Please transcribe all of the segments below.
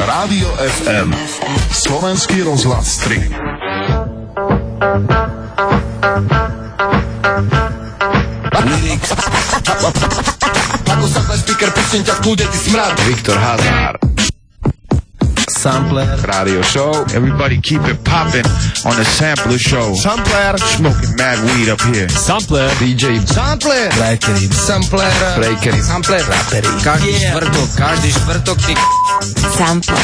Rádio FM. Slovenský rozhlas 3. Lyrics. Ako sa ten speaker, prosím ťa, v kľude, ty smrad. Viktor Hazard. Sampler. Radio show. Everybody keep it poppin' on the Sampler show. Sampler. Smoking mad weed up here. Sampler. DJ Sampler. Breakery. Sampler. Breakery. Sampler. Rapery. Každý štvrtok, ty Sampler.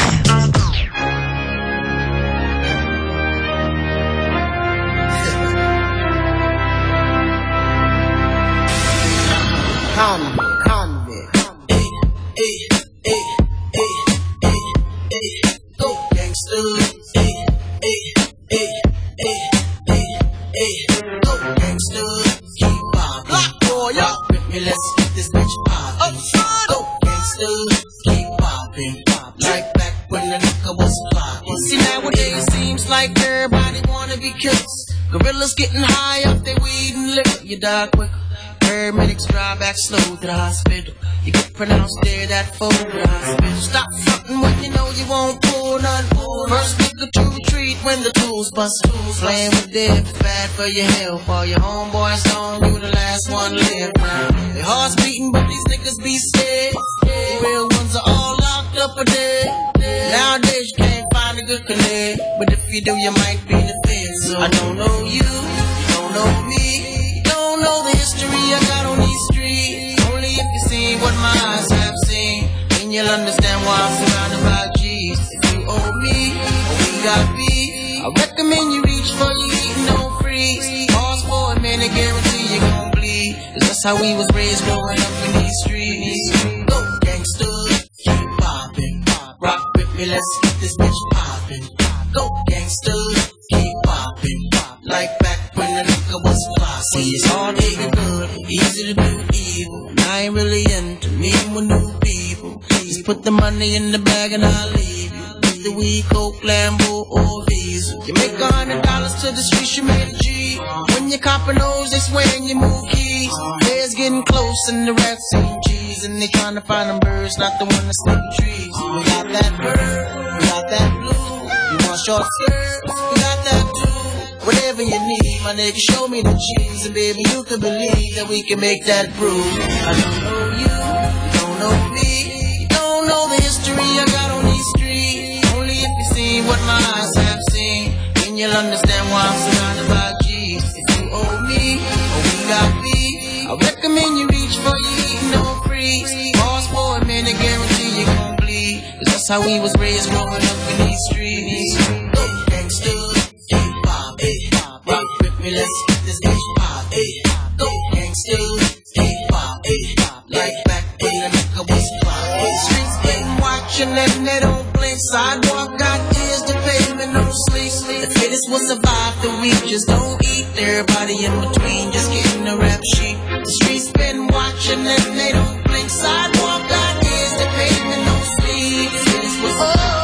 Gorillas getting high off their weed and liquor. You die quicker. Paramedics drive back slow to the hospital. You get pronounced dead at 4 to the hospital. Stop frontin' when you know you won't pull none. First nigga to retreat when the tools bust. Playing with death, bad for your health. While your homeboys on you, the last one live now. Their hearts beating, but these niggas be scared. The real ones are all locked up or dead. Nowadays you can't find a good connect, but if you do, you might be the feds. So I don't know you, you don't know me, you don't know the history I got on these streets. Only if you see what my eyes have seen, then you'll understand why I'm surrounded by G's. If you owe me, or we got beef, I recommend you reach for your eating, don't freeze. Pause for a minute, guarantee you gon' bleed. 'Cause that's how we was raised growing up in these streets. Go gangsters, keep poppin', rock with me, let's get this bitch poppin'. Go gangsters, keep poppin', like back when the nigga was fly. See, it's hard to get good, easy to do evil, and I ain't really into meeting with new people. Just put the money in the bag and I'll leave you with the weed, coke, Lambo, or Visa. You make $100 to the streets, you made a G. When you coppin' those, that's when you move keys. Bears getting close and the rats ain't G's, and they tryna find them birds, not the one that sleep in trees. We got that bird, we got that blue. You want short skirts, we got that too. Whatever you need, my nigga, show me the cheese, and baby, you can believe that we can make that brew. I don't know you, you don't know me, you don't know the history I got on these streets. Only if you see what my eyes have seen, then you'll understand why I'm surrounded by G's. If you owe me, or we got beef, I recommend you reach for your eating, don't freeze. Pause for a minute, guarantee you gon' bleed. 'Cause that's how we was raised growing up in these streets. Go gangsters, keep poppin', rock with me, let's get this bitch poppin'. Go gangsters, keep poppin', like back when the nigga was poppin'. Streets getting watching and they don't blink. Sidewalk got ears to pavement, no sleep. The fittest will survive the weak, just don't eat. Everybody in between, just getting the rap sheet. The streets been watching and they don't blink. Sidewalk got ears to pavement, no sleep. The fittest will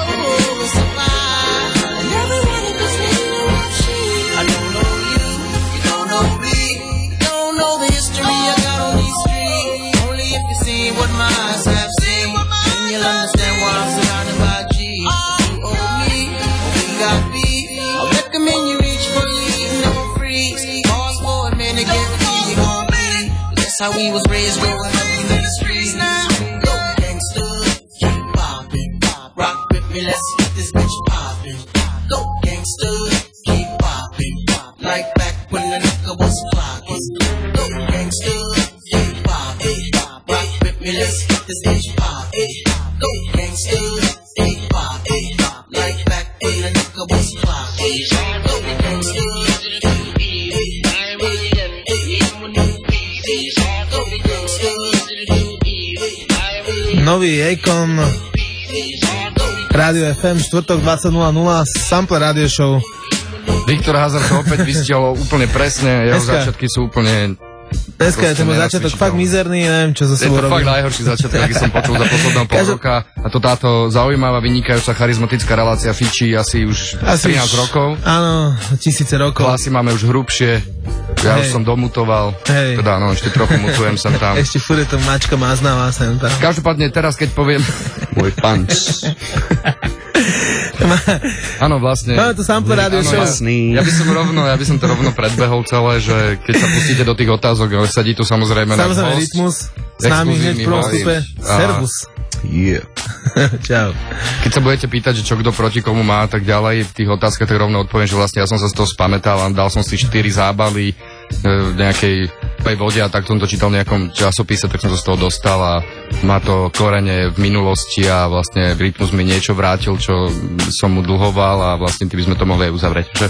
survive, and everybody just getting the rap sheet. I don't know you, you don't know me, you don't know the history I got on these streets. Only if you see what my eyes have seen, then you'll understand why I'm surrounded by G's. If you owe me, or we got beef, I recommend you reach for your eating, don't freeze. Pause for a minute, guarantee you gon' bleed. That's how we was raised growing up in these streets. Go gangsters, keep poppin', rock with me, let's get this bitch poppin'. Go gangsters, keep poppin', like back when the nigga was flockin'. Go gangsters, keep poppin', rock with me, let's get this bitch poppin'. Go gangsters, keep poppin', like back when the nigga was flockin'. Go gangsters, Nový Akon, Rádio FM, štvrtok 20.00, Sampler Radio Show. Viktor Hazard to opäť vystihol úplne presne, jeho začiatky sú úplne... Dneska je ten môj začiatok fakt mizerný, neviem, čo za sebou robím. Je to fakt najhorší začiatok, aký som počul za posledného pol roka. A to táto zaujímavá, vynikajúca, charizmatická relácia fičí asi už 13 rokov. Áno, 1000 rokov. Hlasy máme už hrubšie, ja už som domutoval, teda no, ešte trochu mutujem sem tam. Ešte furt je to mačka maznáva sem tam. Každopádne teraz, keď poviem môj punch. Áno, vlastne. Máme tu sample rádio show. Ja by som to rovno predbehol celé, že keď sa pustíte do tých otázok, sedí tu samozrejme náš host. Rytmus, s nami hneď v prvom stupe. Servus. Yeah. Čau. Keď sa budete pýtať, že čo kto proti komu má a tak ďalej, v tých otázkach tak rovno odpoviem, že vlastne ja som sa z toho spamätal a dal som si 4 zábaly v nejakej vode a tak som to čítal v nejakom časopise, tak som sa z toho dostal a má to korene v minulosti a vlastne Rytmus mi niečo vrátil, čo som mu dlhoval a vlastne tým by sme to mohli aj uzavrieť, že?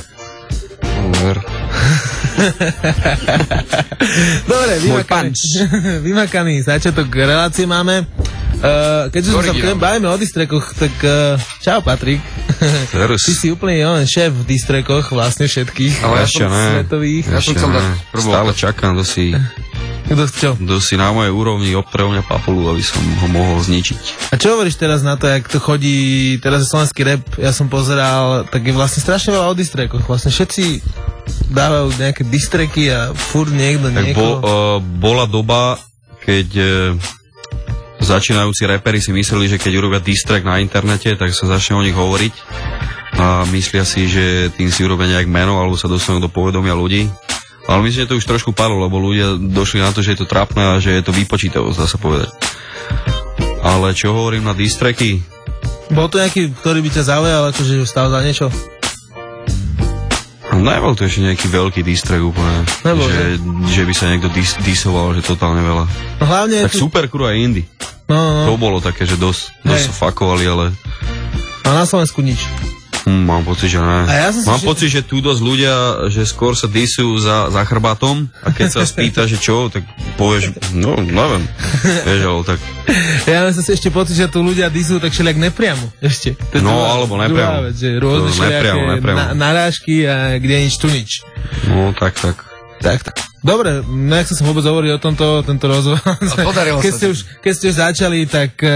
Dobre, vymakaný začiatok relácie máme. Keďže sa bavíme o distrekoch, tak čau Patrik. Ty si úplne šéf v distrekoch vlastne všetkých. Ale ešte ne. Svetových. Ja som chcel dať prvú. Stále čakám, kto si na mojej úrovni obtrel mňa papulu, aby som ho mohol zničiť. A čo hovoríš teraz na to, jak to chodí, teraz je slovenský rap, ja som pozeral, tak je vlastne strašne veľa o distrekoch. Vlastne všetci dávajú nejaké distreky a furt niekto niekoho. Bola doba, keď začínajúci raperi si mysleli, že keď urobia distrek na internete, tak sa začne o nich hovoriť a myslia si, že tým si urobia nejak meno alebo sa dostanú do povedomia ľudí. Ale myslím, že to už trošku padlo, lebo ľudia došli na to, že je to trápne a že je to výpočítavosť, dá sa povedať. Ale čo hovorím na distreky? Bol to nejaký, ktorý by ťa zaujal, akože stal za niečo? Nebol to ešte nejaký veľký distrek úplne. Nebol, že by sa niekto disoval, že totálne veľa. No hlavne tak Supercrew a Indie. No. To bolo také, že dosť sa fakovali, ale... A na Slovensku nič. Mám pocit, že ne. Mám pocit, že tu dosť ľudia, že skôr sa disujú za chrbátom a keď sa spýta, že čo, tak povieš, no, neviem. Vieš, ale tak... Ja mám sa ešte pocit, že tu ľudia disujú tak všelijak nepriamo. Ešte. Alebo nepriamo. Vec, že rôzne všelijaké narážky a kde nič, tu nič. No, tak. Dobre, nechcem som vôbec hovoriť o tento rozhovor. Keď ste už začali,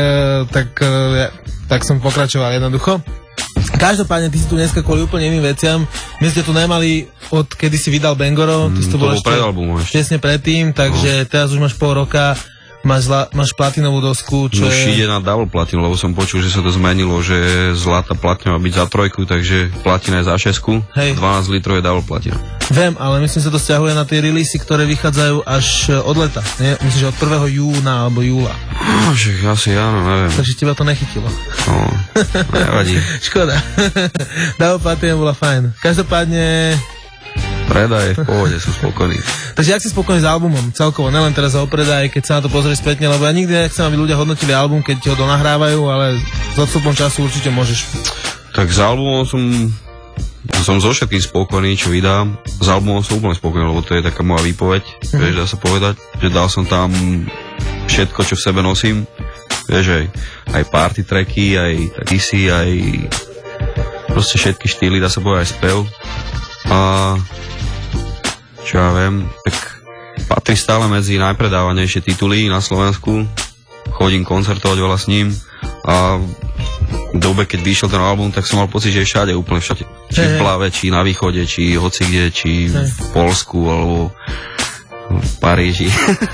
tak som pokračoval jednoducho. Každopádne, ty si tu dneska kvôli úplne iným veciam. My ste tu nemali od kedy si vydal Bangoro. Ty si to bol pred albumom ešte. Tesne predtým, takže teraz už máš pol roka, máš platinovú dosku, čo už ide na double platinu, lebo som počul, že sa to zmenilo, že zlatá platina má byť za 3, takže platina je za 6, 12 litrov je double platina. Viem, ale myslím, sa to vzťahuje na tie releasy, ktoré vychádzajú až od leta. Nie? Myslím, že od 1. júna alebo júla. Že asi áno, neviem. Takže teba to nechytilo. No, nevadí. Škoda. Double platina bola fajn. Každopádne... Predaj v pohode, sú spokojní. Takže jak si spokojný s albumom celkovo, nelen teraz za opredaj, keď sa na to pozrieš spätne, lebo ja nikdy nechcem, aby ľudia hodnotili album, keď ho donahrávajú, ale s odstupom času určite môžeš. Tak s albumom som so všetkým spokojný, čo vydám. S albumom som úplne spokojný, lebo to je taká moja výpoveď, vieš, dá sa povedať, že dal som tam všetko, čo v sebe nosím, vieš, aj party tracky, aj takisy, aj proste všetky štýly, dá sa povedať, aj spev. A čo ja viem, tak patrí stále medzi najpredávanejšie tituly na Slovensku. Chodím koncertovať veľa s ním a v dobe, keď vyšiel ten album, tak som mal pocit, že je všade, úplne všade. Či v Plave, či na východe, či hocikde, či v Poľsku, alebo v Paríži.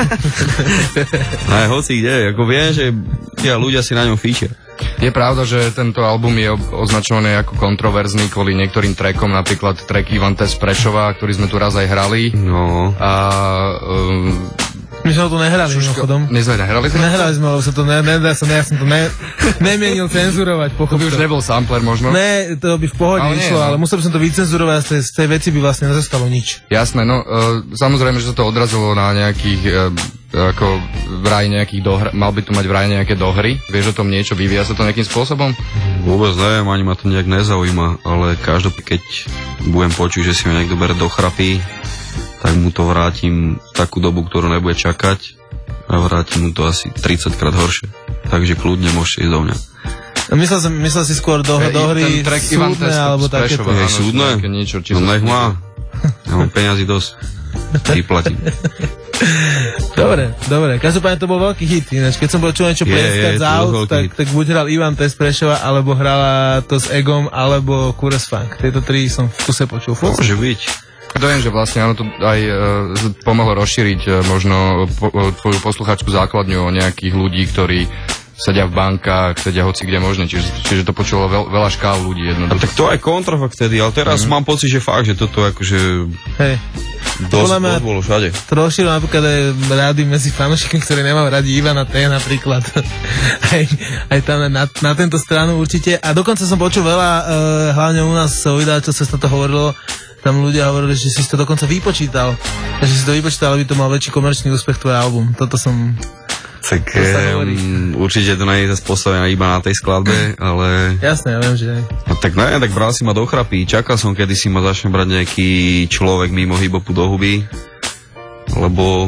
Aj hocikde, ako viem, že ľudia si na ňom fíčia. Je pravda, že tento album je označovaný ako kontroverzný kvôli niektorým trackom, napríklad track Ivan T. z Prešova, ktorý sme tu raz aj hrali. No. A... My sme to nehrali, mimochodom. Nehrali sme? Nehrali sme, lebo sa to ja som to nemienil cenzurovať, pochopil. To by už nebol sampler možno? Ne, to by v pohode išlo, ale musel by som to vycenzurovať a z tej veci by vlastne nezostalo nič. Jasné, no samozrejme, že sa to odrazilo na nejakých ako vraj nejakých mal by tu mať vraj nejaké dohry. Vieš o tom niečo? Vyvíja sa to nejakým spôsobom? Vôbec neviem, ani ma to nejak nezaujíma, ale každopádne, keď budem počuť, že si ma niekto bere do chrapy, tak mu to vrátim takú dobu, ktorú nebude čakať a vrátim mu to asi 30 krát horšie. Takže kľudne môžete ísť do mňa. Myslel si skôr do hry súdne alebo takéto? Súdne? No nech má. Ja mám peniazy dosť. Vyplatím. Dobre. Každopádne to bol veľký hit. Ináč, keď som počul niečo preskať z aut, tak buď hral Ivan T. z Prešova, alebo hrala to s Egom, alebo Kures Funk. Tieto tri som v kuse počul. Môže byť. To viem, že vlastne ono to aj pomohlo rozšíriť možno tvoju posluchačku základňu o nejakých ľudí, ktorí sedia v bankách, sedia hoci kde možné, čiže to počulo veľa škál ľudí jednoducho. Tak to aj kontrafakt vtedy, ale teraz mám pocit, že fakt, že toto akože dosť bolo všade. Trošku napríklad aj rády medzi fanúšikmi, ktorí nemajú radi Ivana T napríklad. aj tam na tento stranu určite. A dokonca som počul veľa, hlavne u nás sa uvidá, čo sa to hovorilo, tam ľudia hovorili, že si to dokonca vypočítal. Že si to vypočítal, aby to mal väčší komerčný úspech tvoj album. Toto som... Tak určite to nie je zase postavené iba na tej skladbe, ale... Jasné, ja viem, že... No, tak ne, tak bral si ma do chrapy. Čakal som, kedy si ma začne brať nejaký človek mimo hip-hopu do huby, lebo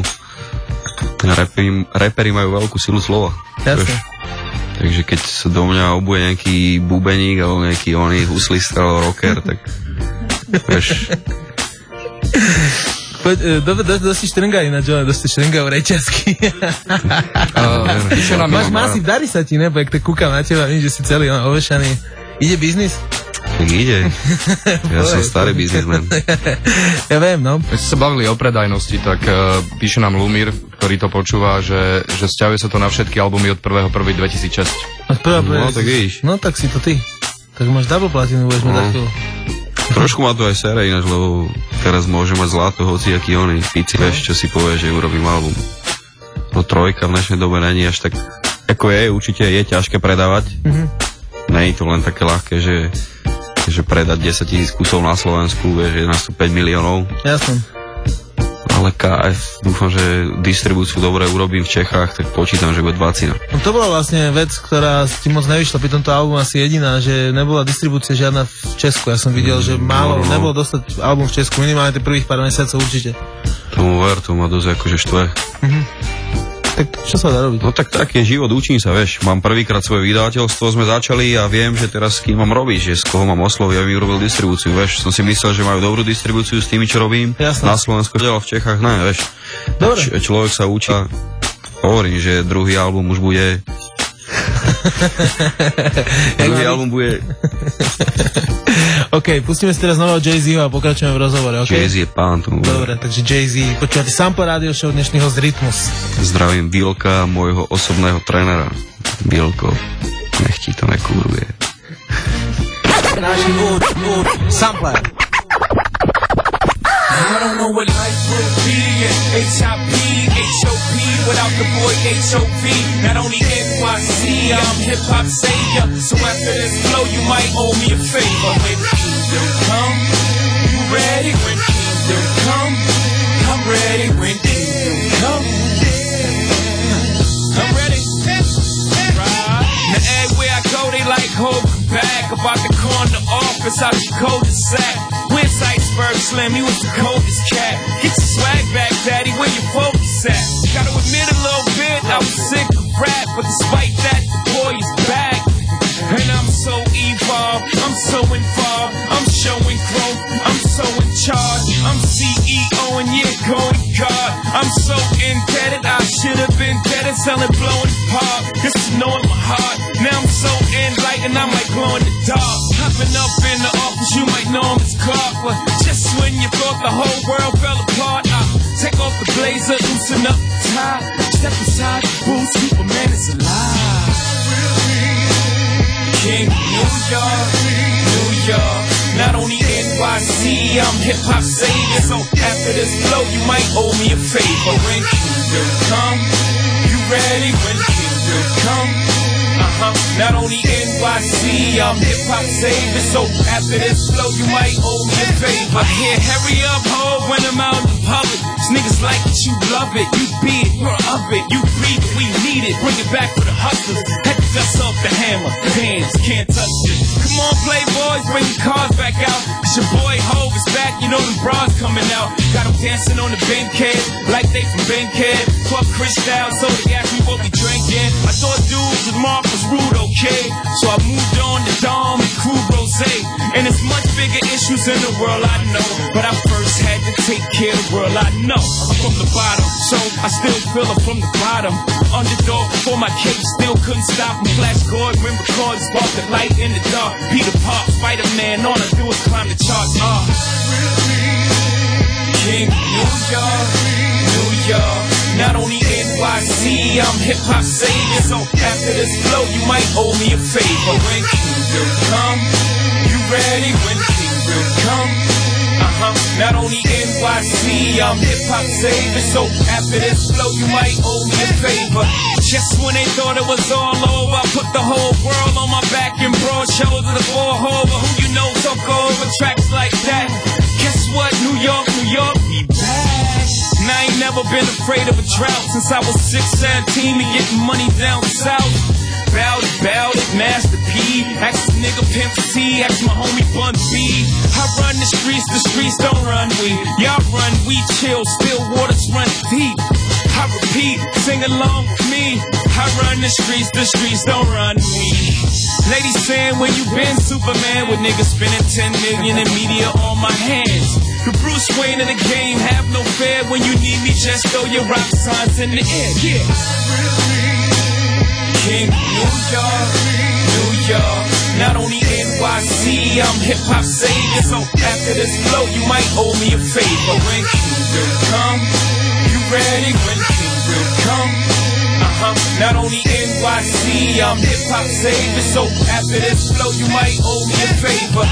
raperi majú veľkú silu slova. Jasné. Takže keď sa do mňa obuje nejaký bubeník alebo nejaký oný huslista alebo rocker, tak vieš... Dosti štrnga ináč, dosti štrnga v reťazky. Máš darí sa ti, nebo jak to kúkam na teba, že si celý ovešaný. Ide biznis? Tak ide. Ja som starý biznismen. Ja viem, no. My sme sa bavili o predajnosti, tak píše nám Lumír, ktorý to počúva, že sťahuje sa to na všetky albumy od 1.1.2006. No, tak vidíš. No, tak si to ty. Tak máš double platinu, budeš mať takú. Trošku ma to aj sere ináč, lebo teraz môže mať zlato hociaký oný pici, vieš, čo si povie, že urobím album. No trojka v dnešnej dobe není až tak, ako je, určite je ťažké predávať. Nie je to len také ľahké, že predať 10 000 kusov na Slovensku, vieš, je nás tu 5 miliónov. Jasne. Ale KF, dúfam, že distribúciu dobre urobím v Čechách, tak počítam, že bude 20. No to bola vlastne vec, ktorá ti moc nevyšla pri tomto albumu, asi jediná, že nebola distribúcia žiadna v Česku. Ja som videl, že málo, nebolo dostať album v Česku, minimálne tých prvých pár mesiacov určite. Tomu ver, to ma dosť akože štve. Tak čo sa dá robiť? No tak je život, učím sa, vieš. Mám prvýkrát svoje vydavateľstvo, sme začali a viem, že teraz s kým mám robiť, že z koho mám osloviť, aby urobil distribúciu, vieš. Som si myslel, že majú dobrú distribúciu s tými, čo robím. Jasne. Na Slovensku, v Čechách, ne, vieš. Dobre. Človek sa učí. Hovorím, že druhý album už bude... druhý album bude... OK, pustíme si teraz nového Jay-Zho a pokračujeme v rozhovore, OK? Jay-Z je pán. Dobre, takže Jay-Z, počúvate Sample Radio Show dnešného z Rytmus. Zdravím Vilka, môjho osobného trénera. Vilko, nech ti to nekúruje. Sample. I don't know what life would be at HIP, HOP, without the boy HOV. Not only NYC, I'm hip-hop savior. So after this flow, you might owe me a favor. When Kingdom come, you ready? When Kingdom come, I'm ready. When Kingdom come, I'm ready. Right. Now everywhere I go, they like hold back about the corner office out the cul-de-sac. Where's Iceberg Slim? He was the coldest cat. Get your swag back, daddy, where your focus at? Gotta admit a little bit, I was sick of rap, but despite that, the boy is back. And I'm so evolved, I'm so involved, I'm showing growth, I'm so in charge, I'm CEO and yeah, going God. I'm so indebted, I should have been dead and selling blowing pop. Just to know in my heart, now I'm so enlightened, I'm like glowing the dark. Hopping up in the office, you might know him as Clark, but just when you thought the whole world fell apart, I take off the blazer, loosen up the tie, step inside the booth, Superman is alive. King New York, New York, not only NYC, I'm hip-hop savior, so after this flow, you might owe me a favor. When Kingdom come, you ready? When Kingdom come, not only NYC, I'm hip-hop savior, so after this flow, you might owe me a favor. I hear hurry up, ho, when I'm out in the public. These niggas like it, you love it, you be it, you're of it, you breathe it, we need it, bring it back for the hustlers. Heck the dust off the hammer, dance, can't touch it. Come on, playboys, bring your cars back out. It's your boy Hov is back, you know them bras coming out. Got them dancing on the Benkhead, like they from Benkhead. 12 Cristal, so they ask me what we drinking. I thought dudes with Marcus Rude, okay? So I moved on to Dom and Crew Rose. And it's much bigger issues in the world, I know. But I first had to take care of the world, I know. I'm from the bottom, so I still feel it from the bottom. Underdog before my cake, still couldn't stop me. Flash Gordon, remember cards, spark the light in the dark. Peter Park, Spider-Man, all I do is climb the charts. King New York, New York. not only NYC, I'm hip-hop savior. So after this flow, you might owe me a favor. When Kingdom come, you ready? When Kingdom come, not only NYC, I'm hip-hop savior. So after this flow, you might owe me a favor. Just when they thought it was all over, I put the whole world on my back and broad shoulders to fall over. Who you know took over tracks like that? Guess what? New York, we back. And I ain't never been afraid of a drought since I was 6'17" and getting money down south. Bout it, Master P. Ask the nigga Pimp C, ask my homie Bun B. I run the streets don't run we. Y'all run, we chill, still waters run deep. I repeat, sing along with me. I run the streets don't run we. Ladies saying when you been Superman with niggas spending 10 million in media on my hands. The Bruce Wayne of the game, have no fear. When you need me, just throw your rock signs in the air, yeah. King, New York, not only NYC, I'm hip-hop savior. So after this flow, you might owe me a favor. When Kingdom come, you ready? When Kingdom come, not only NYC, I'm hip-hop savior. So after this flow, you might owe me a favor.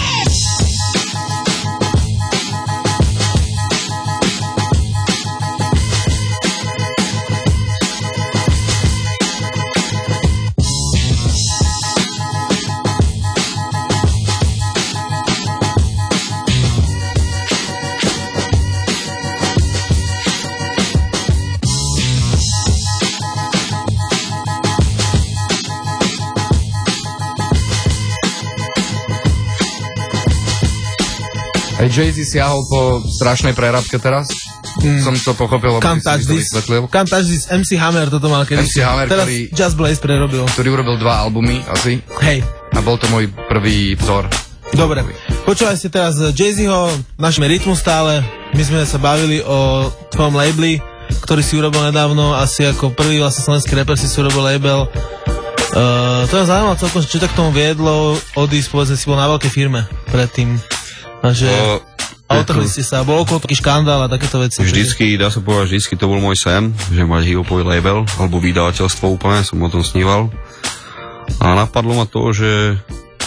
Jay-Z siahol po strašnej prerabke teraz. Som to pochopil, lebo si to vysvetlil. Can't Touch This, MC Hammer toto mal kedy. MC Hammer, teraz Just Blaze prerobil. Ktorý urobil 2 albumy asi. Hej. A bol to môj prvý vzor. Dobre, počúvaj ste teraz Jay-Zho, našime Rytmu stále. My sme sa bavili o tvojom labeli, ktorý si urobil nedávno, asi ako prvý vlastne slovenský rapper si urobil label. To je zaujímavé celkom, čo tak k tomu viedlo odísť, povedzme si bol na veľkej firme predtým. Že otrhli ste sa, bol okolo taký škandál a takéto veci. Vždycky, dá sa povedať, vždycky to bol môj sen, že mať hip-hopový label, alebo vydavateľstvo úplne, som o tom sníval. A napadlo ma to, že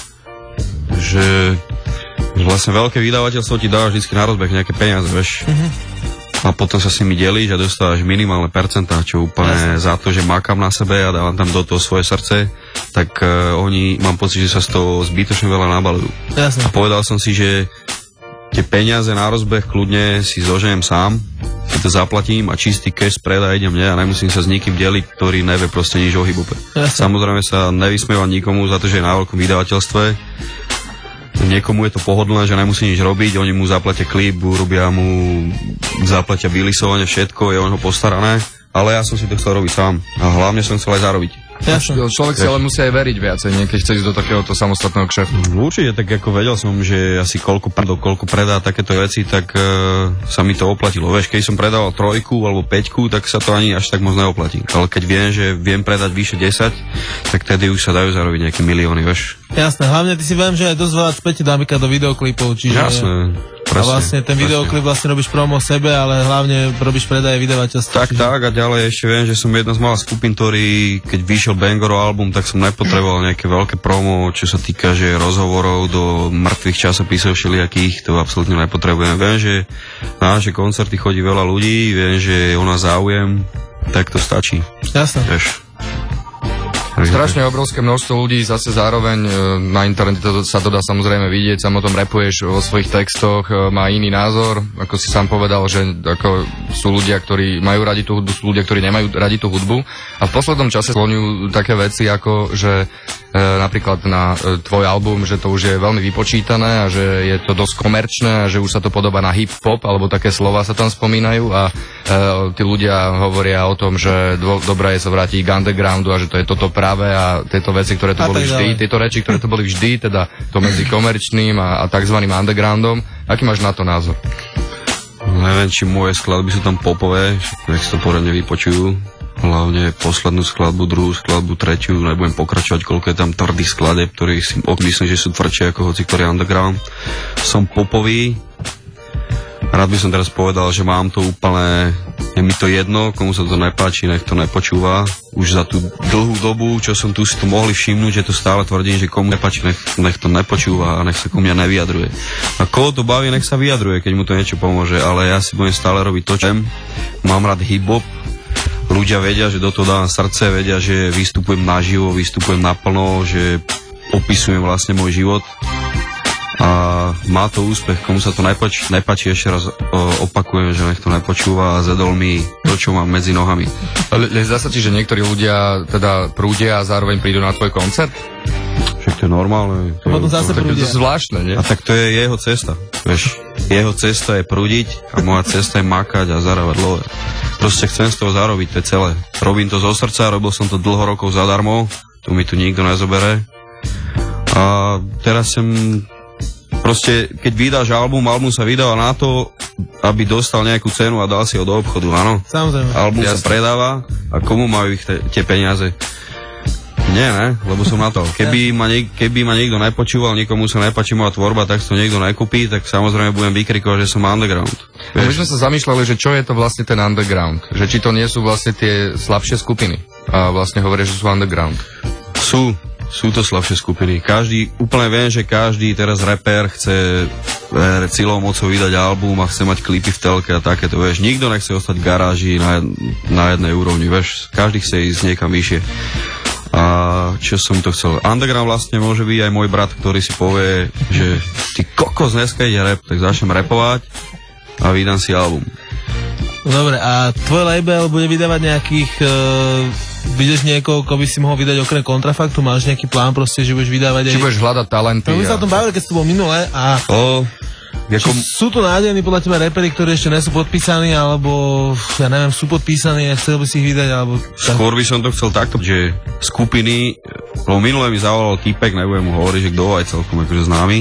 vlastne veľké vydavateľstvo ti dáva vždycky na rozbeh nejaké peniaze, vieš. A potom sa s nimi delíš a dostávaš minimálne percentá, čo úplne za to, že makám na sebe a dávam tam do toho svoje srdce, tak oni, mám pocit, že sa z toho zbytočne veľa nabalujú. A povedal som si, že tie peniaze na rozbeh kľudne si zoženiem sám, si to zaplatím a čistý cash predaj ide mne a nemusím sa s nikým deliť, ktorý nevie proste nič o hip-hope. Samozrejme sa nevysmievam nikomu za to, že je na veľkom vydavateľstve. Niekomu je to pohodlné, že nemusí nič robiť, oni mu zaplatia klip, zaplatia vylisovanie, všetko, je o neho postarané, ale ja som si to chcel robiť sám a hlavne som chcel aj zarobiť. Človek si ale musí aj veriť viacej, keď chce ísť do takéhoto samostatného kšeftu. Určite, tak ako vedel som, že asi koľko predá takéto veci, tak sa mi to oplatilo. Vieš, keď som predával 3 alebo 5, tak sa to ani až tak moc neoplatí. Ale keď viem, že viem predať vyše 10, tak tedy už sa dajú zarobiť nejaké milióny, vieš. Jasné, hlavne ty si viem, že aj dosť veľa späť dámika do videoklipov, čiže... Jasné. Presne, a vlastne ten videoklip vlastne robíš promo sebe, ale hlavne robíš predaje vydavateľstva. Tak a ďalej ešte viem, že som jedna z malých skupín, ktorý keď vyšiel Bangoro album, tak som nepotreboval nejaké veľké promo, čo sa týka, že rozhovorov do mŕtvych časopisov všelijakých, to absolútne nepotrebujem. Viem, že na naše koncerty chodí veľa ľudí, viem, že je o nás záujem, tak to stačí. Jasné. Vieš. Strašne obrovské množstvo ľudí, zase zároveň na internete sa to dá samozrejme vidieť, sam o tom rapuješ vo svojich textoch, má iný názor, ako si sám povedal, že ako sú ľudia, ktorí majú radi tú hudbu, sú ľudia, ktorí nemajú radi tú hudbu a v poslednom čase skloňujú také veci ako, že napríklad na tvoj album, že to už je veľmi vypočítané a že je to dosť komerčné a že už sa to podobá na hip-hop, alebo také slova sa tam spomínajú a tí ľudia hovoria o tom, že dobré je sa vrátiť k undergroundu a že to je toto práve a tieto veci, ktoré tu boli vždy, tieto reči, ktoré tu boli vždy, teda to medzi komerčným a takzvaným undergroundom. Aký máš na to názor? Neviem, či moje skladby sú tam popové, nech si to poriadne vypočujú. Hlavne poslednú skladbu, druhú skladbu, tretiu, nebudem pokračovať, koľko je tam tvrdých skladeb, ktorých si myslím, že sú tvrdšie ako hoci ktorý underground. Som popový, rád by som teraz povedal, že mám to úplne, je mi to jedno, komu sa to nepáči, nech to nepočúva. Už za tú dlhú dobu, čo som tu si to mohli všimnúť, že tu stále tvrdím, že komu nepáči, nech to nepočúva a nech sa ku mňa nevyjadruje. A koho to baví, nech sa vyjadruje, keď mu to niečo pomôže, ale ja si budem stále robiť to, čo mám rád hip-hop. Ľudia vedia, že do toho dávam srdce, vedia, že vystupujem naživo, vystupujem naplno, že opisujem vlastne môj život. A má to úspech, komu sa to nepáči, ešte raz opakujem, že nech to nepočúva a zedol mi to, čo mám medzi nohami. Ale zdá sa ti, že niektorí ľudia teda prúdia a zároveň prídu na tvoj koncert? Však to je normálne. A potom zase prúdia. To je zvláštne, nie? A tak to je jeho cesta, vieš. Jeho cesta je prúdiť a moja cesta je makať a zarábať love. Proste chcem z toho zarobiť, to je celé. Robím to zo srdca, robil som to dlho rokov zadarmo, tu mi tu nikto nezobere. A teraz som proste, keď vydáš album sa vydáva na to, aby dostal nejakú cenu a dal si ho do obchodu, áno? Samozrejme. Album sa predáva a komu majú ich tie peniaze? Nie, lebo som na to. Keby ma niekto nepočúval, nikomu sa nepáči moja tvorba, tak to niekto nekúpi, tak samozrejme budem vykrikovať, že som underground. My sme sa zamýšľali, že čo je to vlastne ten underground? Že či to nie sú vlastne tie slabšie skupiny a vlastne hovoria, že sú underground. Sú to slabšie skupiny. Úplne viem, že každý teraz rapper chce silou mocou vydať album a chce mať klipy v telke a takéto, vieš. Nikto nechce ostať v garáži na jednej úrovni, vieš. Každý chce ísť niekam vyššie. A čo som to chcel? Underground vlastne môže byť aj môj brat, ktorý si povie, že ty kokos, dneska ide rap, tak začnem rapovať a vydám si album. Dobre, a tvoj label bude vydávať nejakých... Vidíš niekoho, koho by si mohol vydať okrem Kontrafaktu? Máš nejaký plán proste, že budeš vydávať aj... Či budeš hľadať talenty? No my sa o tom bavili, keď si tu bol minule a... Sú tu nádejní podľa teba reperi, ktorí ešte nie sú podpísaní, alebo ja neviem, sú podpísaní a chcel by si ich vydať, alebo... Skôr by som to chcel takto, že skupiny... Lebo minule mi zavolal týpek, nebudem mu hovoriť, že kto aj celkom akože známy.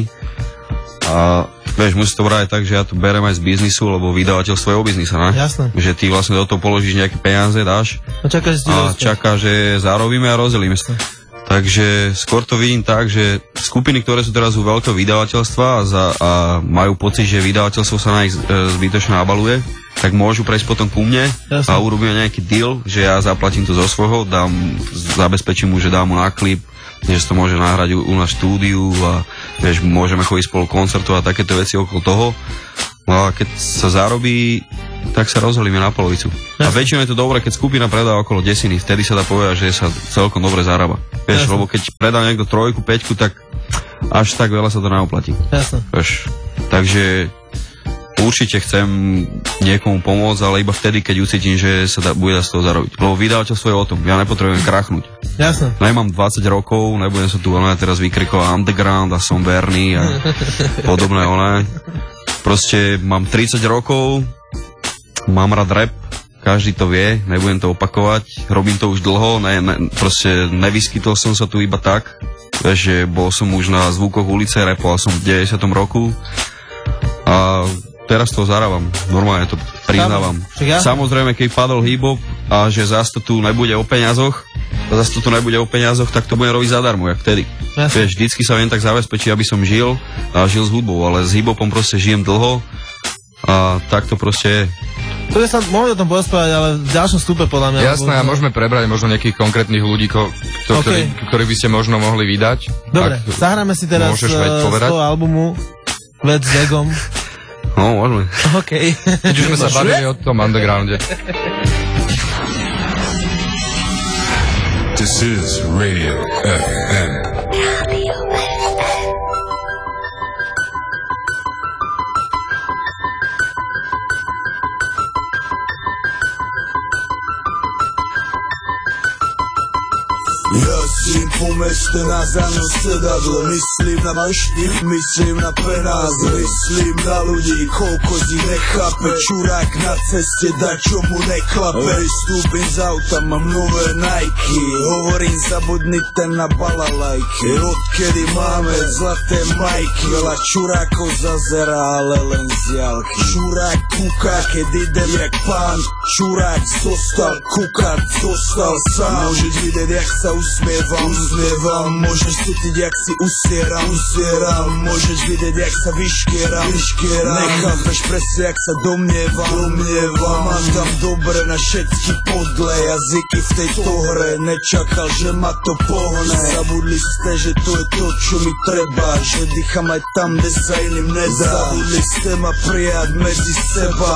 A vieš, musí to brať tak, že ja to berem aj z biznisu, lebo vydavateľ svojho biznisa, ne? Jasné. Že ty vlastne do toho položíš nejaké peniaze, dáš a čaká, že zarobíme a rozdelíme sa. Takže skôr to vidím tak, že skupiny, ktoré sú teraz u veľkého vydavateľstva a majú pocit, že vydavateľstvo sa na nich zbytočne nabaluje, tak môžu prejsť potom ku mne. Jasne. A urobíme nejaký deal, že ja zaplatím to zo svojho, zabezpečím mu, že dám mu na klip, že to môže nahrať u nás štúdiu a vieš, môžeme chodiť spolu koncertovať a takéto veci okolo toho. No a keď sa zarobí, tak sa rozdelíme na polovicu. A väčšinou je to dobré, keď skupina predá okolo 10, vtedy sa dá povedať, že sa celkom dobre zarába. Vieš, lebo keď predá niekto 3, 5, tak až tak veľa sa to neoplatí. Jasne. Vieš, takže určite chcem niekomu pomôcť, ale iba vtedy, keď ucítim, že sa bude z toho zarobiť. Lebo vydavateľstvo je o tom, ja nepotrebujem krachnúť. Jasne. Nemám 20 rokov, nebudem sa tu teraz vykrikovať underground a som verný a podobné Proste mám 30 rokov, mám rád rap, každý to vie, nebudem to opakovať, robím to už dlho, proste nevyskytol som sa tu iba tak, že bol som už na zvukoch ulice, rapoval som v 90. roku a teraz to zarábam, normálne to priznávam. Samozrejme, keď padol hip-hop a že zás to tu nebude o peniazoch, tak to budem robiť zadarmo, jak vtedy. Vieš, vždycky sa viem tak zabezpečiť, aby som žil s hudbou, ale s hip-hopom proste žijem dlho a tak to proste je. To sa môžeme o tom porozprávať, ale v ďalšom stupe podľa mňa. Jasné, a môžeme prebrať možno nejakých konkrétnych ľudí, ktorých by ste možno mohli vydať. Dobre, zahráme si teraz z toho albumu Vec s Egom. No, môžeme. OK. Keď už sme sa bavili o tom undergrounde. This is Radio FM. Ja si pomeste na zános sedadlo, myslím na maštich, myslím na penáze, myslím na ľudí, koľko z nich nechápe, čurák na ceste, dať čo mu neklape. Vystúpim z auta, mám nové Nike, hovorím zabudnite na balalajky, odkedy máme zlaté majky, veľa čurákov zazerá, ale len z jalky. Čurák kúka, keď idem jak pán, čurák zostal kúkať, zostal sám, môžeš vidieť, jak sa usmievam domnievam. Môžeš cítiť, jak si usieram, môžeš vidieť, jak sa vyškieram. Nechápeš presne, jak sa domnievam. Mám tam dobre na všetky podle jazyky v tejto hre. Nečakal, že ma to pohne. Zabudli ste, že to je to, čo mi treba, že dýcham aj tam, kde sa iným nedá. Zabudli ste ma prijať medzi seba.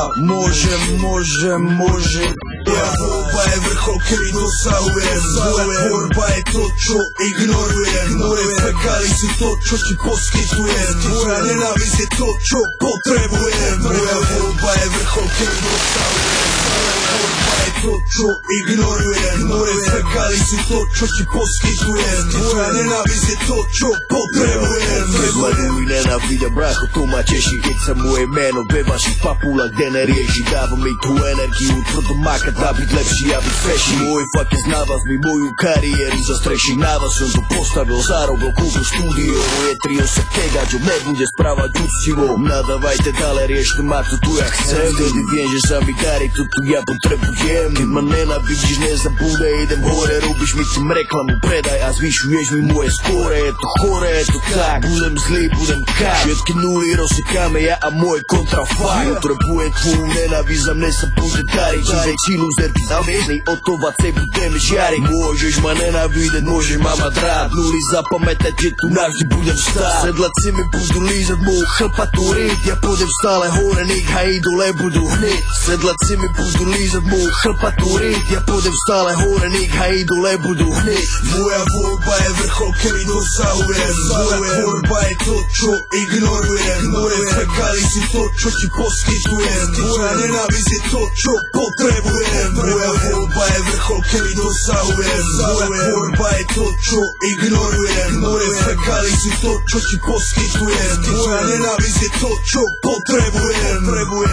Môžem. Moja tvorba je vrchol, ktorý dosahujem. Moja tvorba je to, čo ignorujem. Moje fekaly sú to, čo ti poskytujem. Moja nenávisť je to, čo potrebujem. Moja tvorba je vrchol, ktorý dosahujem. Tvorba je to, čo ignorujem. Moje fekaly sú to, čo ti poskytujem. Moja nenávisť je to, čo potrebujem. Keď ma nenávidia, brácho, to ma teší. Keď sa moje meno ve vašich papulách, kde nerieši. Dáva mi tú energiu, tvrdo makať, dá byť lepší a byť feší. Môj fakt je z návaz mi moju kariéru zastreší. Návaz som to postavil, zarobil, kúpil štúdio. Moje trio sa kega, čo nebude správať úctivo. Nadávajte, ale riešte ma to tu ja chcem. Vtedy viem, že sa mi darí, to tu ja potrebujem. Keď ma nenávidíš, nezabúdaj, idem hore. Robíš mi tým reklamu, predaj a zvyšuješ mi moje skóre. Je to chore, je to tak, budem zlý, budem kák. Všetky nuly rozsekáme, ja a môj kontrafakt. Potrebujem tvoju nenávisť, za mne sa bude dariť. Čím väčší loser, ty zaviesný, o to vacej budeme žiariť. Môžeš ma nenávidieť, môžeš ma mať rád. Nuly zapamätať, že tu navždy budem stáť. Sedlaci mi budú lízať moju chlpatú ryť. Ja pôjdem stále hore, nech aj dole budú hneď. Sedlaci mi budú lízať moju chlpatú ryť. Ja pôjdem stále hore, nech aj dole budú hneď. Moja tvorba je vrchol, ktorý dosahujem. Moja tvorba je to, čo ignorujem. Moje fekaly sú to, čo ti poskytujem. Moja nenávisť je to, čo potrebujem. Moja tvorba je vrchol, ktorý dosahujem. Moja tvorba je to, čo ignorujem. Moje fekaly sú to, čo ti poskytujem. Moja nenávisť je to, čo potrebujem.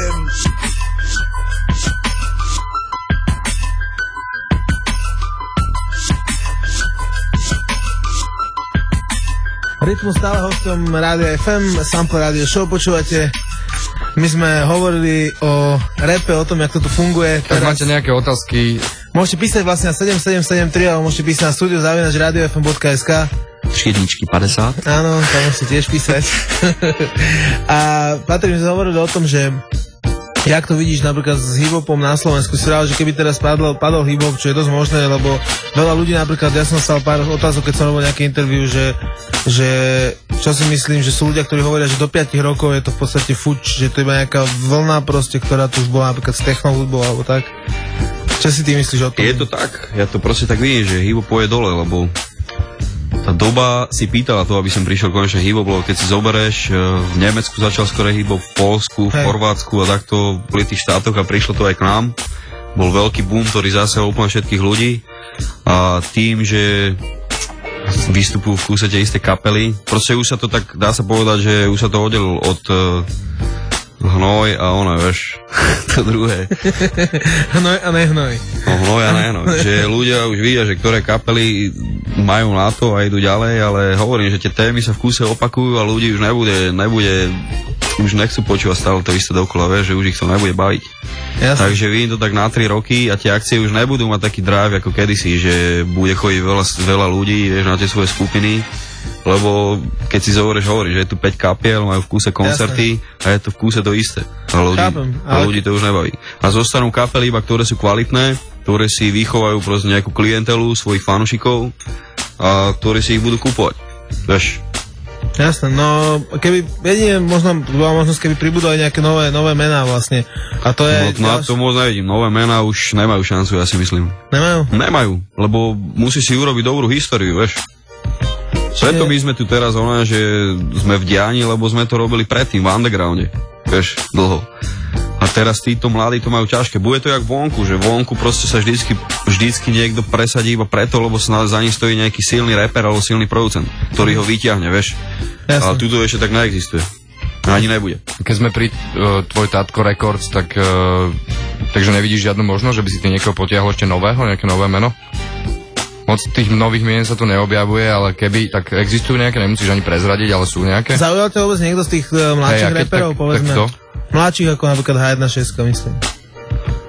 Rytmus stále hostom Rádia FM, Sample Radio Show počúvate. My sme hovorili o rape, o tom, jak to tu funguje. Tak máte nejaké otázky? Môžete písať vlastne na 7773, alebo môžete písať na studio@radiofm.sk. 450. Áno, tam môžete tiež písať. A Patrik, my sme hovorili o tom, že jak to vidíš napríklad s hip-hopom na Slovensku, si rád, že keby teraz padol hip-hop, čo je dosť možné, lebo veľa ľudí napríklad, ja som stal pár otázok, keď som robil nejaké interview, že čo si myslím, že sú ľudia, ktorí hovoria, že do 5 rokov je to v podstate fuč, že to je iba nejaká vlna proste, ktorá tu už bola napríklad s technohudbou alebo tak. Čo si ty myslíš o tom? Je to tak, ja to proste tak vidím, že hip-hop je dole, lebo tá doba si pýtala to, aby som prišiel konečne hip-hop, lebo keď si zoberieš, v Nemecku začal skoro hip-hop, v Poľsku, v Chorvátsku a takto v tých štátoch a prišlo to aj k nám. Bol veľký boom, ktorý zasiahol úplne všetkých ľudí a tým, že vystupujú v kúse tie isté kapely, proste už sa to tak, dá sa povedať, že už sa to oddelil od hnoj a ono, vieš, to druhé. Hnoj a nehnoj. No, hnoj a nehnoj. Že ľudia už vidia, že ktoré kapely majú na to a idú ďalej, ale hovorím, že tie témy sa v kúse opakujú a ľudí už nebude už nechcú počúvať stále to isté dokola, vieš, že už ich to nebude baviť. Jasne. Takže vidím to tak na 3 roky a tie akcie už nebudú mať taký drive ako kedysi, že bude chodiť veľa ľudí, vieš, na tie svoje skupiny. Lebo keď si hovoríš, že je tu 5 kapiel, majú v kúse koncerty. Jasne. A je to v kúse to isté. A ľudí to už nebaví. A zostanú kapely iba, ktoré sú kvalitné, ktoré si vychovajú proste nejakú klientelu, svojich fanúšikov a ktoré si ich budú kúpovať. Vieš? Jasné, no keby jedine bola možnosť, keby pribudali nejaké nové mená vlastne. A to je... No to moc nevidím. Nové mená už nemajú šancu, ja si myslím. Nemajú? Nemajú, lebo musíš si urobiť dobrú históriu, vieš. Preto my sme tu teraz, že sme v dianí, lebo sme to robili predtým v undergrounde, vieš, dlho. A teraz títo mladí to majú ťažké. Bude to jak vonku, že vonku proste sa vždycky niekto presadí iba preto, lebo za ním stojí nejaký silný rapper alebo silný producent, ktorý ho vyťahne, vieš. Jasne. Ale tuto ešte tak neexistuje. Ani nebude. Keď sme pri tvoj Tatko Records, takže nevidíš žiadnu možnosť, že by si ty niekoho potiahol ešte nového, nejaké nové meno? Moc tých nových mien sa tu neobjavuje, ale keby, tak existujú nejaké, nemusíš ani prezradiť, ale sú nejaké? Zaujal to vôbec niekto z tých mladších reperov, povedzme? Tak kto? Mladších ako napríklad H1.6, myslím. Však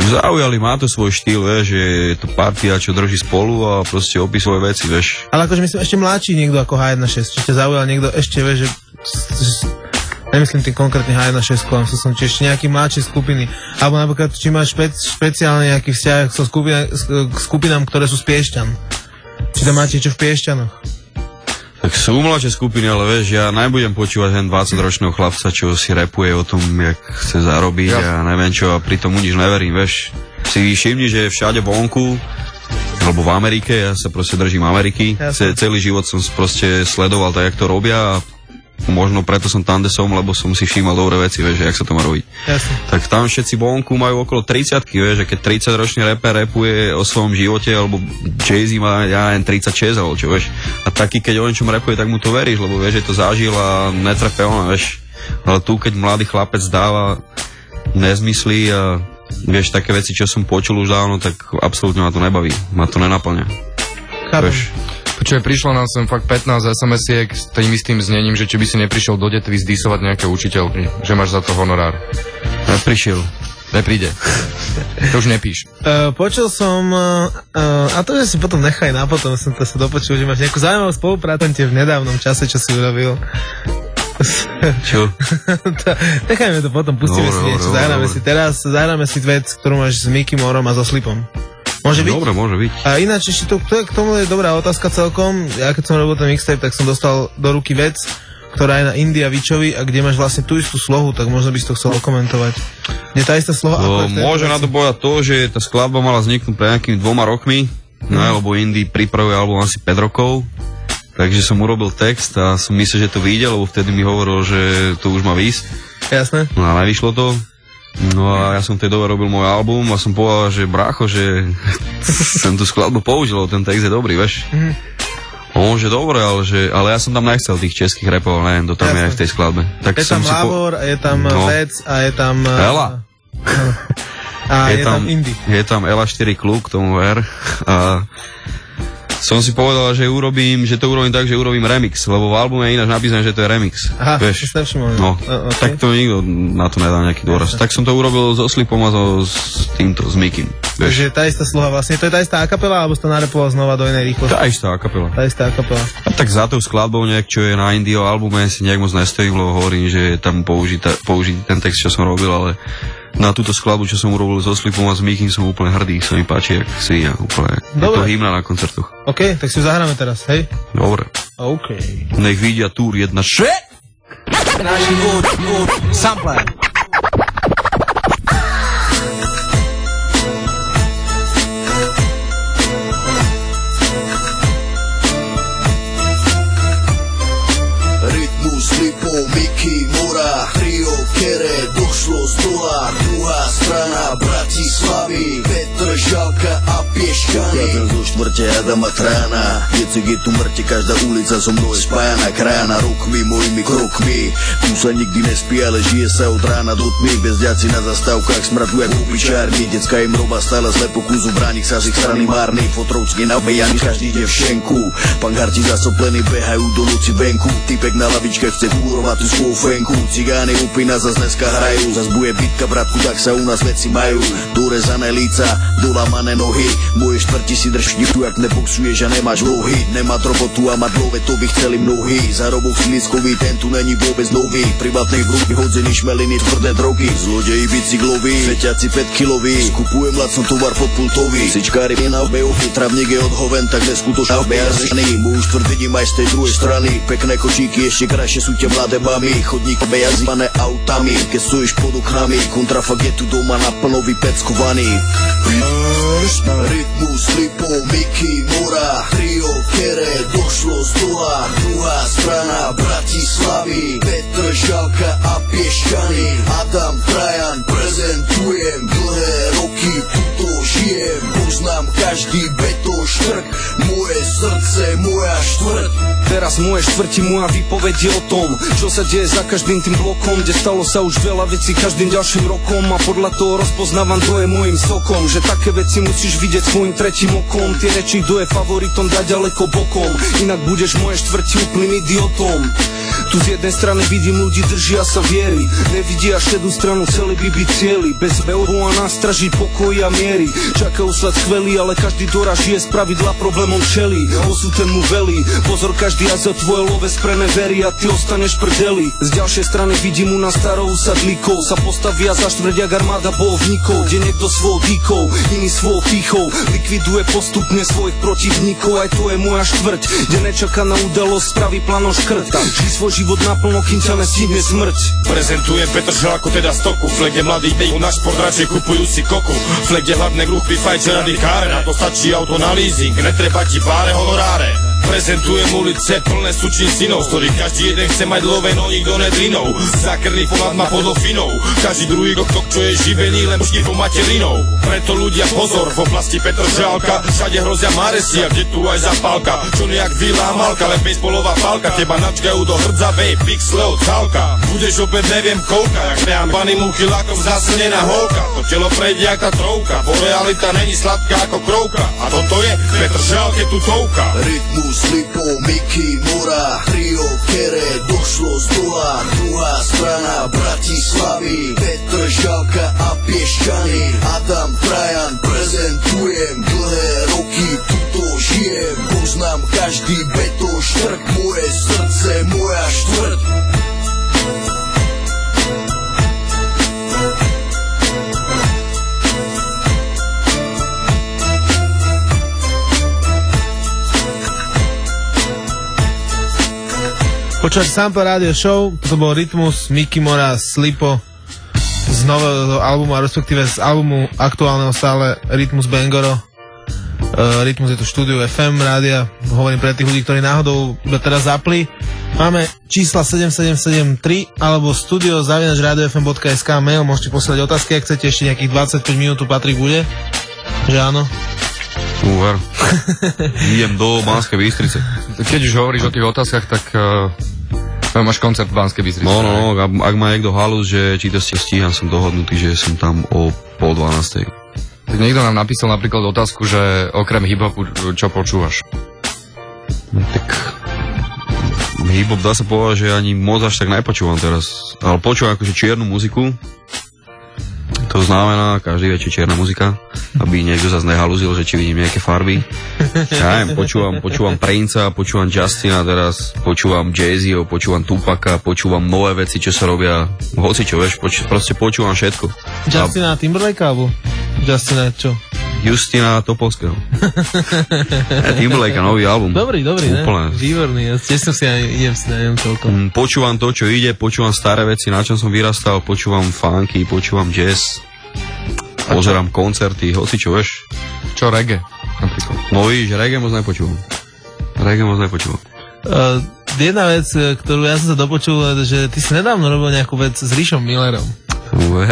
Zaujali, má to svoj štýl, vieš, že je to partia, čo drží spolu a proste opisuje veci, vieš. Ale akože myslím, ešte mladší niekto ako H1.6, či ťa zaujal niekto ešte, vieš, že... Nemyslím tým konkrétne H1.6, ale som či ešte nejaký mladší skupiny. Alebo napríklad, či máš špeciálne nejaký vzťah so skupinám, ktoré sú z Piešťan. Či tam máte čo v Piešťanoch? Tak sú mladšie skupiny, ale vieš, ja nebudem počúvať hen 20-ročného chlapca, čo si rapuje o tom, jak chce zarobiť a neviem čo, a pritom mu nič neverím, vieš. Si všimni, že všade vonku, alebo v Amerike, ja sa proste držím Ameriky, celý život som proste sledoval tak, jak to robia a možno preto som tam, kde som, lebo som si všímal dobré veci, vieš, jak sa to má robiť. Jasne. Tak tam všetci vonku majú okolo 30-ky, vieš, že keď 30-ročný rapper rapuje o svojom živote, alebo Jay-Z má, ja len 36, alebo čo, vieš. A taký, keď o niečom rapuje, tak mu to veríš, lebo vieš, že to zažil a netrepe ona, vieš. Ale tu, keď mladý chlapec dáva nezmysly a vieš, také veci, čo som počul už dávno, tak absolútne ma to nebaví, ma to nenaplňa. Vieš. Počuj, prišlo nám sem fakt 15 SMS-iek s tým istým znením, že či by si neprišiel do Detvy zdisovať nejaké učiteľky, že máš za to honorár. Neprišiel. Nepríde. To už nepíš. Počul som, a to, že si potom nechaj na potom, som to sa dopočul, že máš nejakú zaujímavú spoluprácu v nedávnom čase, čo si urobil. Čo? Nechajme to potom, pustíme si niečo, zahráme si teraz, zahráme si vec, ktorú máš s Mickey Morom a so Slipom. Môže byť? Dobre, môže byť. A ináč ešte k tomu je dobrá otázka celkom. Ja keď som robil ten mixtape, tak som dostal do ruky vec, ktorá je na India Vičovi a kde máš vlastne tú istú slohu, tak možno by si to chcel okomentovať. Je tá istá sloha? Môže na to povedať to, že tá skladba mala vzniknúť pre nejakými 2 rokmi, lebo Indie pripravuje album asi 5 rokov. Takže som urobil text a som myslel, že to vyjde, lebo vtedy mi hovoril, že to už má výjsť. Jasné. No a nevyšlo to. No a ja som v tej dobe robil môj album a som povedal, že brácho, že som tú skladbu použil, ten text je dobrý, vieš. On, že dobre, ale ja som tam nechcel tých českých rapov, neviem, to tam je aj v tej skladbe. Tak je tam Lavor, je tam Vec a je tam... Ela. A je tam Indie. Je tam Ela 4 kluk, k tomu ver. A som si povedal, že to urobím tak, že urobím remix, lebo v albume je ináč napísané, že to je remix. Aha, vieš? No, okay. Tak to nikto na to nedá nejaký dôraz. Tak som to urobil so Slipom a s týmto, s Mikim. Takže tá istá sloha vlastne, to je tá istá akapela, alebo si to narepoval znova do inej rýchlosti? Tá istá akapela. Tá istá akapela. A tak za tou skladbou nejak, čo je na Indio albume, si nejak moc nestojím, lebo hovorím, že je tam použitý ten text, čo som robil, ale na túto skladbu, čo som urobil so Slipom a s Mikim, som úplne hrdý, sa mi páči, jak si ja úplne. Dobre. Je to hymna na koncertoch. OK, tak si ju zahráme teraz, hej? Dobre. OK. Nech vidia túr 1 Náš sampler. Rytmus Slipov, Mickey Mora, trio, kere došlo z dola, druhá strana Bratislavy, Petr Žalka a Piešťany. Jeden zo štvrte Adama Trána, keď je tu mŕte, každá ulica so mnou je spájana, krána rokmi, mojimi krokmi. Tu sa nikdy nespí, ale žije sa od rána do tmy, bezďaci na zastávkach smradu jak opičárni, decka im roba stále zle pokusu, bránik sa z ich strany márny, fotrovcky nabejaný, každý ide v šenku, pangarti zasoplení behajú do noci venku, typek na lavičke chce kúrovať tú svoju fenku, cigány upína zas dneska hrajú, zas bude bitka bratku, tak sa u nás veci majú, dorezané líca, dolamané nohy, moje štvrti si drž tu, jak neboxuješ a nemáš lohy, nemá robotu a mať love, to by chceli mnohí, zárobok sliskový, ten tu není vôbec nový, privátnej vrúby hodzený šmeliny, tvrdé drogy, zlodeji bicykloví, feťaci 5-kiloví, skupujem lacno tovar popultový, sičkári je na obejovi, travník je odhoven, tak neskutočná bejazdný, môj štvrť vidím aj z tej druhej strany, pekné kočíky, ešte krajšie sú tie mladé mami, chodník bejazívané autami, keď stojíš pod oknami, kontrafakt je tu doma naplno vypeckovaný. Rytmus Slipov, Mickey Mora, trio, kere došlo z dola, druhá strana Bratislavy, Petr Žalka a Piešťany, Adam Trajan, prezentujem, dlhé roky tuto žijem, poznám každý betoštrk, moje srdce, moja štvrť. Teraz moje štvrti, moja výpoveď je o tom, čo sa deje za každým tým blokom, kde stalo sa už veľa vecí každým ďalším rokom a podľa toho rozpoznávam, kto je môjim sokom, že také veci musíš vidieť svojim tretím okom, tie reči, kto je favoritom, dať ďaleko bokom, inak budeš moje štvrti úplným idiotom. Tu z jednej strany vidím ľudí, držia sa viery, nevidia šedú stranu, celý by byť cieli, bez beohu a nástražiť pokoji a miery. Čakajú sa skvelí, ale každý doraz žije z pravidla problémom čelí. Osud ten mu velí, pozor každý aj za tvoje love sprené verí a ty ostaneš prdeli. Z ďalšej strany vidím u nás starou usadlíkov, sa postavia za štvrť jak armáda bojovníkov, kde niekto svojou dýkou, iný svojou pýchou likviduje postupne svojich protivníkov. Aj to je moja štvrť, kde nečakaná udalosť spraví plano škrta. Žij svoj život naplno, kým ťa nestihne smrť. Prezentujem Petržalku, teda stoku. Flek je mladý, dejú na šport, radšej kupujú si koku. Flek je hladné grupy, fajče rady káre, na to stačí auto na leasing, netreba ti pár honoráre. Prezentujem ulice plné sučných synov, z ktorých každý jeden chce mať love, no nikto nedrinou. Zakrný pohľad má podľa finov, každý druhý doktor, čo je živený len štipom materinou. Preto ľudia pozor, v oblasti Petržalka všade hrozia maresy, a kde tu aj zapálka. Čo nejak Vila Malka, len baseballová pálka, teba načkajú do hrdzavej pixle od Halka. Budeš opäť neviem koľka, jak priam bany múky lakom zaslnená holka. To telo prejde jak tá trovka, bo realita není sladká ako krovka. A toto je Petržalke tutovka. Rytmus, Lipo, Miky, Mora, trio, Kere, došlo z dola. Druhá strana Bratislavy, Petržalka a Piešťany. Adam Trajan, prezentujem, dlhé roky tuto žijem. Poznám každý beton štrk, moje srdce, moja štvrť. Počúvate Sample Radio Show, to bol Rytmus, Miky Mora, Slipo z nového albumu, a respektíve z albumu aktuálneho stále Rytmus Bangoro. Rytmus je tu štúdiu FM rádia, hovorím pre tých ľudí, ktorí náhodou teraz zapli. Máme čísla 7773 alebo studio@radiofm.sk, mail, môžete poslať otázky, ak chcete, ešte nejakých 25 minút tu Patrik bude, že áno? Úver. Idem do Banskej Bystrice. Keď už hovoríš o tých otázkach, tak máš koncert v Banskej Bystrici. No, ak má niekto halus, že či to stíham, som dohodnutý, že som tam o 11:30. Tak niekto nám napísal napríklad otázku, že okrem hip-hopu, čo počúvaš? Tak hip-hop dá sa povedať, že ani moc až tak nepočúvam teraz. Ale počúvam akože čiernu muziku. To znamená každý večer čierna muzika, aby niekto zase nehaluzil, že či vidím nejaké farby. Ja neviem, počúvam Princa, počúvam Justina teraz, počúvam Jay-Zho, počúvam Tupaka, počúvam nové veci, čo sa robia, hocičo, vieš, proste počúvam všetko. Justina Timberlake alebo Justina čo? Justina Topolského. Timberlake, nový album. Dobrý, úplne. Ne? Výborný, ja tiež som si idem si na ňom toľko. Počúvam to, čo ide, počúvam staré veci, na čom som vyrastal, počúvam funky, počúvam jazz, pozerám koncerty, hocičo, vieš. Čo reggae? Napríklad. No víš, reggae moc nepočúvam. Jedna vec, ktorú ja som sa dopočul, že ty si nedávno robil nejakú vec s Rišom Millerom. Uver.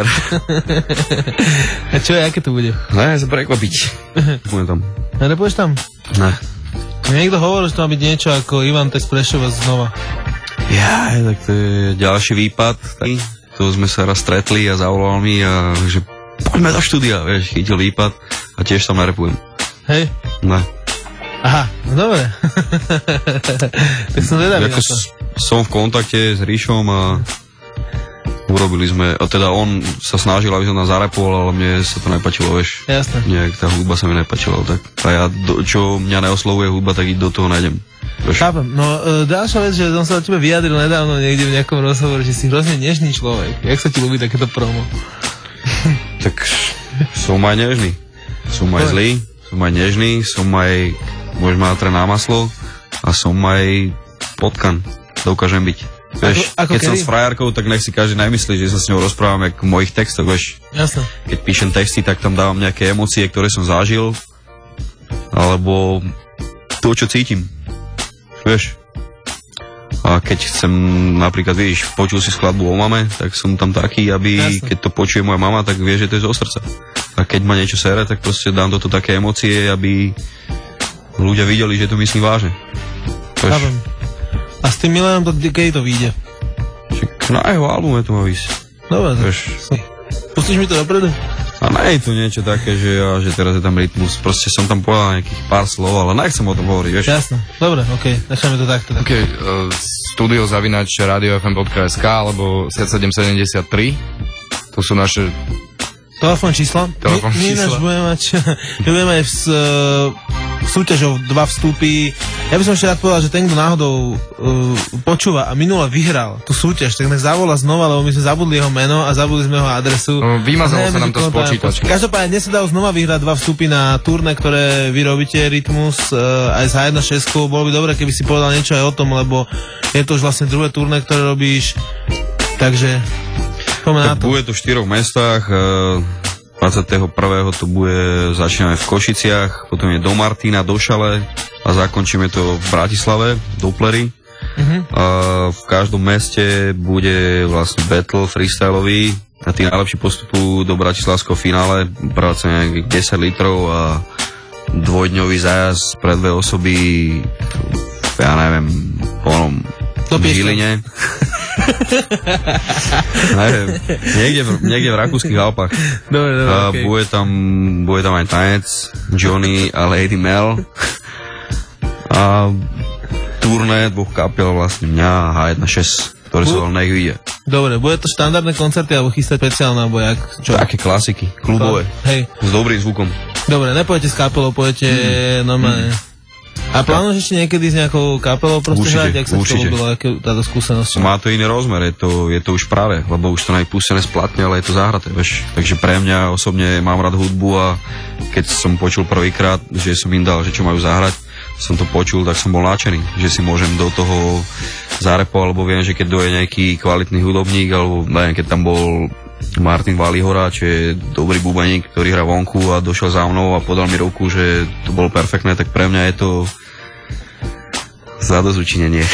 A čo je, aké to bude? Ne, sa prekvapiť. Pôjdem tam. Nepôjdeš tam? Ne. Niekto hovoril, že to má byť niečo ako Ivan Test Prešova znova. Ja, tak to je ďalší výpad. To sme sa raz stretli a zavolal mi a že poďme do štúdia, vieš, chytil výpad a tiež tam nerepujem. Hej? Ne. Aha, no dobre. Tak som vedavý na to. Som v kontakte s Ríšom a urobili sme, a teda on sa snažil, aby som nás zarepoval, ale mne sa to nepáčilo, vieš. Jasné. Nejak tá hudba sa mi nepáčila, tak a ja, čo mňa neoslovuje hudba, tak do toho nájdem. Chápem, no ďalšia vec, že som sa o tebe vyjadril nedávno niekde v nejakom rozhovore, že si hrozne nežný človek. Jak sa ti ľúbi takéto promo? Tak som aj nežný. Som aj zlý, som aj nežný, som aj, môžem mať na maslo a som aj potkan. Dokážem byť. Vieš, keď som s frajerkou, tak nech si každý nemyslí, že sa s ňou rozprávam jak v mojich textoch, vieš. Jasne. Keď píšem texty, tak tam dávam nejaké emócie, ktoré som zažil, alebo to, čo cítim. Vieš. A keď chcem, napríklad, vieš, počul si skladbu o mame, tak som tam taký, aby, jasne, keď to počuje moja mama, tak vie, že to je zo srdca. A keď ma niečo sere, tak proste dám toto také emócie, aby ľudia videli, že to myslím vážne. Chápem. A s tým Milanom, kedy to vyjde? Na jeho albume to má výsť. Dobre, pustíš mi to dopredu? A nie je to niečo také, že teraz je tam rytmus. Proste som tam povedal nejakých pár slov, ale nechcem o tom hovoriť, vieš. Jasné, dobre, okej, necháme to takto. Okej, studio@radiofm.sk alebo 7773. To sú naše telefón číslo. My ináč budeme mať súťažou 2 vstupy. Ja by som ešte rád povedal, že ten, kto náhodou počúva a minule vyhral tú súťaž, tak nech zavolá znova, lebo my sme zabudli jeho meno a zabudli sme jeho adresu. Vymazalo sa nám to z počítača. Každopádne dnes sa dajú znova vyhrať 2 vstupy na turné, ktoré vy robíte, Rytmus, aj z H1.6. Bolo by dobre, keby si povedal niečo aj o tom, lebo je to už vlastne druhé turné, ktoré robíš. Takže tak bude to v 4 mestách. 21. to bude, začíname v Košiciach, potom je do Martina, do Šale a zakončíme to v Bratislave, do Plery. V každom meste bude vlastne battle freestyleový a tí najlepší postupujú do bratislavského finále, práve 10 litrov a dvojdňový zájazd pre 2 osoby, ja neviem, v Žiline. Neviem, niekde v rakúskych Alpách. Dobre, okay. Bude tam aj tanec Johnny a Lady Mel a turné 2 kapiel vlastne mňa a H1.6, ktoré sú veľmi vidia. Dobre, bude to štandardné koncerty alebo chystať špeciálne alebo jak? Čo? Také klasiky, klubové, s dobrým zvukom. Dobre, nepojete s kapelou, pojete normálne. A plánuješ ešte niekedy s nejakou kapelou proste hrať? Jak sa to ľúbilo, aké táto skúsenosť? Má to iný rozmer, je to už práve, lebo už to najpustené splatne, ale je to zahraté, vieš. Takže pre mňa osobne mám rád hudbu a keď som počul prvýkrát, že som im dal, že čo majú zahrať, som to počul, tak som bol nadšený, že si môžem do toho zarepovať, alebo viem, že keď dojde nejaký kvalitný hudobník, alebo neviem, keď tam bol Martin Valihora, čo je dobrý bubeník, ktorý hrá vonku a došiel za mnou a podal mi ruku, že to bolo perfektné, tak pre mňa je to zadozučinenie.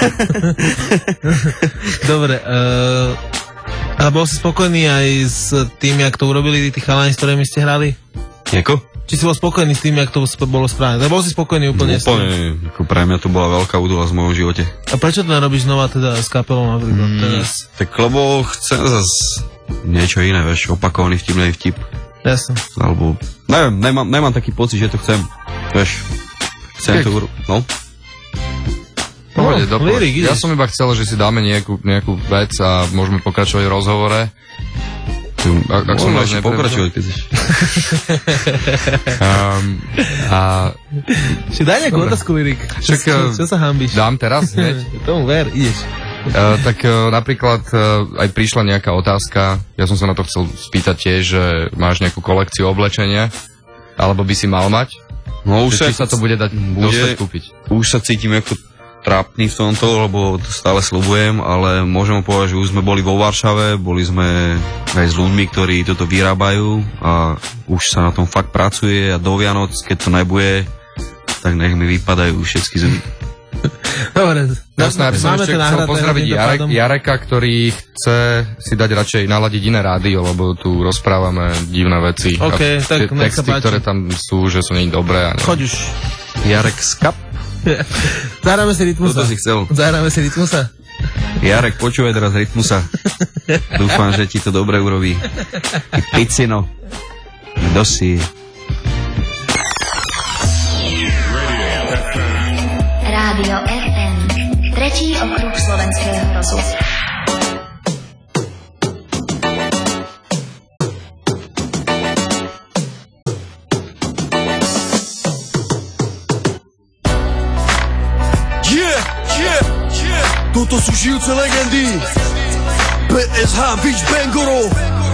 Dobre, ale bol si spokojný aj s tým, jak to urobili tí chalani, s ktorými ste hrali? Jako? Či si bol spokojný s tým, jak to bolo správne? Bol si spokojný úplne s tým? Úplne, ako pre mňa to bola veľká udalosť v mojom živote. A prečo to nerobíš znova teda s kapelou napríklad teraz? Tak lebo chcem zase niečo iné, vieš, opakovaný vtip, nej vtip. Jasne. Alebo, neviem, nemám taký pocit, že to chcem, vieš, chcem to no? Pohode, ja som iba chcel, že si dáme nejakú vec a môžeme pokračovať v rozhovore. Ak som vás pokračovať, keď si. Daj nejakú otázku, Lirik. Čo sa hambíš? Dám teraz? Tomu ver, ideš. Tak napríklad aj prišla nejaká otázka, ja som sa na to chcel spýtať tiež, že máš nejakú kolekciu oblečenia, alebo by si mal mať? No už či sa to bude dať dostať kúpiť? Už sa cítim ako trápny v tomto, lebo to stále sľubujem, ale môžem povedať, že už sme boli vo Varšave, boli sme aj s ľuďmi, ktorí toto vyrábajú a už sa na tom fakt pracuje a do Vianoc, keď to nebude, tak nech mi vypadajú všetky zuby. Dobre, jasné, aby som ešte chcel pozdraviť Jareka, ktorý chce si dať radšej naladiť iné rádio, lebo tu rozprávame divné veci. Okay, tak texty, ktoré tam sú, že sú nie dobré. Choď už. Jarek Skap. Zahráme si Rytmusa. Toto si chcel. Zahráme si Rytmusa. Jarek, počúvaj teraz Rytmusa. Dúfam, že ti to dobre urobí. Ty picino. Kto si? Rádio FM. Tretí okruh slovenského rozhlasu. Toto sú žijúce legendy PSH Beach Bangoro.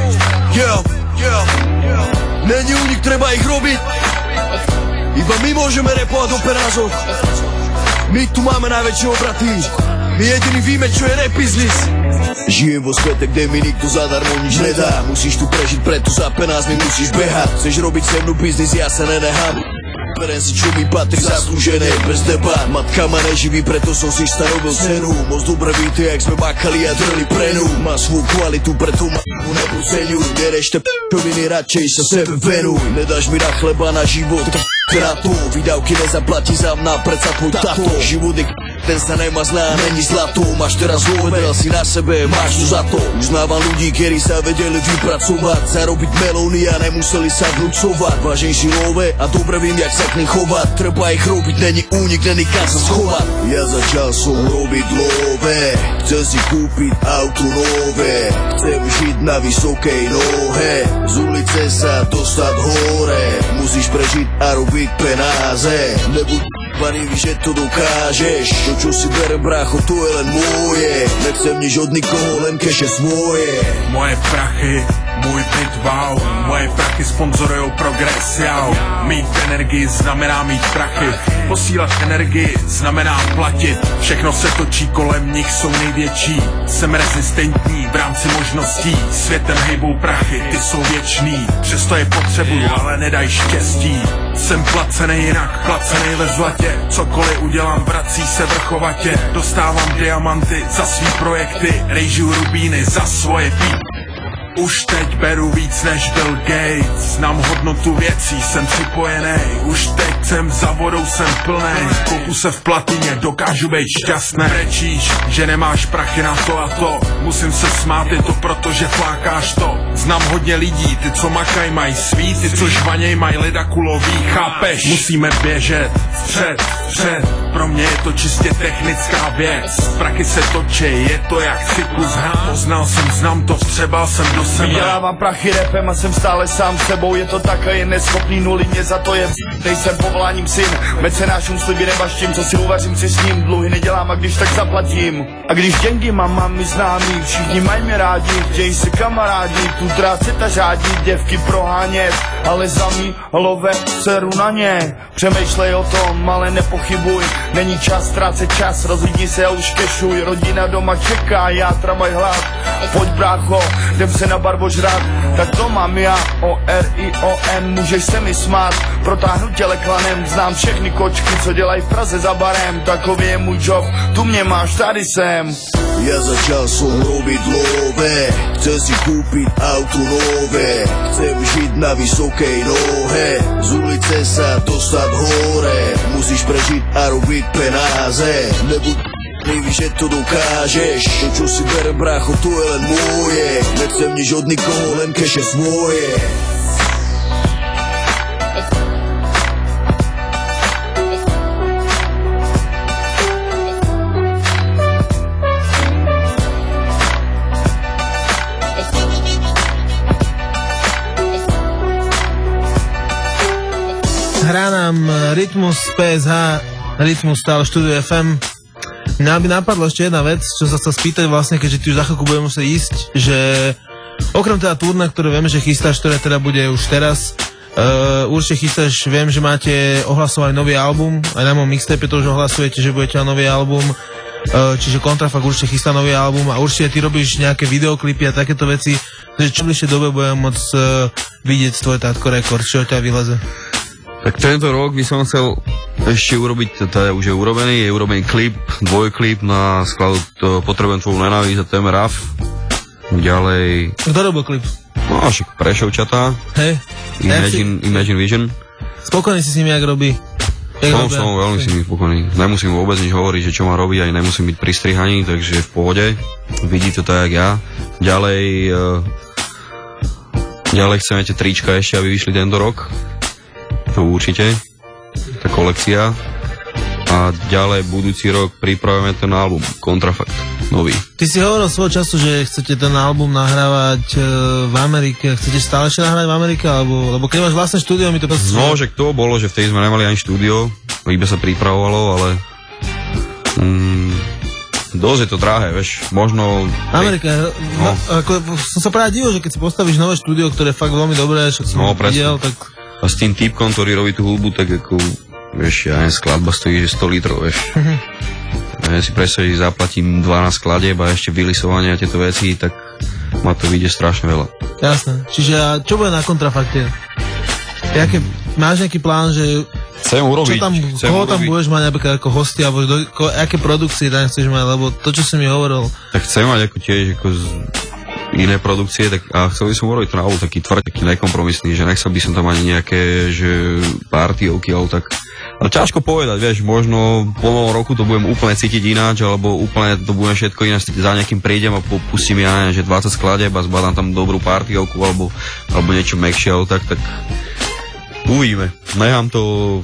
Není únik, treba ich robiť. Iba my môžeme repovať o peniazoch. My tu máme najväčšie obraty. My jediný víme, čo je rap business. Žijem vo svete, kde mi nikto zadarmo nič nedá. Musíš tu prežiť, preto za penázmi musíš behať. Chceš robiť se mnou biznis, ja sa nenechám. Berem si, čo mi patrí zaslúžené, bez debát. Matka ma neživí, preto som si starobil cenu. Moc dobre víte, jak sme makali a drli prenu. Má svoju kvalitu, preto ma nepodceňuj. Nerešte p***oviny, radšej sa sebe venuj. Nedáš mi na chleba, na život, na to. Výdavky nezaplatí za mňa, predsa tvoj tato. Život je ten sa nemazná, není zlato. Máš teraz love, vedel si na sebe, máš tu za to. Uznávam ľudí, ktorí sa vedeli vypracovať, zarobiť melóny a nemuseli sa vnúcovať. Vážim si love a dobre vím, jak sa k nim chovať. Treba ich robiť, není únik, není kam sa schovať. Ja začal som robiť love, chcem si kúpiť auto nové, chcem žiť na vysokej nohe, z ulice sa dostať hore. Musíš prežiť a robiť penáze, nebuď paný, že to dokážeš. To, čo si berem, brácho, to je len moje. Nechcem nič od nikoho, len keše svoje. Moje prachy, můj byt, wow. Moje prachy sponzorujou progres, jau. Mít energii znamená mít prachy. Posílat energii znamená platit. Všechno se točí kolem nich, jsou největší. Jsem rezistentní v rámci možností. Světem hejbou prachy, ty jsou věčný. Přesto je potřebuju, ale nedaj štěstí. Jsem placený jinak, placený ve zlatě. Cokoliv udělám, vrací se vrchovatě. Dostávám diamanty za svý projekty. Rejžuju rubíny za svoje pít. Už teď beru víc než Bill Gates. Znám hodnotu věcí, jsem připojený. Už teď jsem za vodou, jsem plnej. Koupu se v platině, dokážu být šťastný. Rečíš, že nemáš prachy na to a to. Musím se smát, je to proto, že flákáš to. Znám hodně lidí, ty co makaj mají svý, ty co žvaněj mají ledakulový, chápeš? Musíme běžet vpřed, vpřed. Pro mě je to čistě technická věc. Prachy se točej, je to jak cyklus hrát. Poznal jsem, znám to, vstřebal jsem do sebe. Vydělávám prachy rapem a jsem stále sám sebou. Je to tak a je neschopný nuly, mě za to je. Nejsem povoláním syn, mecenášům sliby nebaštím. Co si uvařím, si s ním, dluhy nedělám a když tak zaplatím. A když děnky mám mi známí, všichni mají mě rádi, chtějí se kamarádi, tu trácet a řádit, děvky prohánět, ale za mý love seru na ně. Přemýšlej o tom, ale nepochybuj, není čas ztrácet čas, rozlídni se a už kešuj, rodina doma čeká, já tramvaj hlad. Pojď brácho, jdem se na barbožrát, tak to mám já, O-R-I-O-N, můžeš se mi smát, protáhnu těle klanem, znám všechny kočky, co dělají v Praze za barem, takový je můj job, tu mě máš, tady jsem. Ja začal som robiť love, chcem si kúpiť auto nové, chcem žiť na vysokej nohe, z ulice sa dostať hore, musíš prežiť a robiť penáze, nebuď víš, že to dokážeš. To, čo si berem, brácho, to je len moje. Nechcem nič od nikoho, len keše svoje. Hrá nám Rytmus PSH, Rytmus stále štúdio FM. Mňa by napadla ešte jedna vec, čo sa chcel spýtať vlastne, keďže ty už za chvíľku budeme musieť ísť, že okrem teda turné, ktoré vieme, že chystáš, ktoré teda bude už teraz, určite chystáš, viem, že máte ohlasovať nový album, aj na mojom mixtape to už ohlasujete, že budete mať nový album, čiže Kontrafakt určite chystá nový album a určite ty robíš nejaké videoklipy a takéto veci, že čo bližšie dobe budem môcť vidieť tvoj Tatko Records, čo ťa vyleze? Tak tento rok by som chcel ešte urobiť, teda už je urobený klip, dvojklip na skladu Potrebujem tvoju nenávisť a téme RAF. Ďalej... Kto robil klip? No, však Prešovčatá. Hej. Imagine Vision. Spokojný si s nimi, jak robí? Som veľmi si spokojný. Nemusím vôbec nič hovoriť, že čo má robiť, ani nemusím byť pri strihaní, takže v pohode. Vidí to tak, jak ja. Ďalej chceme tie trička ešte, aby vyšli tento rok. To určite, tá kolekcia. A ďalej budúci rok pripravujeme ten album Kontrafakt, nový. Ty si hovoril svojho času, že chcete ten album nahrávať v Amerike. Chcete stále ešte nahrávať v Amerike? Lebo keď máš vlastné štúdio, mi to proste... No, že to bolo, že vtedy sme nemali ani štúdio, iba sa pripravovalo, ale... dosť je to drahé, vieš, možno... Amerika, no. Ako, som sa práve divil, že keď si postavíš nové štúdio, ktoré je fakt veľmi dobré, však som videl, tak... A s tým typkom, ktorý robí tú hudbu, tak ako, vieš, ja neviem, skladba stojí 100 litrov, vieš. Ja si predstaviť, že zaplatím 12 skladieb a ešte vylisovanie a tieto veci, tak ma to vyjde strašne veľa. Jasné. Čiže a čo bude na Kontrafakte? Máš nejaký plán, že... Chcem urobiť. Koho tam budeš mať napríklad ako hostia, alebo aké produkcie tam chceš mať, lebo to, čo si mi hovoril... Tak chcem mať ako tiež, ako iné produkcie, tak a chcel by som urobiť ten album taký tvrdý, taký nekompromisný, že nechcel by som tam ani nejaké, že partiovky, alebo tak. Ale ťažko povedať, vieš, možno po novom roku to budem úplne cítiť ináč, alebo úplne to budem všetko ináč, za nejakým prídem a pustím ja, že 20 skladeb a zbadám tam dobrú partiovku, alebo niečo mäkšie, alebo tak uvidíme. Nechám to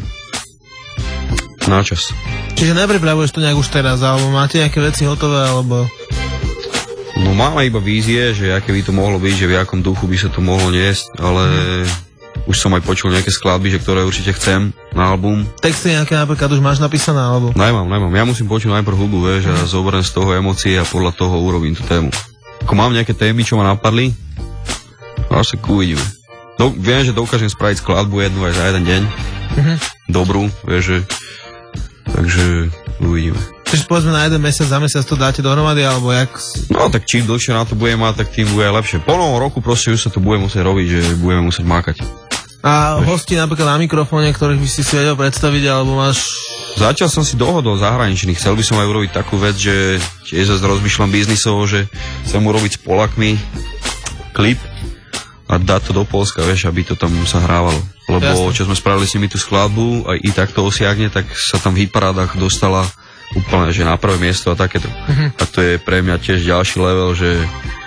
na čas. Čiže nepripravuješ to nejak už teraz, alebo máte nejaké veci hotové, alebo... No máme iba vízie, že aké by to mohlo byť, že v jakom duchu by sa to mohlo niesť, ale už som aj počul nejaké skladby, že ktoré určite chcem na album. Texty nejaké napríklad už máš napísané, alebo? Nemám. Ja musím počuť najprv hudbu, vieš, a zoberiem z toho emócie a podľa toho urobím tú tému. Ako mám nejaké témy, čo ma napadli, až sa uvidíme. Viem, že dokážem spraviť skladbu jednu aj za jeden deň. Dobrú, vieš, že... Takže uvidíme. Čiže povedzme na jeden mesiac, za mesiac to dáte dohromady, alebo jak? No, tak čím dlhšie na to budem mať, tak tým bude aj lepšie. Po novom roku proste už sa to bude musieť robiť, že budeme musieť mákať. A hosti napríklad na mikrofóne, ktorých by si vedel predstaviť, alebo máš... Zatiaľ som si dohodol zahraničných. Chcel by som aj urobiť takú vec, že tiež zase rozmýšľam biznisovo, že chcem urobiť s Polakmi klip a dať to do Polska, vieš, aby to tam sa hrávalo. Lebo čo sme spravili s nimi tú skladbu, aj i takto osiahne, tak sa tam v hitparádach dostala úplne, že na prvé miesto a takéto. A to je pre mňa tiež ďalší level, že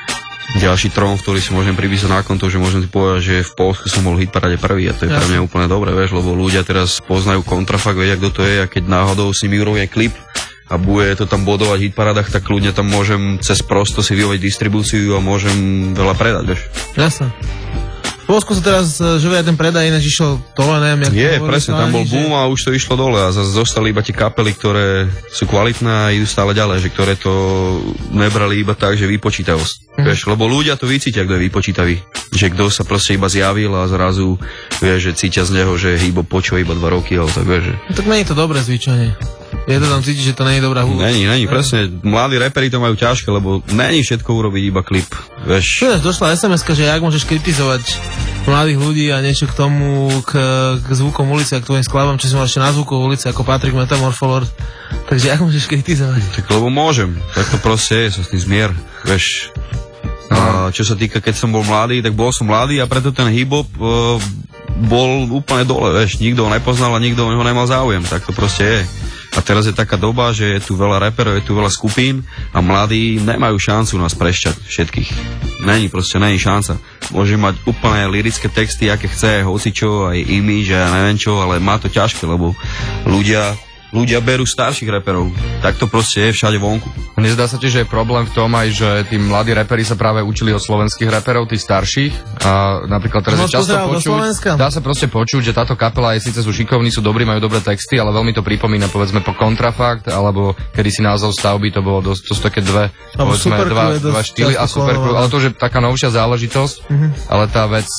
ďalší trón, ktorý si môžem pripísať na konto, že môžem si povedať, že v Polsku som bol v hitparáde prvý a to je pre mňa úplne dobre, vieš, lebo ľudia teraz poznajú Kontrafakt, vedia, kto to je a keď náhodou si mi urobia klip a bude to tam bodovať v hitparádach, tak ľudia tam môžem cez prosto si vyhovať distribúciu a môžem veľa predať, vieš. Jasne. V Polsku sa teraz, že ten predaj ináč išiel dole, neviem, jak to presne, tam bol boom a už to išlo dole a zase zostali iba tie kapely, ktoré sú kvalitné a idú stále ďalej, že ktoré to nebrali iba tak, že vypočítavosť. Vieš, lebo ľudia to vycítia, kto je vypočítavý. Že kto sa proste iba zjavil a zrazu, vieš, že cítia z neho, že hýbo počúva iba 2 roky, ale tak vieš, že... No, tak nie je to dobré zvyčajne. Je to tam cítiť, že to nie je dobrá hudba. Není, presne. Mladí reperi to majú ťažké, lebo není všetko urobiť iba klip, vieš. Došla SMS-ka, že jak môžeš kritizovať mladých ľudí a niečo k tomu, k zvukom ulice a k tvojim skladbám, čo som mal ešte na zvukovú ulici ako Patrik Metamorpholord. Takže jak môžeš kritizovať? Tak lebo môžem. Tak to proste je, sa s tým zmier, vieš. A čo sa týka, keď som bol mladý, tak bol som mladý a preto ten hip-hop bol úplne dole, vieš. Nikto ho nepoznal a nikto ho nemal záujem. Tak to proste je. A teraz je taká doba, že je tu veľa reperov, je tu veľa skupín a mladí nemajú šancu nás prešťať všetkých. Není šanca. Môže mať úplne lirické texty, aké chce, hocičo, aj imidž, ja neviem čo, ale má to ťažké, lebo ľudia berú starších reperov. Tak to proste je všade vonku. Nezdá sa ti, že je problém v tom aj, že tí mladí reperi sa práve učili od slovenských reperov, tých starších a napríklad teraz je často počuť, dá sa proste počuť, že táto kapela je síce sú šikovní, sú dobrí, majú dobré texty, ale veľmi to pripomína povedzme po Kontrafakt, alebo kedysi názov Stavby, to bolo dosť také dva štýly a Supercrew, ale to už je taká novšia záležitosť, ale tá vec,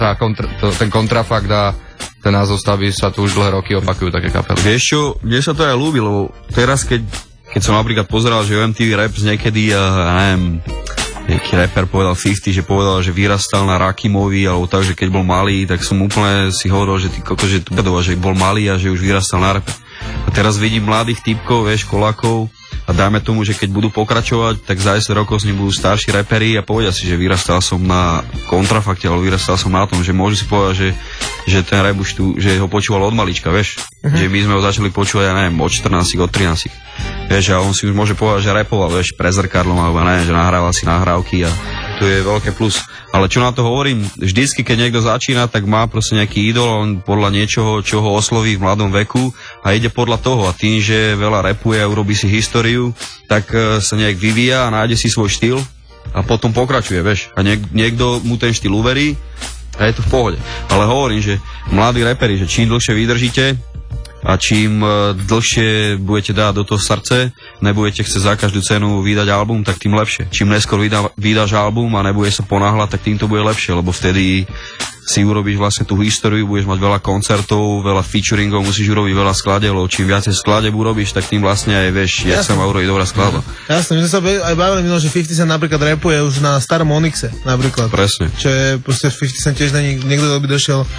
ten Kontrafakt a ten názov Stavby sa tu už dlhé roky opakujú také kapely. Vieš čo, mne sa to aj ľúbi, lebo teraz keď som napríklad pozeral, že MTV Raps niekedy, neviem, nejaký rapper povedal 50, že povedal, že vyrastal na Rakimovi, alebo tak, že keď bol malý, tak som úplne si hovoril, že ty koko, že tu bedova, že bol malý a že už vyrastal na rape. A teraz vidím mladých typkov, vieš, školákov, a dajme tomu, že keď budú pokračovať, tak za 10 rokov s ním budú starší reperi a povedia si, že vyrastal som na Kontrafakte, ale vyrastal som na tom, že môžu si povedať, že ten rap už tu, že ho počúval od malička, vieš. Že my sme ho začali počúvať, ja neviem, od 14, od 13. Vieš, a on si už môže povedať, že rapoval, vieš, pre zrkadlom, alebo neviem, že nahrával si nahrávky a to je veľké plus. Ale čo na to hovorím, vždycky, keď niekto začína, tak má proste nejaký idol, on podľa niečoho, čo ho osloví v mladom veku a ide podľa toho. A tým, že veľa rapuje a urobí si históriu, tak sa nejak vyvíja a nájde si svoj štýl a potom pokračuje, vieš. A niekto mu ten štýl uverí a je to v pohode. Ale hovorím, že mladí reperi, že čím dlhšie vydržíte a čím dlhšie budete dať do toho srdce, nebudete chcieť za každú cenu vydať album, tak tým lepšie. Čím neskôr vydáš album a nebude sa ponáhľať, tak tým to bude lepšie, lebo vtedy si urobíš vlastne tú históriu, budeš mať veľa koncertov, veľa featuringov, musíš urobiť veľa skladeb, lebo čím viacej skladeb urobíš, tak tým vlastne aj vieš, jak sa má urobiť dobrá skladba. Jasne, my sme sa aj bavili minulé, že 50 Cent napríklad rapuje už na starom Onyxe, napríklad. Presne. Čo je proste 50 Cent tiež není niekto, kto by došiel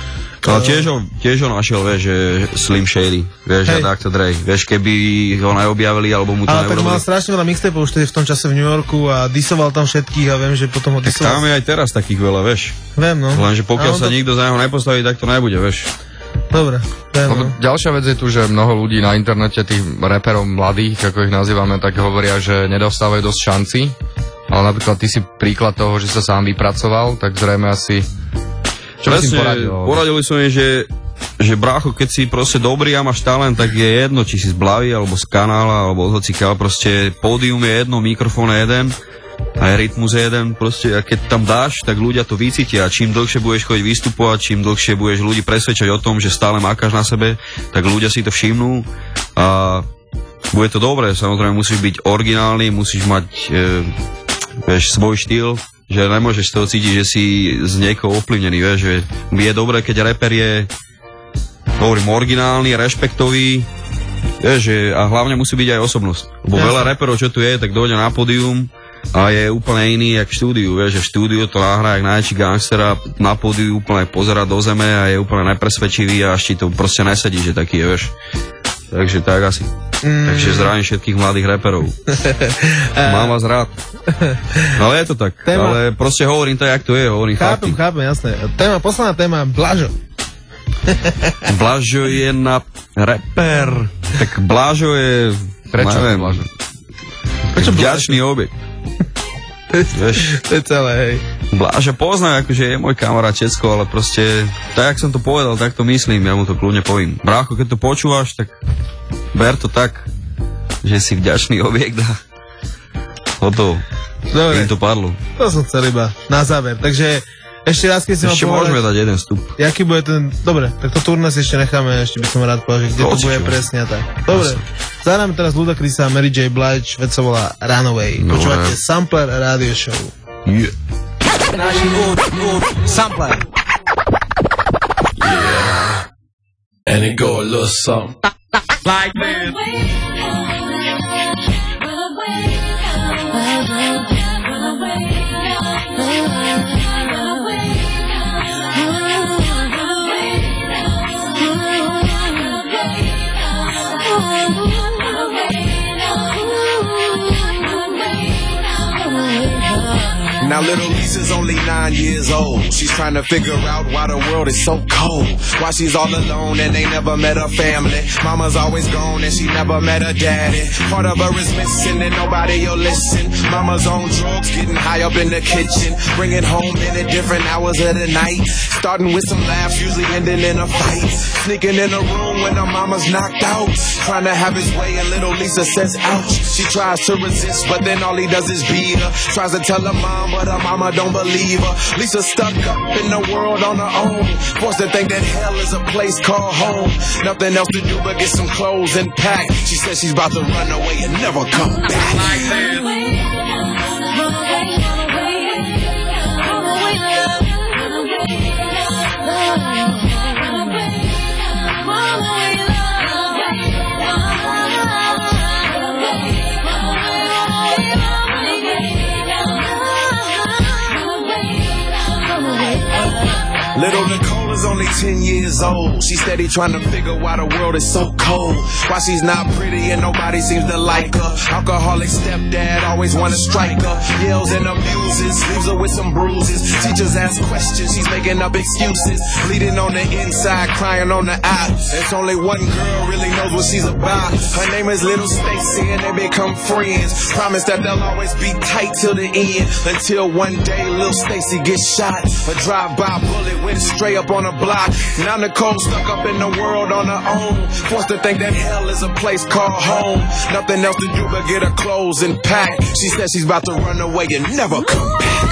Ale tiež ho našiel, vieš, že Slim Shady, vieš, a Dr. Dre. Vieš, keby ho neobjavili, alebo mu to neurobili. Ale tak mal strašne veľa mixtapeov už v tom čase v New Yorku a disoval tam všetkých a viem, že potom ho disoval. Tak tam je aj teraz takých veľa, vieš. Viem, no. Lenže pokiaľ sa nikto za neho nepostaví, tak to nebude, vieš. Dobre, viem, no. Ďalšia vec je tu, že mnoho ľudí na internete, tých reperov mladých, ako ich nazývame, tak hovoria, že nedostávajú dosť šanci. Ale napríklad ty si príklad toho, že sa sám vypracoval, tak zrejme asi... Presne, poradili som jej, že brácho, keď si proste dobrý a máš talent, tak je jedno, či si z Blavy, alebo z kanála, alebo od hocikáľ, proste pódium je jedno, mikrofón je jeden, aj rytmus je jeden, proste, a keď tam dáš, tak ľudia to vycítia, a čím dlhšie budeš chodiť vystupovať, čím dlhšie budeš ľudí presvedčať o tom, že stále mákaš na sebe, tak ľudia si to všimnú a bude to dobré, samozrejme musíš byť originálny, musíš mať vieš, svoj štýl, že nemôžeš z toho cítiť, že si z niekoho ovplyvnený, vieš, že je dobré, keď rapper je, hovorím, originálny, rešpektový, vieš, a hlavne musí byť aj osobnosť. Lebo veľa rapperov, čo tu je, tak dojde na pódium a je úplne iný jak v štúdiu, vieš, že v štúdiu to nahrá jak najväčší gangster a na pódiu úplne pozerá do zeme a je úplne nepresvedčivý a až ti to proste nesedí, že taký je, vieš. Takže tak asi. Takže zdravím všetkých mladých reperov. Mám vás rád. Ale je to tak. Ale proste hovorím to, jak to je. Hovorím fakty. Chápem, jasné. Posledná téma, Blažo. Blažo je na reper. Tak Blažo je... Prečo je Blažo? Prečo vďačný objekt. To je celé, hej. Blaža pozná, akože je môj kamarát Česko, ale proste, tak jak som to povedal, tak to myslím, ja mu to kľudne poviem. Brácho, keď to počúvaš, tak ber to tak, že si vďačný objekt a hotovo. Dobre. Im to padlo. To som chcel iba na záver, takže ešte raz, keď si ešte môžeme dať jeden vstup. Jaký bude ten... Dobre, tak to turné si ešte necháme, ešte by som rád povedal, kde to bude presne a tak. Dobre, zahráme teraz Ludacrisa, Mary J. Blige, vec sa volá Runaway. Počúvate Sampler Radio Show. Yeah. Sampler. Yeah. And it go a little something like this. Now little Lisa's only 9 years old. She's trying to figure out why the world is so cold. Why she's all alone and they never met her family. Mama's always gone and she never met her daddy. Part of her is missing and nobody'll listen. Mama's on drugs, getting high up in the kitchen. Bringing home in at different hours of the night. Starting with some laughs, usually ending in a fight. Sneaking in the room when her mama's knocked out. Trying to have his way and little Lisa says ouch. She tries to resist but then all he does is beat her. Tries to tell her mom but her mama don't believe her. Lisa stuck up in the world on her own. Forced to think that hell is a place called home. Nothing else to do but get some clothes and pack. She says she's about to run away and never come back. Little Nicole is only 10 years old. She's steady trying to figure why the world is so cold. Why she's not pretty and nobody seems to like her. Alcoholic stepdad always wanna strike her. Yells and abuses, leaves her with some bruises. Teachers ask questions, she's making up excuses. Bleeding on the inside, crying on the out. There's only one girl really knows what she's about. Her name is Little Stacy and they become friends. Promise that they'll always be tight till the end. Until one day Little Stacy gets shot. A drive-by bullet went straight up on a block. Now Nicole stuck up in the world on her own. Forced to think that hell is a place called home. Nothing else to do but get her clothes and pack. She says she's about to run away and never come back.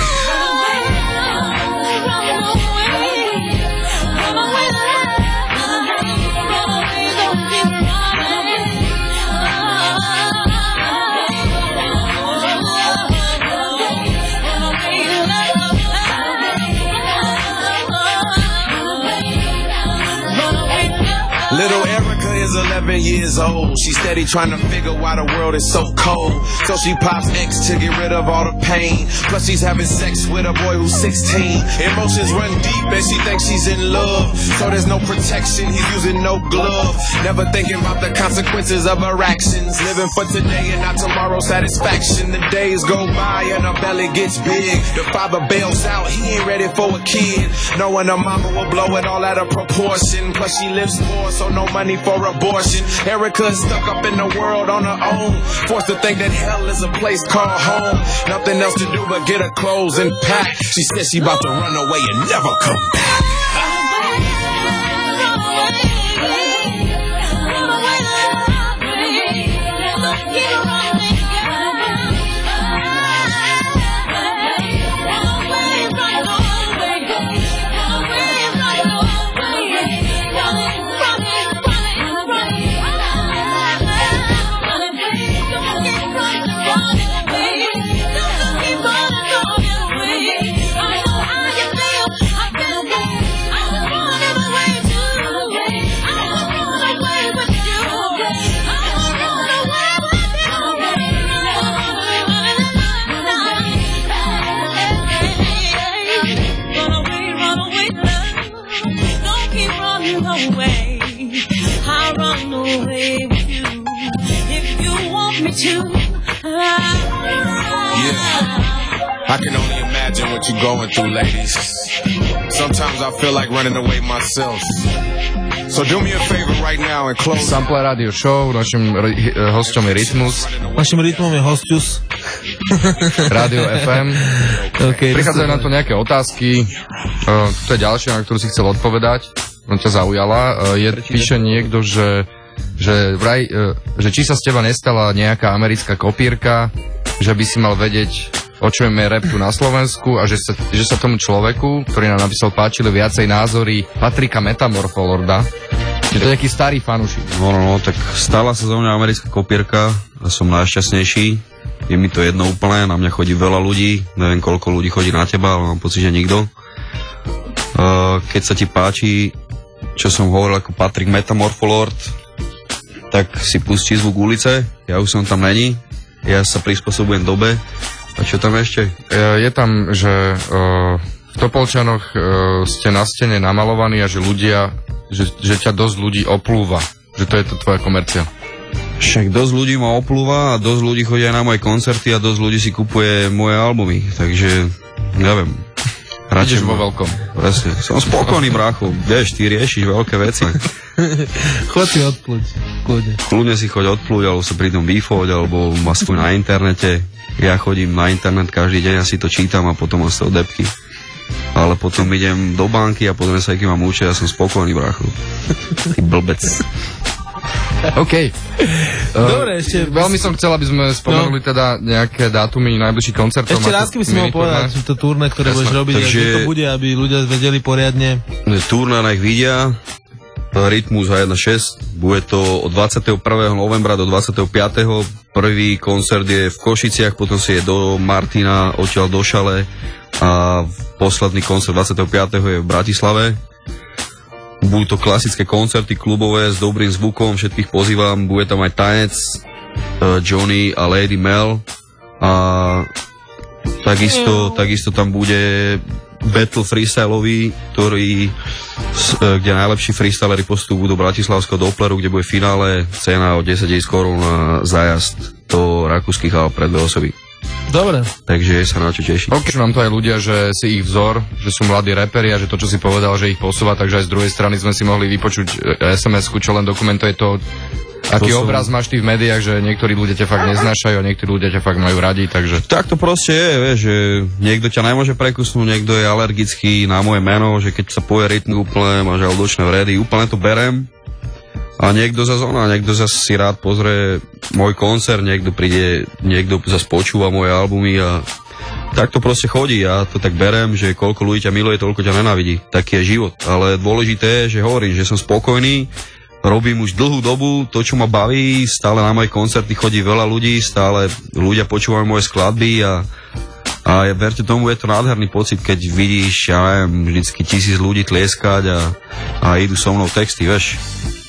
Little Erica is is 11 years old. She's steady trying to figure why the world is so cold. So she pops X to get rid of all the pain. Plus she's having sex with a boy who's 16. Emotions run deep and she thinks she's in love. So there's no protection, he's using no glove. Never thinking about the consequences of her actions. Living for today and not tomorrow's satisfaction. The days go by and her belly gets big. The father bails out, he ain't ready for a kid. Knowing her mama will blow it all out of proportion. Plus she lives poor, so no money for abortion. Erica is stuck up in the world on her own. Forced to think that hell is a place called home. Nothing else to do but get her clothes and pack. She said she about to run away and never come back. I can only imagine what you're going through, ladies. Sometimes I feel like running away myself. So do me a favor right now and close. Sample Radio Show, našim hosťom je Rytmus. Našim rytmom je Hosťus. Radio FM. Okay, prichádzajú na to nejaké otázky. To je ďalšia, na ktorú si chcel odpovedať. On ťa zaujala. Píše niekto, že či sa z teba nestala nejaká americká kopírka, že by si mal vedieť, o čom je rap tu na Slovensku a že sa tomu človeku, ktorý nám napísal, páčili viacej názory Patrika Metamorfolorda. Je to nejaký starý fanúšik. No, tak stala sa zo mňa americká kopírka a som najšťastnejší. Je mi to jedno úplne, na mňa chodí veľa ľudí, neviem koľko ľudí chodí na teba, ale mám pocit, že nikto. Keď sa ti páči, čo som hovoril ako Patrik Metamorfolord, tak si pustí zvuk ulice, ja už som tam není, ja sa prispôsobujem dobe. A čo tam ešte? Je tam, že v Topolčanoch ste na stene namalovaní a že ľudia, že ťa dosť ľudí oplúva, že to je to tvoja komercia. Však dosť ľudí ma oplúva a dosť ľudí chodia na moje koncerty a dosť ľudí si kupuje moje albumy, takže neviem. Ideš vo veľkom. Presne, som spokojný, brácho, vieš, ty riešiš veľké veci. Chod si odplúť, kľudne. Kľudne si choď odplúť, alebo sa pri tom vyfoť, alebo aspoň na internete. Ja chodím na internet každý deň, ja si to čítam a potom mám z toho depky. Ale potom idem do banky a pozriem sa, aký mám účet, ja som spokojný, brácho. Ty blbec. OK. Dobre, ešte... Veľmi som chcel, aby sme spomenuli teda nejaké dátumy najbližších koncertov. Ešte raz, keby si mohol povedať, že to turné, ktoré budeš robiť, takže to bude, aby ľudia vedeli poriadne. Turné nech vidia. Rytmus H1.6. Bude to od 21. novembra do 25. Prvý koncert je v Košiciach, potom si je do Martina, odtiaľ do Šale a posledný koncert 25. je v Bratislave. Budú to klasické koncerty klubové s dobrým zvukom, všetkých pozývam, bude tam aj tanec Johnny a Lady Mel a takisto tam bude battle freestyleový, kde najlepší freestyleri postupujú do Bratislavského Doppleru, kde bude finále, cena o 10 000 korún na zájazd do rakúskych Alp pre dve osoby. Dobre. Takže sa na čo tešiť. Píšu nám to aj ľudia, že si ich vzor, že sú mladí reperi a že to, čo si povedal, že ich posúva, takže aj z druhej strany sme si mohli vypočuť SMS-ku, čo len dokumentuje to, aký obraz máš ty v médiách, že niektorí ľudia ťa fakt neznášajú a niektorí ľudia ťa fakt majú radi, takže... Tak to proste je, vieš, že niekto ťa nemôže prekusnúť, niekto je alergický na moje meno, že keď sa povie rytmus úplne, má žalúdočné vredy, úplne to berem. A niekto zase si rád pozrie môj koncert, niekto zase počúva moje albumy a tak to proste chodí. Ja to tak berem, že koľko ľudí ťa miluje, toľko ťa nenávidí. Taký je život. Ale dôležité je, že hovorím, že som spokojný, robím už dlhú dobu to, čo ma baví, stále na moje koncerty chodí veľa ľudí, stále ľudia počúvajú moje skladby a verte tomu, je to nádherný pocit, keď vidíš, ja neviem, vždycky 1000 ľudí tlieskať a idú so mnou texty, vieš.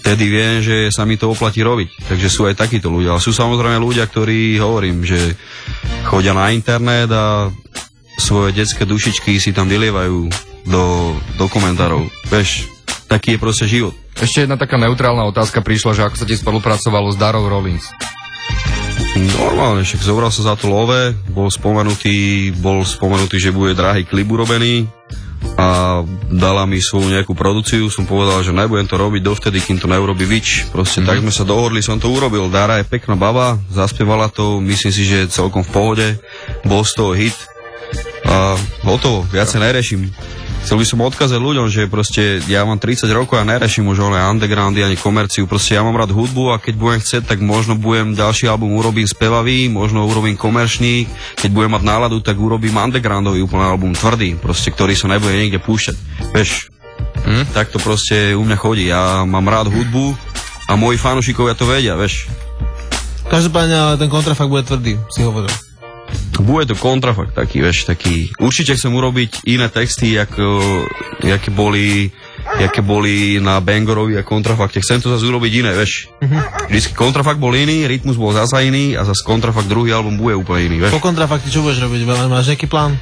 vtedy viem, že sa mi to oplatí robiť. Takže sú aj takíto ľudia. Ale sú samozrejme ľudia, ktorí, hovorím, že chodia na internet a svoje detské dušičky si tam vylievajú do komentárov. Vieš, taký je proste život. Ešte jedna taká neutrálna otázka prišla, že ako sa ti spolupracovalo s Darou Rollins? Normálne, však zobral sa za to Love, bol spomenutý, že bude drahý klip urobený a dala mi svoju nejakú produkciu, som povedal, že nebudem to robiť dovtedy, kým to neurobi Vič. Proste tak sme sa dohodli, som to urobil. Dara je pekná baba, zaspievala to, myslím si, že je celkom v pohode, bol z toho hit a hotovo, viac sa nereším. Chcel by som odkázať ľuďom, že proste ja mám 30 rokov a nereším už undergroundy ani komerciu, proste ja mám rád hudbu a keď budem chcieť, tak možno budem ďalší album urobím spevavý, možno urobím komerčný, keď budem mať náladu, tak urobím undergroundový úplný album tvrdý, proste, ktorý sa nebude niekde púšťať. Vieš, tak to proste u mňa chodí, ja mám rád hudbu a moji fanúšikovia to vedia, vieš. Každopádne, ale ten kontrafakt bude tvrdý, si hovoril. Bude to kontrafakt taký, vieš, taký. Určite chcem urobiť iné texty, jaké boli na Bangorovi a kontrafakte. Chcem to zase urobiť iné, vieš. Vždycky kontrafakt bol iný, rytmus bol zasa iný a zase kontrafakt druhý album bude úplne iný, vieš. Po kontrafakte čo budeš robiť? Máš nejaký plán?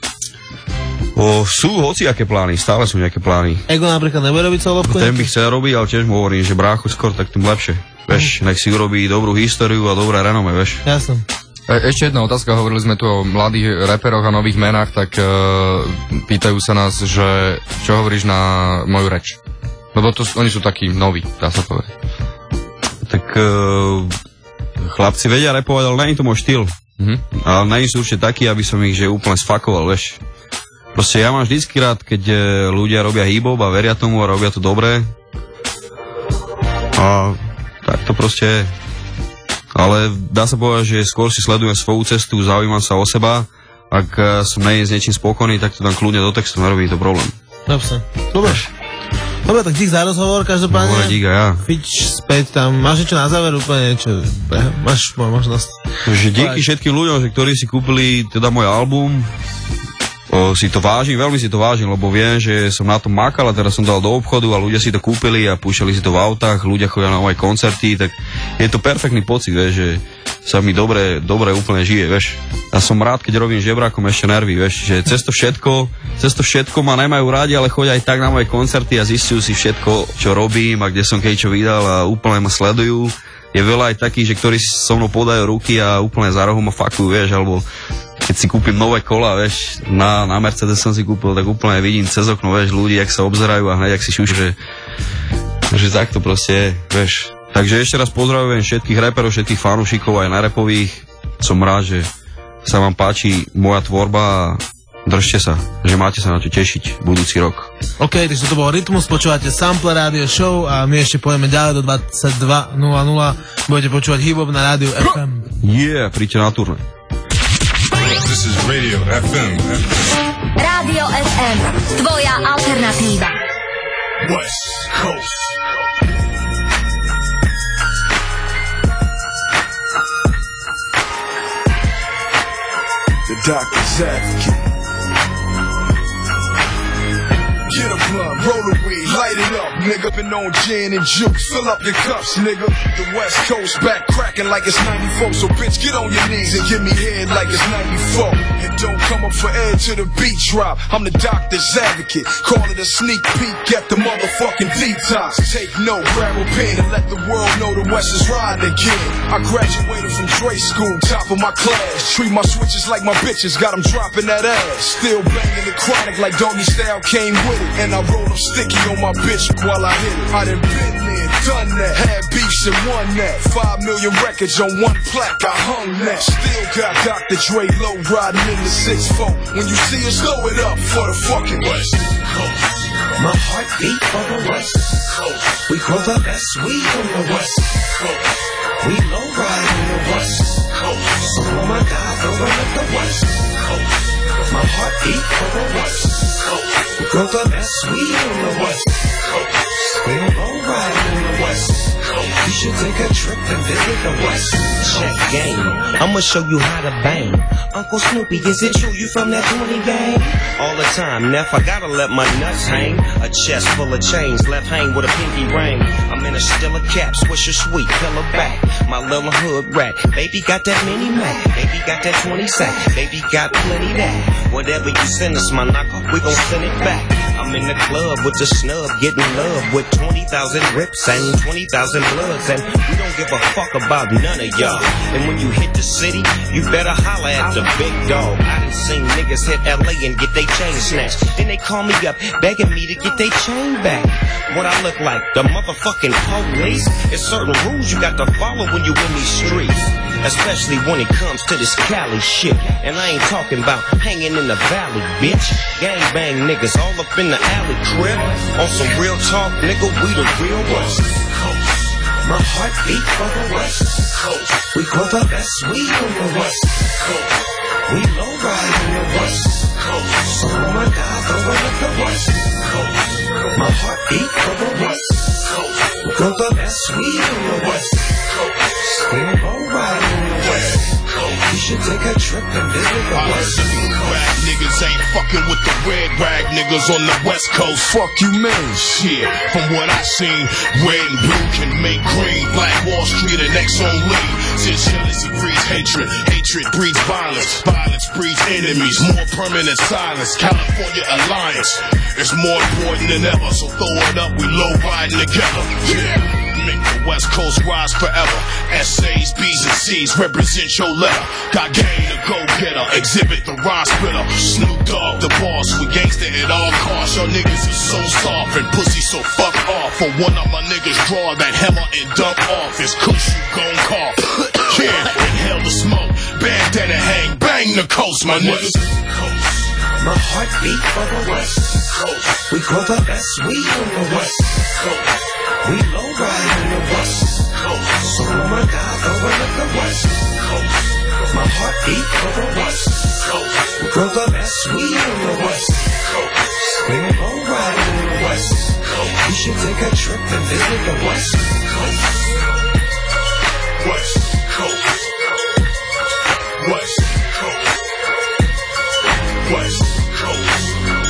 Sú hociaké plány, stále sú nejaké plány. Ego napríklad nebude robiť solovku? Ten by chcel robiť, ale tiež mu hovorím, že brácho skôr, tak tým lepšie. Vieš, nech si urobí dobrú históriu a dobré renome, vieš. Jasne. Ešte jedna otázka, hovorili sme tu o mladých reperoch a nových menách, tak pýtajú sa nás, že čo hovoríš na moju reč? Lebo oni sú takí noví, dá sa povedať. Tak chlapci vedia repovať, ale nie je to môj štýl. Ale nie sú určite takí, aby som ich že úplne sfakoval, vieš. Proste ja mám vždycky rád, keď ľudia robia hip-hop a veria tomu a robia to dobre. A tak to proste je. Ale dá sa povedať, že skôr si sledujem svoju cestu, zaujímam sa o seba. Ak som nie s niečím spokojný, tak to dám kľudne do textu, nerobí to problém. Dobre, tak dík za rozhovor, každopádne. Dobre, dík a ja. Fič späť tam, máš niečo na záver, úplne niečo, máš možnosť. Díky všetkým ľuďom, ktorí si kúpili teda môj album. Si to vážim, veľmi si to vážim, lebo viem, že som na tom makal a teraz som dal do obchodu a ľudia si to kúpili a púšťali si to v autách, ľudia chodia na moje koncerty, tak je to perfektný pocit, vieš, že sa mi dobre úplne žije, vieš. A som rád, keď robím žebrákom ešte nervy, vieš, že cez to všetko ma nemajú rádi, ale chodia aj tak na moje koncerty a zistujú si všetko, čo robím a kde som keď čo vydal a úplne ma sledujú. Je veľa aj takých, že ktorí so mnou podajú ruky a úplne za rohom ma fakujú, vieš, alebo keď si kúpim nové kola, vieš, na Mercedes som si kúpil, tak úplne vidím cez okno, vieš, ľudí, jak sa obzerajú a hneď, jak si šuš, že tak to proste je, vieš. Takže ešte raz pozdravujem všetkých reperov, všetkých fanúšikov aj narapových. Som rád, že sa vám páči moja tvorba a držte sa, že máte sa na to tešiť budúci rok. OK, takže to bol Rytmus, počúvate Sample Radio Show a my ešte pôjdeme ďalej do 22.00. Budete počúvať hip-hop na Rádiu FM. Príďte na turné. This is Radio FM. Rádio FM, tvoja alternatíva. West Coast. The Doctor's Advocate. Get a blunt, roll a weed, light it up, nigga. Been on gin and juice, fill up your cups, nigga. The West Coast back cracking like it's 94, so bitch, get on your knees and give me head like it's 94. And don't come up for air to the beat drop. I'm the Doctor's Advocate, call it a sneak peek at the motherfucking detox. Take note, grab a pen and let the world know the West is riding again. I graduated from Dre school, top of my class. Treat my switches like my bitches, got them dropping that ass. Still banging the chronic like Doggy Style came with it. And I roll up sticky on my bitch while I hit it. I done been there, done that, had beefs and won that. 5 million records on one plaque, I hung that. Still got Dr. Dre low riding in the 6-4. When you see us, throw it up for the fucking West Coast. My heart beat for the West Coast. We grow the best weed on the West Coast. We low ride on the West Coast. So oh my God, throw it up the West Coast. My heart beat for the West Coast. We grow the best weed on the West Coast. We don't low ride on the West Coast. You should take a trip and visit the West. Check game. I'ma show you how to bang. Uncle Snoopy, is it you from that 20 gang? All the time, Neff, I gotta let my nuts hang. A chest full of chains, left hang with a pinky ring. I'm in a Stella cap, Swisher Sweet, pillow back. My little hood rat, baby got that mini Mac. Baby got that 20 sack, baby got plenty that. Whatever you send us, my knocker, we gon' send it back. I'm in the club with the snub, getting love with 20,000 rips and 20,000 bloods. And we don't give a fuck about none of y'all. And when you hit the city, you better holler at the big dog. I done seen niggas hit LA and get they chain snatched. Then they call me up, begging me to get they chain back. What I look like, the motherfucking police? It's certain rules you got to follow when you in these streets. Especially when it comes to this Cali shit. And I ain't talking about hanging in the valley, bitch. Gangbang niggas all up in the alley crib. On some real talk, nigga, we the real West Coast. My heart beat for the West Coast. We grow the best weed on the West Coast. We low ride on the West Coast. So my God, going up the West Coast. My heart beat for the West Coast. We grow the best weed on the West Coast. We low ride on the West Coast. You should take a trip and visit the West Coast. Rag niggas ain't fucking with the red rag niggas on the West Coast. Fuck you, man. Shit, from what I seen, red and blue can make green. Black Wall Street and X on lead. Since jealousy breeds hatred, hatred breeds violence. Violence breeds enemies, more permanent silence. California Alliance is more important than ever. So throw it up, we low riding together. Yeah. Make the West Coast rise forever. Essays, B's and C's represent your letter. Got game to go getter, exhibit the rhyme splitter. Snoop Dogg, the boss, we gangsta at all costs. Y'all niggas is so soft and pussy so fuck off. For one of my niggas draw that hammer and dump off. It's kush you gon' cough. Yeah, inhale the smoke, bandana hang, bang the coast, my niggas. My heart beat for the West Coast. We grow the best weed on the West Coast. We low ride on the West Coast. So my God, going up the West Coast. My heart beat for the West Coast. We grow the best weed on the West Coast. We low ride on the West Coast. You should take a trip and visit the West Coast. West Coast. West Coast. West Coast.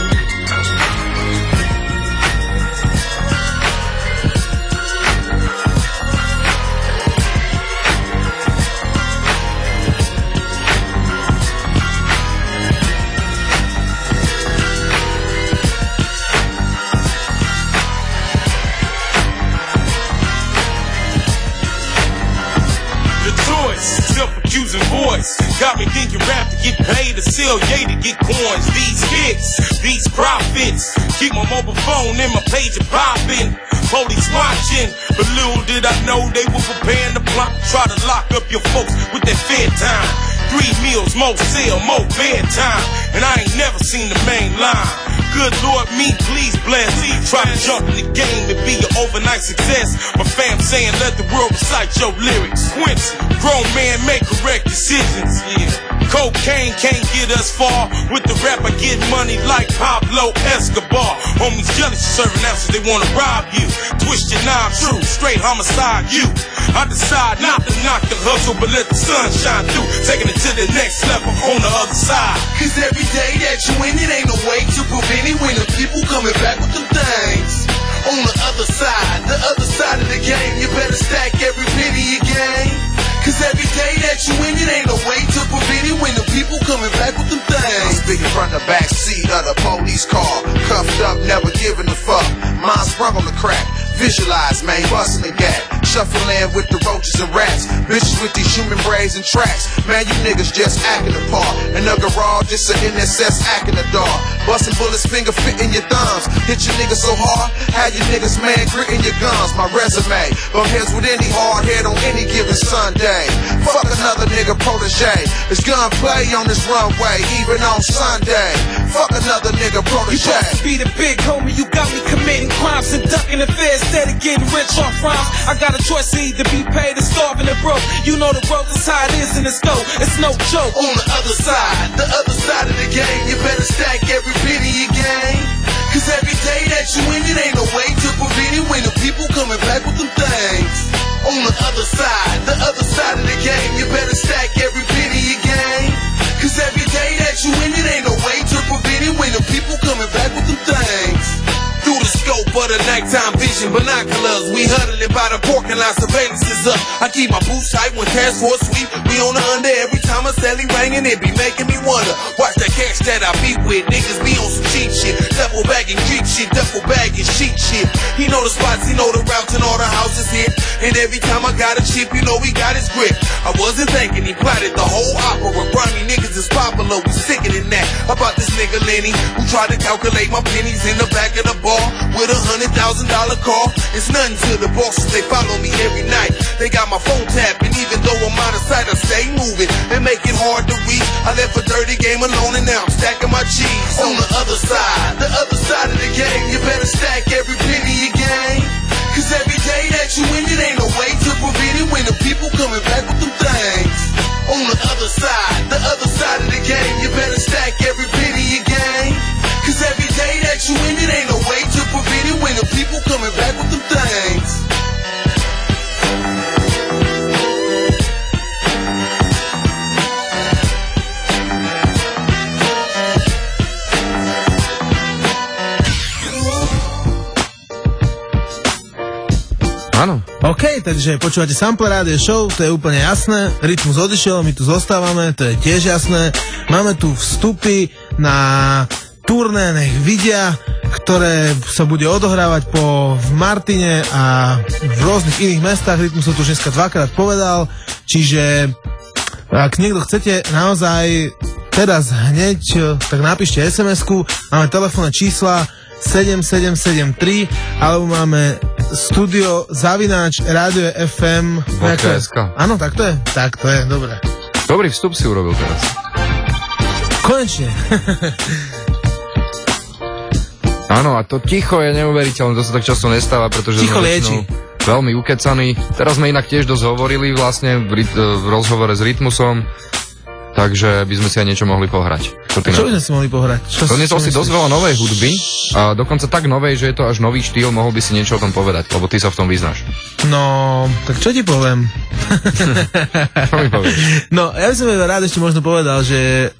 Self-accusing voice got me thinking rap to get paid, to sell yay to get coins. These hits, these profits, keep my mobile phone in my page and popping. Police watching, but little did I know they were preparing the plot to try to lock up your folks with that fair time. 3 meals, more sale, more bedtime, and I ain't never seen the main line. Good Lord, me, please bless. Try to jump in the game and be an overnight success. My fam saying let the world recite your lyrics. Quincy, grown man make correct decisions. Yeah. Cocaine can't get us far. With the rap I get money like Pablo Escobar. Homies jealous serving answers, they wanna rob you. Twist your knob true, straight homicide you. I decide not to knock the hustle, but let the sun shine through. Taking it to the next level on the other side. Cause every day that you in, it ain't no way to prevent it when the people coming back with them things. On the other side of the game, you better stack every penny you gain. Cause every day that you in, it ain't no way to prevent it when the people coming back with them things. I'm speaking from the back seat of the police car. Cuffed up, never giving a fuck. Mine sprung on the crack. Visualize, man, busting the gap. Shuffling with the roaches and rats. Bitches with these human braids and tracks. Man, you niggas just acting the part. In the garage, just an NSS acting the dog. Busting bullets, finger fitting your thumbs. Hit your niggas so hard, have your niggas, man, gritting your guns. My resume, bump heads with any hard head on any given Sunday. Fuck another nigga protege. It's gunplay on this runway, even on Sunday. Fuck another nigga protege. You supposed to be the big homie, you got me committing crimes and ducking the feds instead of getting rich off rhymes. I got a choice to either be paid or starving and broke. You know the road is how it is in this go. It's no joke. On the other side of the game, you better stack every penny you gain. Cause every day that you in, it ain't no way to prevent it when the people coming back with them things. On side of the game, you better stack every penny you gain. Cause every day that you in it ain't no way to prevent it when the people coming back with them things. Through the scope of the nighttime vision binoculars, we huddling by the parking lot, surveillance is up. I keep my boots tight when task force sweep. We on the under every time a celly ringing, it be making me wonder. Watch that cash that I beat with, niggas be on some cheap shit. Duffel bag and Greek shit, duffel bag and sheet shit. He know the spots, he know the routes and all the houses hit. And every time I got a chip, you know he got his grip. I wasn't thinking he plotted the whole opera. Grimy niggas is popular, we sicker than that. About this nigga Lenny, who tried to calculate my pennies in the back of the bar with $100,000 car. It's nothing to the bosses, they follow me every night. They got my phone tapping, even though I'm out of sight, I stay moving and make it hard to reach. I left a dirty game alone and now I'm stacking my cheese. On the other side of the game, you better stack every penny you gain. Cause every day that you in it ain't no way to prevent it when the people coming back with them things. On the other side of the game, you better stack every penny you gain. Cause every day that you in it ain't no way to prevent it when the people coming back with them things. Áno. OK, takže počúvate Sample Radio Show, to je úplne jasné. Rytmus odišiel, my tu zostávame, to je tiež jasné. Máme tu vstupy na turné, nech vidia, ktoré sa bude odohrávať v Martine a v rôznych iných mestách. Rytmus som tu už dneska dvakrát povedal. Čiže ak niekto chcete naozaj teraz hneď, tak napíšte SMS-ku. Máme telefónne čísla 7773 alebo máme studio zavináč Radio FM. Áno, tak to je? Tak to je, dobre. Dobrý vstup si urobil teraz. Konečne. Áno, a to ticho je neuveriteľné, to sa tak často nestáva, pretože ticho lieči. Veľmi ukecaní. Teraz sme inak tiež dosť hovorili vlastne v rozhovore s Rytmusom, takže by sme si aj niečo mohli pohrať. Čo by sme si mohli pohrať? Doniesol si dosť veľa novej hudby, a dokonca tak novej, že je to až nový štýl, mohol by si niečo o tom povedať, lebo ty sa v tom vyznáš. No, tak čo ti poviem? Čo mi povieš? No, ja by som rád ešte možno povedal, že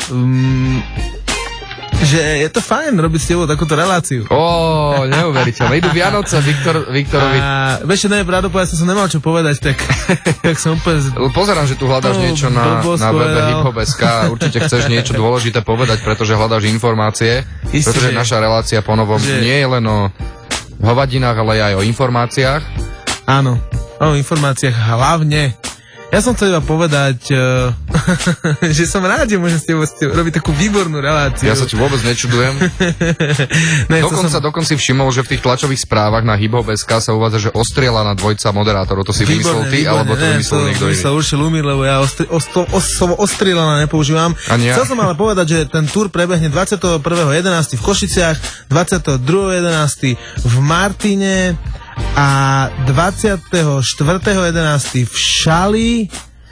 je to fajn robiť s tebou takúto reláciu. Neuveriteľné. Idú Vianoce, Viktorovi. Vieš, ne, pravdu povedať, som nemal čo povedať, tak som úplne... Pozerám, že tu hľadáš niečo na webe hiphop.sk. Určite chceš niečo dôležité povedať, pretože hľadáš informácie. Isté, pretože naša relácia ponovom nie je len o hovadinách, ale aj o informáciách. Áno, o informáciách hlavne. Ja som chcel iba povedať, že som rád, že môžem s tebou robiť takú výbornú reláciu. Ja sa ti vôbec nečudujem. Dokonca si všimol, že v tých tlačových správach na hiphop.sk sa uvádza, že ostrieľaná dvojca moderátorov. To si vymyslel ty, alebo to vymyslel niekto iný? To sa určite Lumír, lebo ja ostrieľaná nepoužívam. Chcel som ale povedať, že ten tur prebehne 21.11. v Košiciach, 22.11. v Martine a 24.11. v Šali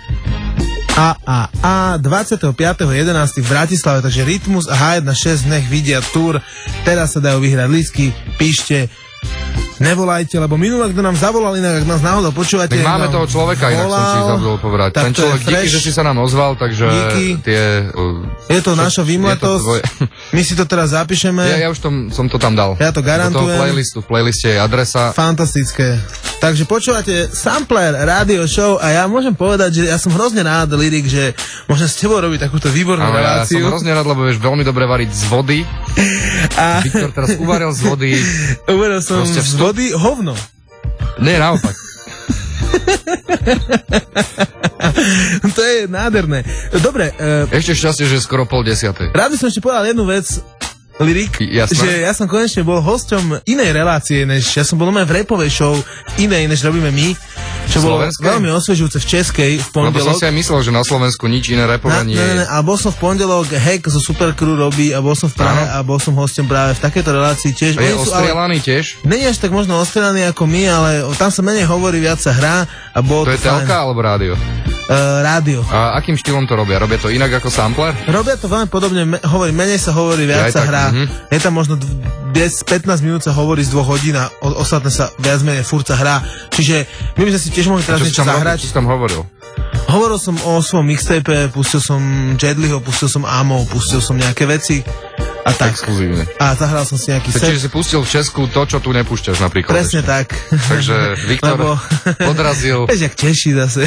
a 25.11. v Bratislave, takže Rytmus a H1.6 nech vidia tur. Teraz sa dajú vyhrať lístky, píšte, nevolajte, lebo minulé, kto nám zavolal, inak ak nás náhodou počúvate. Tak máme toho človeka, inak som si zabudol povedať. Ten človek, díky, že si sa nám ozval, takže je to naša výmletosť. My si to teraz zapíšeme. Ja už som to tam dal. Ja to garantujem. V playliste je adresa. Fantastické. Takže počúvate Sampler Radio Show a ja môžem povedať, že ja som hrozne rád, Lyrik, že môžem s tebou robiť takúto výbornú reláciu. Ja som hrozne rád, lebo vieš veľmi dobre variť z vody. Viktor teraz uvaril z vody. Uvaril som z vody hovno. Nie, naopak. To je nádherné. Dobre. Ešte šťastie, že je skoro 9:30. Rád by som ešte povedal jednu vec, Lyrik, že ja som konečne bol hosťom inej relácie, než ja som bol v rapovej show inej, než robíme my, čo bolo veľmi osvežujúce v Českej v pondelok. No to som si aj myslel, že na Slovensku nič iné rapové nie je. A bol som v pondelok, Hack zo Supercrew robí a bol som v Prahe a bol som hosťom práve v takejto relácii tiež. A je ostrielaný tiež? Nie je až tak možno ostrielaný ako my, ale tam sa menej hovorí, viac sa hrá a bolo to je telka alebo rádio? Rádio. A akým štýlom to robia? Robia to inak ako sampler? Robia to veľmi podobne, menej sa hovorí, viac sa hrá. Je tam možno 15 minút sa hovorí z 2 hodín a ostatné sa viac menej furt sa hrá. Čiže my by sme si tiež mohli teraz niečo zahrať. Čo si tam hovoril? Hovoril som o svojom mixtape, pustil som Jedliho, pustil som Amo, pustil som nejaké veci. A tak. Exkluzívne. A zahral som si nejaký set. Čiže si pustil v Česku to, čo tu nepúšťaš napríklad. Presne ešte. tak. Takže Viktor podrazil. Vieš, jak Češi zase.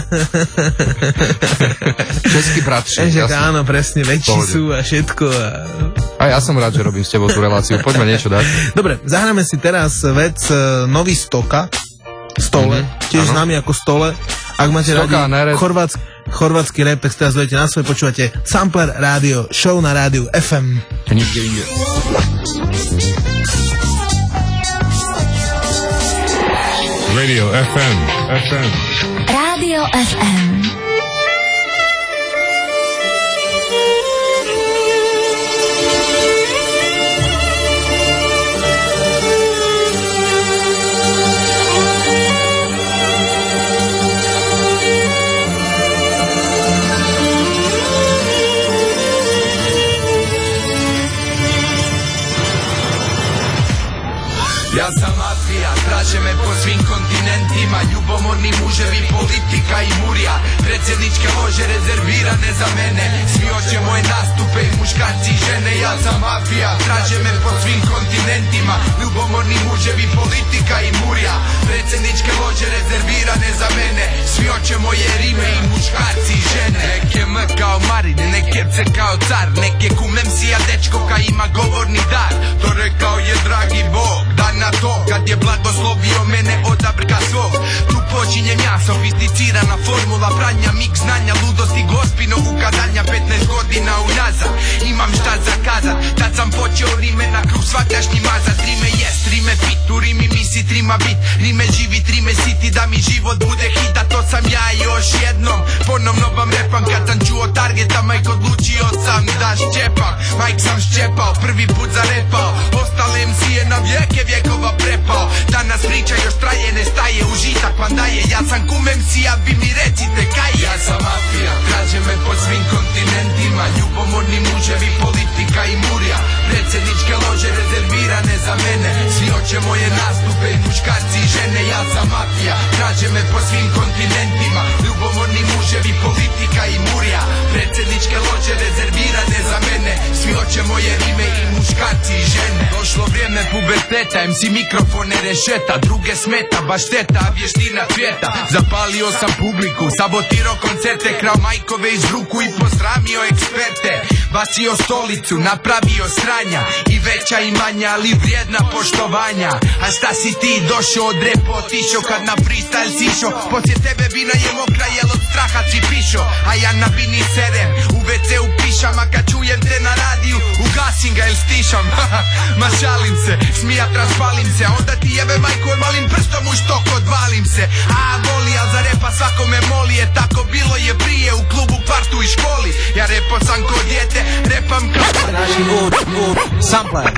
Český bratši. Áno, presne, väčší sú a všetko. A ja som rád, že robím s tebou tú reláciu. Poďme niečo dať. Dobre, zahráme si teraz vec Nový Stoka. Stole. Tiež známy ako Stole. Ak máte Stoka, radi chorvátsky rap, tak teraz dojete na svoje, počúvate Sampler Rádio, show na rádiu FM. Nikde inde. Radio FM. Rádio FM. Ja sam mafija, traže me po svim kontinentima, ljubomorni muževi, politika i murija, predsjedničke lože rezervirane za mene, svi hoće moje nastupe i muškarci i žene. Ja sam mafija, traže me po svim kontinentima, ljubomorni muževi, politika i murija, predsjedničke lože rezervirane za mene, svi hoće moje rime i muškarci i žene. Neke M kao Marin, neke C kao car, neke kumem sija dečko ka ima govorni dar, to rekao je dragi Bog, dan na to kad je blagoslovio mene od abrka svog. Tu počinjem ja, sofisticirana formula pranja, mik znanja, ludosti, gospino ukazanja. 15 godina unazad imam šta za kazat, tad sam počeo rime na kruh svakdašnji mazat. Rime jest, rime pit, u rimi misit, rima bit, rime živit, rime siti, da mi život bude hit. A to sam ja još jednom, ponovno vam repam, kad sam čuo targeta, majk odlučio sam da šćepam. Majk sam šćepao, prvi put zarepao, ostale MC-je na vijeke vjekova prepao. Danas priča još traje, ne staje, užitak vam daje. Ja sam kum MC-a, vi mi recite kaj je. Ja sam mafija, traže me po svim kontinentima, ljubomorni muževi, politika i murija, predsjedničke lože rezervirane za mene, svi hoće moje nastupe i muškarci i žene. Ja sam mafija, traže me po svim kontinentima, ljubomorni muževi, politika i murija, predsjedničke lože rezervirane za mene, svi hoće moje rime i muškarci i žene. Došlo vrijeme puberteta, MC mikrofone rešeta, druge smeta, baš šteta, a vještina cvjeta. Zapalio sam publiku, sabotirao koncerte, krao majkove iz ruku i posramio eksperte. Bacio stolicu, napravio sranja, i veća i manja, ali vrijedna poštovanja. A šta si ti došao od repo, otišao kad na freestyle sišo? Poslije tebe vina je mokra, jel od straha si pišo. A ja na bini serem, u WC-u pišam, a kad čujem te na radiju, ugasim ga il stišam. Ma šalim se, smijat raspalim se, a onda ti jebe majku malim prstom u štok odvalim se. A voli, a za repa svakome moli, je tako bilo je prije u klubu, partu i školi. Ja repo sam ko dijete, repam kao naši Sampler.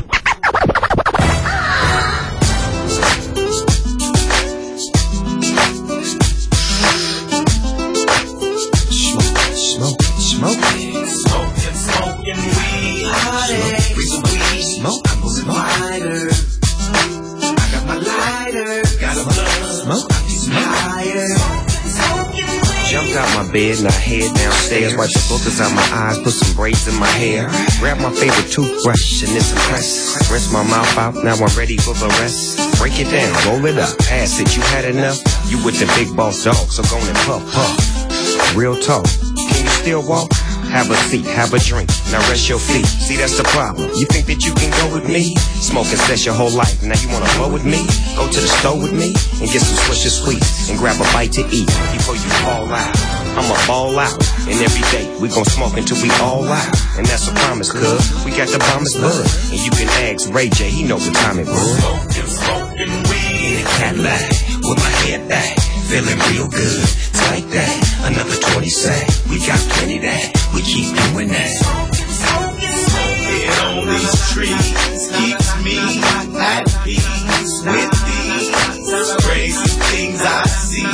Smoking weed, smoke, I'm a lighter. I got my lighter, got a blunt, smoke, higher. Jumped out my bed and I head downstairs, wipe the boogers out my eyes, put some braids in my hair, grab my favorite toothbrush and it's a press, rinse my mouth out, now I'm ready for the rest. Break it down, roll it up, pass it, you had enough? You with the big boss dog, so go and puff, puff. Real talk, can you still walk? Have a seat, have a drink, now rest your feet. See, that's the problem. You think that you can go with me? Smoking sex your whole life, now you wanna blow with me? Go to the store with me and get some Swisher Sweets and grab a bite to eat before you fall out. I'ma ball out, and every day we gon' smoke until we all out. And that's a promise, cuz we got the bombest bud. And you can ask Ray J, he know the time it was. Smoking weed in a Cadillac with my head back, feeling real good. It's like that, another 20 sack. We got plenty that, we keep doing that. Smoking on these trees keeps me at peace with these crazy things I see.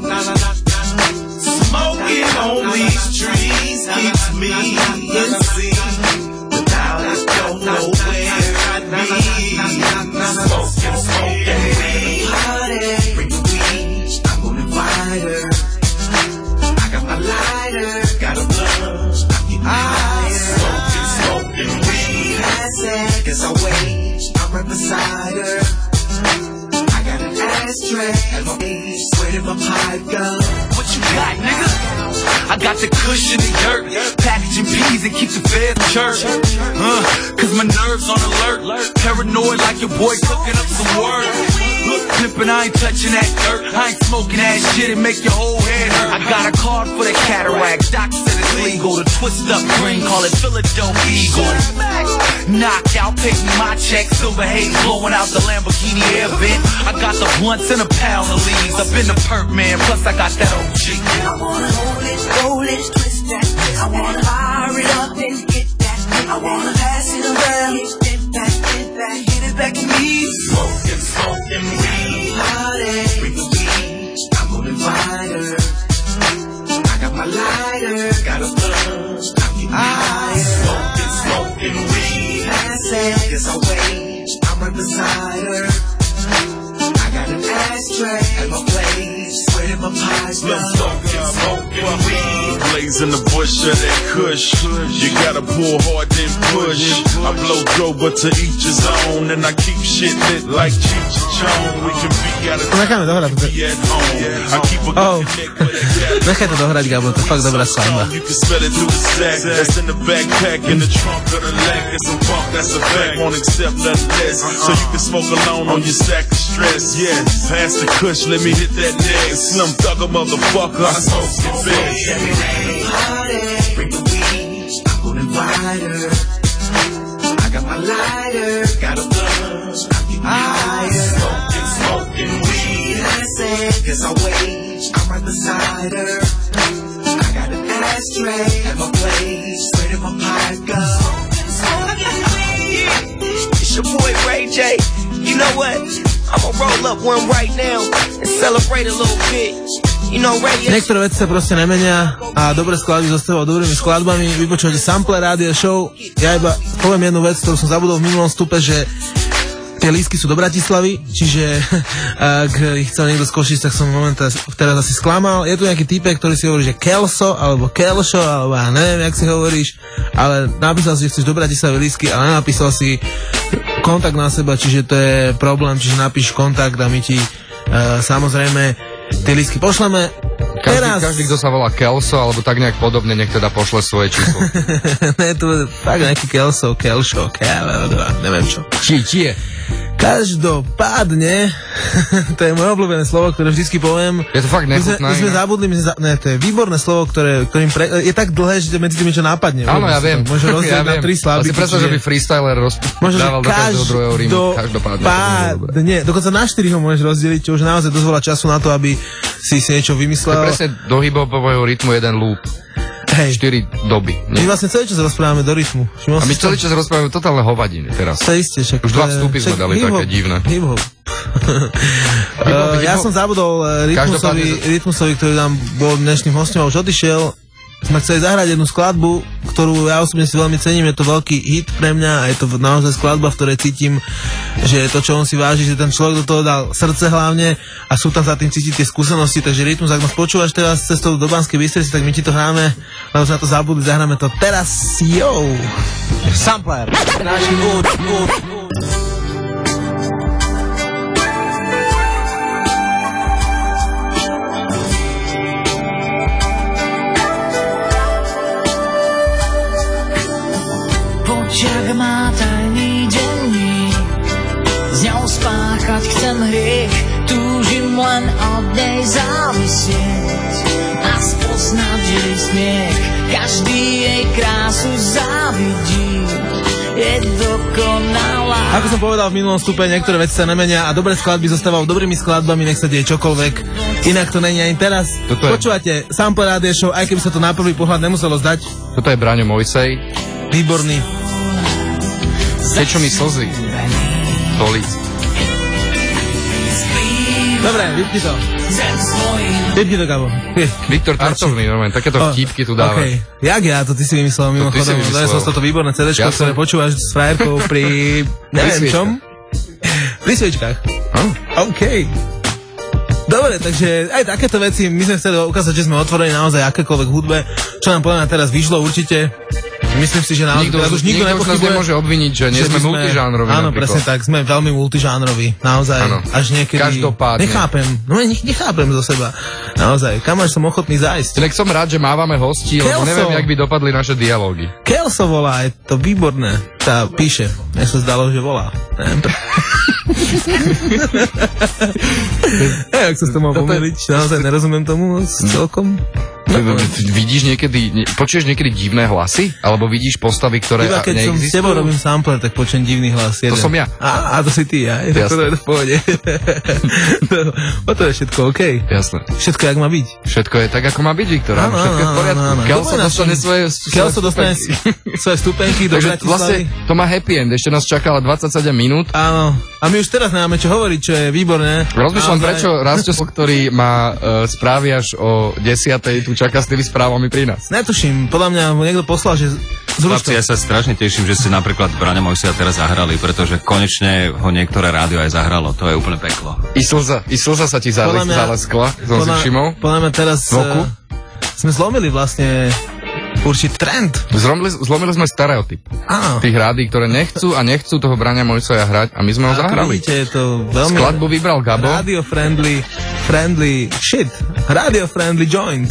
Smoking on these trees keeps me in sync. Without it, don't know where I'd be. Smoking weed, bring the weed, I'm gonna invite her. Guess I'll wait, I'm right beside her. I got an ashtray at my face, where did my pipe go? What you got, nigga? I got the cushion and dirt, packaging peas and keep the feds church. Cause my nerves on alert, paranoid like your boy cooking up some work. Look, pimpin', I ain't touching that dirt. I ain't smoking that shit and make your whole head hurt. I got a card for the cataract, doctor said it's legal to twist up green, call it Philadelphia Eagle. Knocked out, pay me my check, silver haze blowing out the Lamborghini air vent. I got the blunts and a pound of leaves, I've been the perk man, plus I got that OG. I wanna roll it, twist that. I wanna fire it up and hit that. I wanna pass it around, hit it back, hit it back to me. Smoking weed, party, bring the weed. I'm gonna invite her. I got my lighter, got a buzz, I'm getting higher. Smoking weed, passing, guess I'll wait. I'm right beside her. I got an ashtray at my place, where did my pies go? Smoking weed, blazing the bush of that kush. You gotta pull hard then push. I blow dough but to each his own, and I keep shit lit like Cheech and Chong. We can be out of be at home. I keep a good neck with a cat. Nechaj to dohrať, Gabo, to fakt dobrá skladba. You can smell it through the sack that's in the backpack, in the trunk of the leg. It's a pump, that's a fact, won't accept nothing less. So you can smoke alone on your sack of stress. Yeah, pass the kush, let me hit that neck. Slim thugger motherfucker, I smoke it best. Bring the weed, I'm gonna invite her. I got my lighter, got a buzz, I'm getting higher. Smoking weed, passing, guess I'll wait. I'm right beside her. I got an ashtray at my place, where did my pipe go? It's your boy Ray J. You know what? I'm gonna roll up one right now and celebrate a little bit. You know, Ray. Niektoré veci sa proste nemenia a dobré skladby zostávajú dobrými skladbami. Vypočujete Sample Radio Show. Ja iba poviem jednu vec, ktorú som zabudol v minulom stupe, že tie lístky sú do Bratislavy, čiže ak ich chcel niekto skočiť, tak som teraz asi sklamal. Je tu nejaký týpek, ktorý si hovorí, že Kelso, alebo Kelšo, alebo ja neviem, jak si hovoríš, ale napísal si, že chceš do Bratislavy lístky, ale nenapísal si kontakt na seba, čiže to je problém, čiže napíš kontakt a my ti samozrejme tie lístky pošleme. Každý, kto sa volá Kelso, alebo tak nejak podobne, nech teda pošle svoje číslo. Ne, to je tak nejaký Kelso, Kelšo, neviem čo. Či je. Každopádne, to je moje obľúbené slovo, ktoré vždycky poviem. Je to fakt nechutné. My sme zabudli, to je výborné slovo, ktorým je tak dlhé, že medzi tým niečo nápadne. Áno, ja viem. Môže rozdeliť na 3 slabiky. Asi predstav, že by freestyler dával do každého druhého rímu. Každopádne. Dokonca na 4 ho môžeš rozdeliť, čo už naozaj dosť veľa času na to, aby si niečo vymyslel. To je presne do hip-hopového rytmu jeden loop. Hej. 4 doby. My vlastne celý čas rozprávame do rytmu. A my celý čas rozprávame totálne hovadiny teraz. To isté, však. Už 2 vstupy sme dali také divné. Hip-hop. Ja som zabudol Rytmusovi, ktorý nám bol dnešným hostom a už odišiel. Sme chceli zahrať jednu skladbu, ktorú ja osobne si veľmi cením, je to veľký hit pre mňa a je to naozaj skladba, v ktorej cítim, že to, čo on si váži, že ten človek do toho dal srdce hlavne a sú tam za tým cítiť tie skúsenosti, takže Rytmus, ak nás počúvaš teraz cestou do Banskej Bystrice, tak my ti to hráme, lebo sme na to zabudli, zahráme to teraz, yo! Sampler! Počiak má tajný denník, s ňou spáchať chcem hriech, túžim len od nej závisieť a spoznať jej smiech. Každý jej krásu závidí, je dokonalá. Ako som povedal v minulom stupe, niektoré veci sa nemenia a dobré skladby zostávajú dobrými skladbami, nech sa deje čokoľvek. Inak to není ani teraz. Počúvate Sample Radio Show, aj keby sa to na prvý pohľad nemuselo zdať. Toto je Braňo Mojsej. Výborný. Tečú mi slzy. Tolic. Dobre, vypni to. Vypni to, Gabo. Viktor Tartovný, normálne, takéto vtípky tu dáva. Okay. Jak ja to ty si vymyslel mimochodom? Donesol toto výborné CDčko, ktoré počúvaš s frajerkou pri... neviem čom? Pri sviečkách. OK. Dobre, takže aj takéto veci my sme chceli ukázať, že sme otvorení naozaj akékoľvek hudbe, čo nám podľa teraz vyšlo určite. Myslím si, že nikto už nás nemôže obviniť, že nie sme multižánroví. Áno, presne tak, sme veľmi multižánroví. Naozaj, ano. Až niekedy... Každopádne. Nechápem zo seba. Naozaj, kam až som ochotný zájsť. Tak som rád, že mávame hostí, lebo neviem, jak by dopadli naše dialógy. Kelso volá, je to výborné. Tá píše. Mne sa zdalo, že volá. Jak sa s to mal pomýliť? Naozaj nerozumiem tomu celkom. Vidíš niekedy, počuješ niekedy divné hlasy? Alebo vidíš postavy, ktoré neexistujú? Keď som s tebou robím sampler, tak počujem divný hlas. To som ja. A to si ty, ja. To je v pohode. To je všetko OK. Jasné. Všetko, jak má byť. Všetko je tak, ako má byť, Viktor. Všetko je v poriadku. Kelso dostane svoje stupenky do Bratislavy. Vlastne to má happy end. Ešte nás čakala 27 minút. Áno. A my už teraz nemáme čo hovoriť, čo je výborné. Rozmýšľam, prečo Rastio, ktorý má správy až o 10:00, tu čaká s tými správami pri nás. Netuším, podľa mňa mu niekto poslal, že Chlapci, ja sa strašne teším, že ste napríklad Braňa Mojsia teraz zahrali, pretože konečne ho niektoré rádio aj zahralo. To je úplne peklo. I slza sa ti zaleskla, som si všimol. Podľa mňa teraz sme zlomili vlastne určitý trend. Zlomili sme stereotyp. Áno. Tých rádií, ktoré nechcú toho Braňa Mojsia hrať a my sme ho zahrali. Vidíte, je to veľmi... Skladbu vybral Gabo. Radio friendly shit. Radio friendly joint.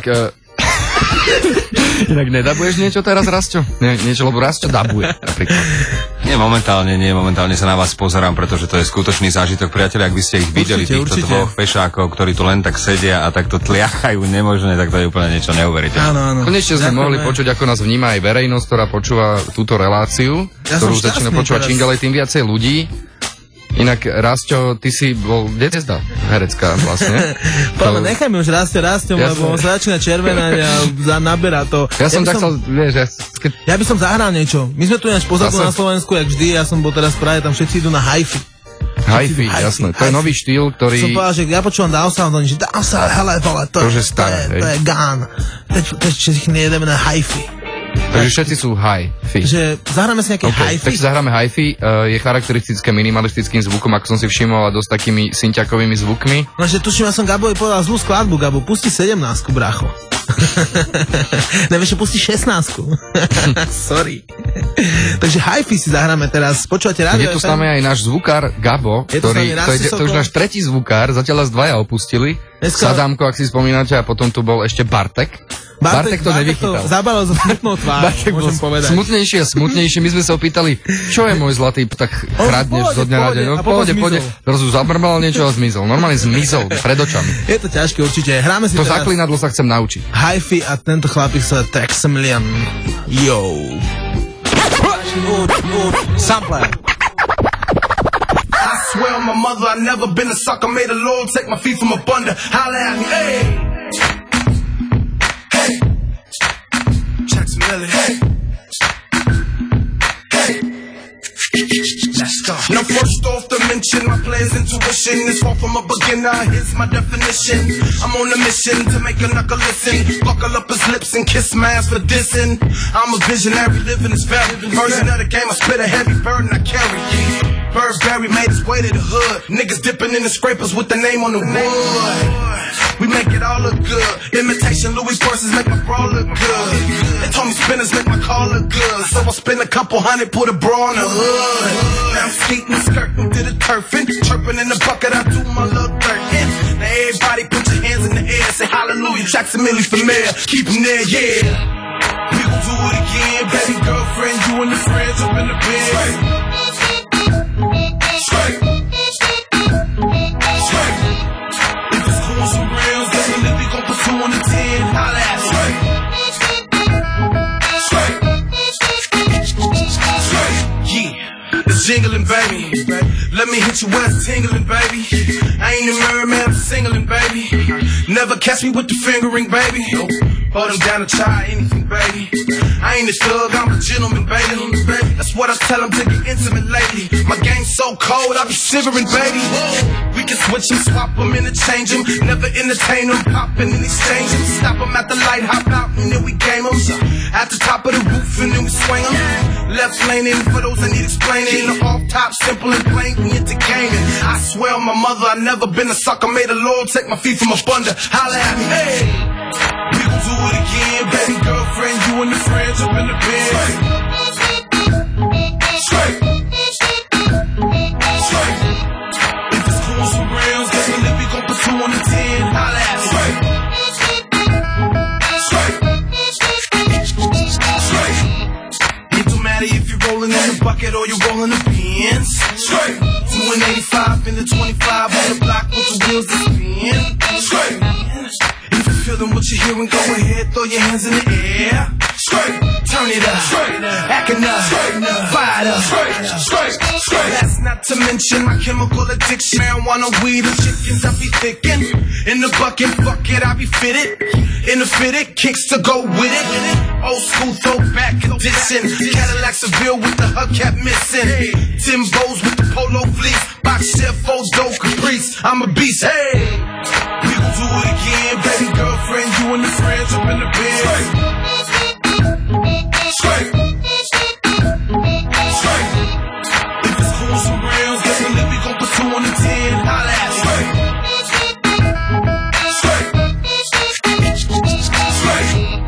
Inak nedabuješ niečo teraz, Rastio? Niečo, lebo Rastio dabuje, napríklad. Nie, momentálne sa na vás pozerám, pretože to je skutočný zážitok. Priatelia, ak by ste ich videli, týchto dvoch fešákov, ktorí tu len tak sedia a takto tliachajú nemožné, tak to je úplne niečo neuveriteľné. Áno. Konečne sme mohli počuť, ako nás vníma aj verejnosť, ktorá počúva túto reláciu, ktorú začína počúvať čím ďalej, tým viacej ľudí. Inak, Rastio, ty si bol hviezda herecká vlastne. Pále, nechajme už Rastio, lebo on sa začína červenať a naberá to. Ja som tak chcel, vieš, ja by som zahral niečo. My sme tu ináč pozadu na Slovensku, jak vždy, ja som bol teraz práve tam, všetci idú na hi-fi. Hi-fi, jasné. To je nový štýl, ktorý... Som povedal, že ja počúvam Downsound, že Downsound, hele, to je gán. Teď nejedeme na hi-fi. Takže všetci sú hi-fi. Takže zahráme si nejaké hi-fi? Takže zahráme hi-fi, je charakteristické minimalistickým zvukom, ako som si všimol, a dosť takými synťakovými zvukmi. No, že tuším, ja som Gabovi povedal zlú skladbu, Gabo, pusti 17, brácho. Nevieš, že pusti 16. Sorry. Takže hi-fi si zahráme teraz, počúvate rádio. Je tu s nami aj náš zvukár Gabo, ktorý, to už náš tretí zvukár, zatiaľ nás dvaja opustili. Sadámko, ak si spomínate, a potom tu bol ešte Bartek. Bartek to nevychytal. Zabalil so smutnou tvár, môžem povedať. Smutnejšie a smutnejšie. My sme sa opýtali, čo je môj zlatý, tak chradneš zo dňa na deň. No pohode. Zrazu zabrmal niečo a zmizol. Normálne zmizol pred očami. Je to ťažké určite. Hráme si to teraz... zaklinadlo sa chcem naučiť. Hi-fi a tento chlapík sa Traxamilian. Yo. Sampler. I swear on my mother, I never been a sucker. Made a Lord take my feet from up under. Holla at me, hey. Now first off to mention my player's intuition is far from a beginner, here's my definition. I'm on a mission to make a knuckle listen, buckle up his lips and kiss my ass for dissing. I'm a visionary living this very version of the game. I spit a heavy burden I carry. Burberry made his way to the hood. Niggas dipping in the scrapers with the name on the wood. We make it all look good. Imitation Louis verses make my bra look good. They told me spinners make my car look good. So I spend a couple hundred, put a bra on the hood. Now I'm skating, skirting to the turfing. Chirping in the bucket, I do my little dirtin'. Now everybody put your hands in the air. Say hallelujah, Jackson Millie for mayor. Keep them there, yeah. We gon' do it again. Baby girlfriend, you and the friends up in the bed. Straight. If it's cool on some reels, definitely gon' put 2 on the 10. Holla at straight. Yeah, it's jingling, baby. Let me hit you where it's tingling, baby. I ain't a married man, I'm singling, baby. Never catch me with the fingering, baby. Hold him down to try anything, baby. I ain't a thug, I'm a gentleman, baby. That's what I tell him to get intimate lately. My game's so cold, I be shivering, baby. We can switch them, swap them, interchange them. Never entertain them, popping and exchange them. Stop them at the light, hop out, and then we game them. At the top of the roof, and then we swing them. Left lane in for those that need explaining. The off top, simple and plain, we into gaming. I swear on my mother, I never been a sucker. Made a Lord take my feet from up under. Holla at me, hey. We gon' do it again, baby girlfriend, you and the friends up in the bed. Straight. Straight. If it's cool some rounds, definitely we gon' put 2 on the 10. Holla at me. Straight. Straight. It don't matter if you're rolling in the bucket or you're rolling the pins. Straight. 285 in the 25 on the block with the wheels that spin. Straight. If you're feeling what you're hearing, go ahead, throw your hands in the air. Straight. Turn it up. Straight. Acting up. Straight. Fire up. Straight. Straight. Straight. That's not to mention my chemical addiction. Marijuana, weed, and chickens, I be thinking. In the bucket, fuck it, I be fitted. In the fitted, kicks to go with it. Old school throwback edition. Cadillac Seville with the hubcap missing. Timbos with the polo fleece. Box chef, Fozo, Caprice. I'm a beast, hey. We gon' do it again, baby girlfriend, you and the friends up in the bed. Straight. Straight. If it's cool some rounds, definitely we gon' put 2 on the 10. Holla at me. Straight. Straight.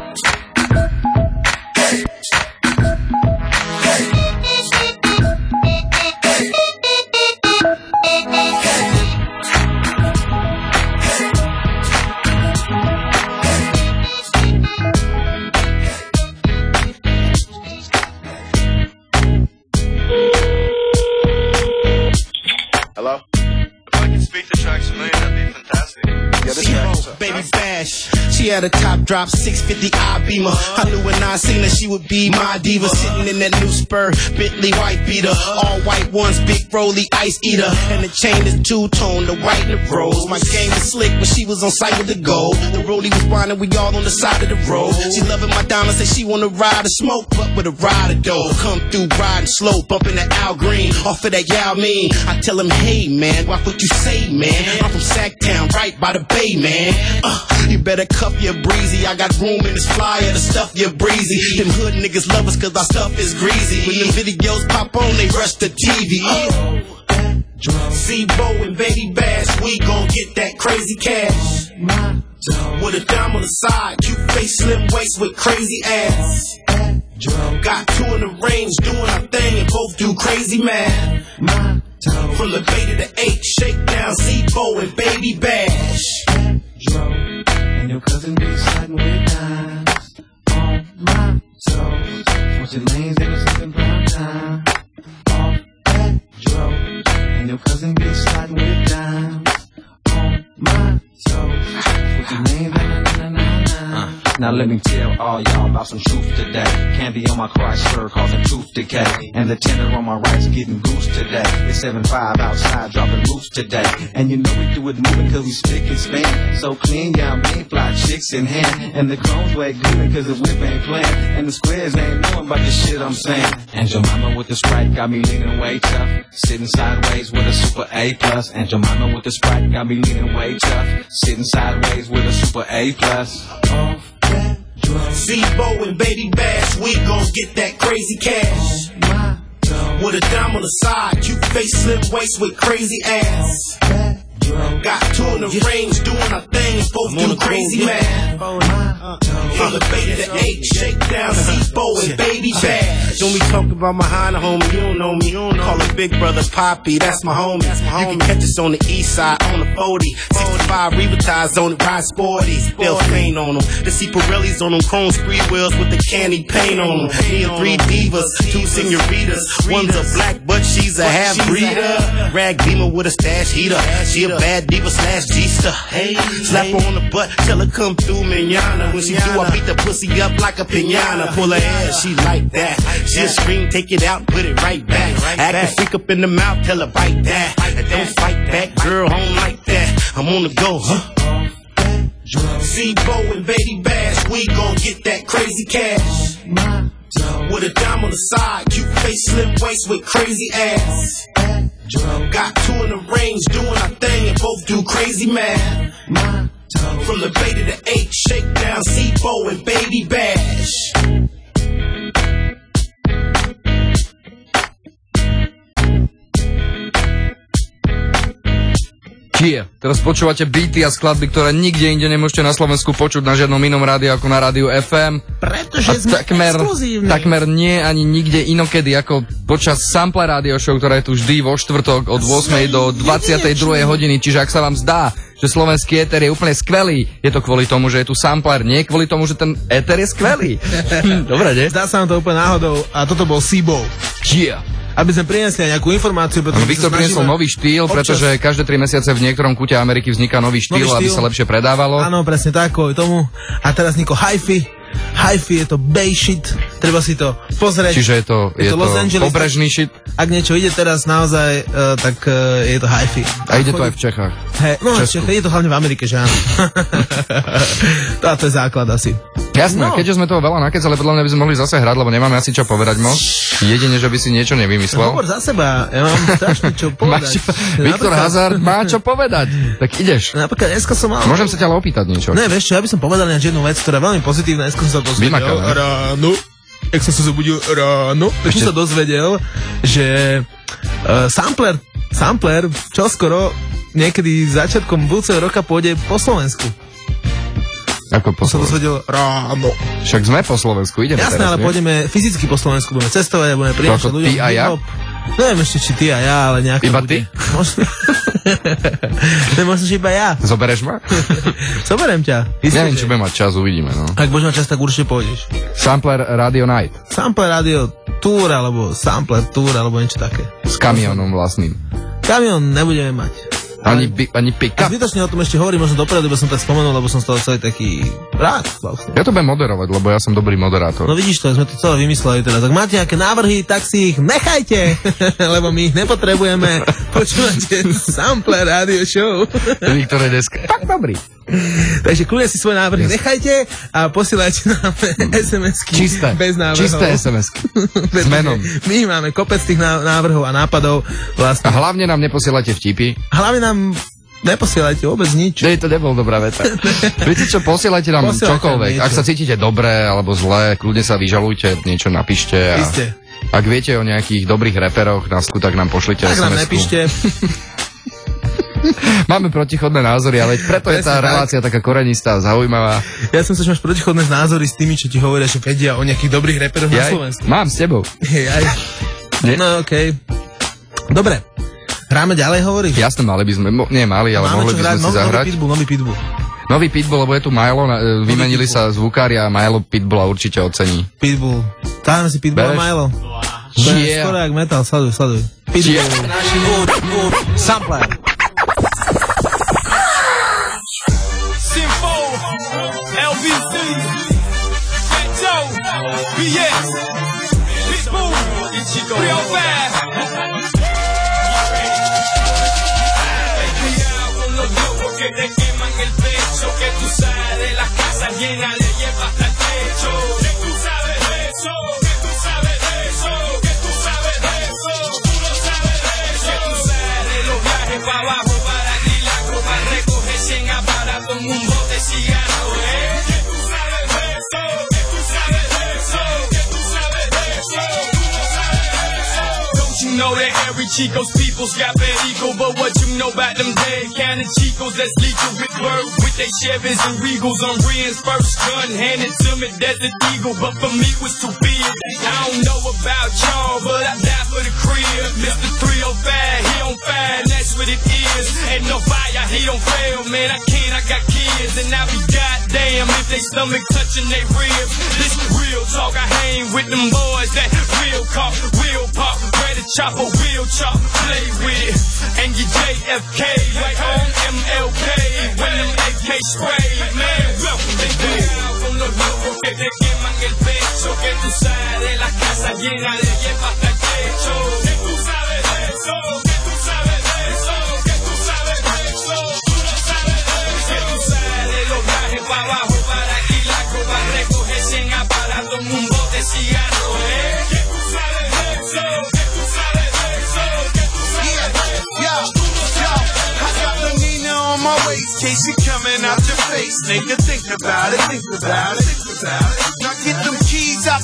Hello? If I can speak to Tracks Million, that'd be fantastic. Yeah, this Trax. Baby Bash, she had a top drop 650 I Beamer. I knew when I seen her she would be my diva. Sitting in that new Spur Bentley white beater, all white ones, big Rolly ice eater, and the chain is two-tone, the white and the rose. My game was slick, but she was on sight with the gold. The Rolly was whining, we all on the side of the road. She loving my diamonds, say she wanna ride or smoke, but with a rider though. Come through riding slow, bumping that Al Green, off of that Yao Ming. I tell him, hey man, watch what you say, man. I'm from Sacktown, right by the bay, man. You better cuff your breezy. I got room in this flyer to stuff your breezy. Them hood niggas love us cause our stuff is greasy. When the videos pop on, they rush the TV. C-Bo and Baby Bash, we gon' get that crazy cash. With a dime on the side, cute face, slim waist with crazy ass. Got 2 in the range, doing our thing and both do crazy math. From the Bay to the H, shakedown, C-Bo and Baby Bash. And your cousin be sliding with dimes on my toes. Switching lanes in the second prime time. Off that dro. And your cousin be sliding with dimes on my toes. Switching lanes, na-na-na-na-na. Now let me tell all y'all about some truth today. Candy on my Chrysler causing tooth decay, and the tender on my right's getting goose today. It's 7-5 outside dropping loose today, and you know we do it moving cause we spick and span. So clean, y'all mean fly chicks in hand, and the chrome's way good cause the whip ain't playing, and the squares ain't knowing about the shit I'm saying. And your mama with the Sprite got me leaning way tough, sitting sideways with a super A+. And your mama with the Sprite got me leaning way tough, sitting sideways with a super A+. C-Bo and Baby Bash, we gon' get that crazy cash. With a dime on the side, cute face, slim waist with crazy ass. Got 2 in the range, doing our thing and both do crazy math. From the Bay to the H, shakedown, C-Bo and Baby Bash. When we talk about my Hana homie, you don't know me. Call him Big Brother Poppy, that's my homie. You can catch us on the east side, on the 40. 65 Revitas on it, ride sporty. They'll paint on them. The see Pirellis on them, chrome spree wheels with the candy paint on them. Me and 3 divas, 2 senoritas. One's a black, but she's a half-breeder. Rag Beamer with a stash heater. She a bad diva slash G-star. Hey, slap her on the butt, tell her come through manana. When she do, I beat the pussy up like a piñata. Pull her ass, she like that. She'll scream, take it out, put it right back. Act a freak up in the mouth, tell her bite that. Don't fight back, girl, home like that. I'm on the go, huh? C-Bo and Baby Bash, we gon' get that crazy cash. With a dime on the side, cute face, slim waist with crazy ass. Got 2 in the range, doing our thing and both do crazy math. From the Bay to the H, shakedown, C-Bo and Baby Bash. Teraz počúvate beaty a skladby, ktoré nikde inde nemôžete na Slovensku počuť na žiadnom inom rádiu ako na rádiu FM. Pretože sme exkluzívni. Takmer nie ani nikde inokedy ako počas Sample Radio Show, ktorá je tu vždy vo štvrtok od 8. do 22. hodiny. Čiže ak sa vám zdá, že slovenský éter je úplne skvelý, je to kvôli tomu, že je tu sampler, nie kvôli tomu, že ten éter je skvelý. Dobre, nie? Zdá sa nám to úplne náhodou a toto bol Sibo. Aby sme priniesli aj nejakú informáciu. Viktor priniesol nový štýl, pretože každé 3 mesiace v niektorom kúte Ameriky vzniká nový štýl, aby sa lepšie predávalo. Áno, presne tak, kvôli tomu. A teraz Niko hi-fi. Hi-fi je to bay shit, treba si to pozrieť. Čiže je to Los Angeles, pobrežný shit. Ak niečo ide teraz naozaj, tak je to hi-fi. A ide to aj v Čechách. No v Čechách, je to hlavne v Amerike, že áno. To je základ asi. Jasné, keďže sme toho veľa nakecali, podľa mňa by sme mohli zase hrať, lebo nemáme asi čo povedať moc. Jedine, že by si niečo nevymyslel. Hovor za seba, ja mám strašne čo povedať. Viktor Hazard má čo povedať. Tak ideš. Napríklad dneska som mal... Môžem sa ťa ale opýtať niečo. Ne, vieš čo, ja by som povedal jednu vec, ktorá je veľmi pozitívna. Dneska som sa dozvedel ráno. Jak som sa zobudil ráno, tak som sa dozvedel, že sampler čoskoro niekedy začiatkom budúceho roka pôjde po Slovensku. Ako po Slovensku? Som dozvedel ráno. Však sme po Slovensku, ideme jasné, teraz, ale pôjdeme fyzicky po Slovensku, budeme cestovať, budeme prinášať ľuďom ty a ja? Neviem ešte, či ty a ja, ale nejako... Iba ty? Možno, že iba ja. Zobereš ma? Zoberiem ťa. Neviem, či budem mať čas, uvidíme, no. Ak budeš mať čas, tak určite pôjdeš. Sampler Radio Night. Sampler Radio Tour, alebo Sampler Tour, alebo niečo také. S kamionom vlastným. Kamión nebudeme mať. Ani pick-up. A zbytočne o tom ešte hovorím, možno dopredu by som tak spomenul, lebo som z toho celý taký rád. Vlastne. Ja to budem moderovať, lebo ja som dobrý moderátor. No vidíš to, sme to celé vymysleli teraz. Ak máte nejaké návrhy, tak si ich nechajte, lebo my ich nepotrebujeme. Počúvate Sample Radio Show. Viktor je dneska tak dobrý. Takže kľudne si svoje návrhy nechajte a posielajte nám SMS-ky. Čisté. Bez návrhov. Čisté SMS-ky. S menom. My máme kopec tých návrhov a nápadov. Vlastne. A hlavne nám neposielajte vtipy. Hlavne nám neposielajte vôbec nič. To nebol dobrá veta. Viete čo, posielajte nám čokoľvek. Ak sa cítite dobre alebo zle, kľudne sa vyžalujte, niečo napíšte. A ak viete o nejakých dobrých reperoch na tak nám pošlite SMS-ku. Tak nám nepíšte. Máme protichodné názory, ale preto je tá relácia taká korenistá a zaujímavá. Ja som sa, že máš protichodné názory s tými, čo ti hovoria, že vedia o nejakých dobrých reperoch na Slovensku. Mám s tebou. No okej. Dobre. Hráme ďalej, hovoríš? Jasne, mali by sme, nie mali, ale mohli by sme si zahrať. Nový Pitbull, lebo je tu Milo, vymenili sa zvukári a Milo Pitbulla určite ocení. Pitbull. Dáme si Pitbull a Milo. To je skoro jak metal, sleduj. Pitbull. Sampler. Simpo, LBC, Beto, BS, Pitbull, Real Bad. Que te queman el pecho, que tú sales de la casa llena de hierba hasta el techo. Que tú sabes de eso, que tú sabes de eso, que tú sabes de eso, tú no sabes de eso. Que tú sales los viajes para abajo, para Grilaco, para recoger 100 aparatos en un bote cigarro, Que tú sabes de eso, que tú sabes de eso, que tú sabes de eso, tú no sabes de eso. Don't you know that every Chico's people's got perico, but what you know about them dead kind of Chicos that's lethal with words, with they Chevys and Regals on Ren's first gun, handed to me Desert Eagle, but for me it was too big. I don't know about y'all, but I die for the crib. Mr. 305, he on fire, and that's what it is. Ain't no fire, he don't fail, man, I got kids, and I be goddamn if they stomach touching they ribs. This real talk, I hang with them boys that real cop, real pop, ready to chop a real chop, play with it, and your JFK right on MLK, when them AK spray, man, welcome to the con los locos que te queman el pecho, que tú sales de la casa llena de hierba hasta el techo, que tú sabes de eso, que tú sabes de eso, que tú sabes de eso, tú no sabes de eso, que tú sales los viajes para abajo, para Quilaco, para recoger 100 aparatos en un bote cigarro, que tú sabes de eso, que tú sabes de eso, que tú sabes de eso, tú no sabes de eso. I got the Nina on my waist, case you coming out your face, nigga, think about it, think about it, think about it. Now get them keys out the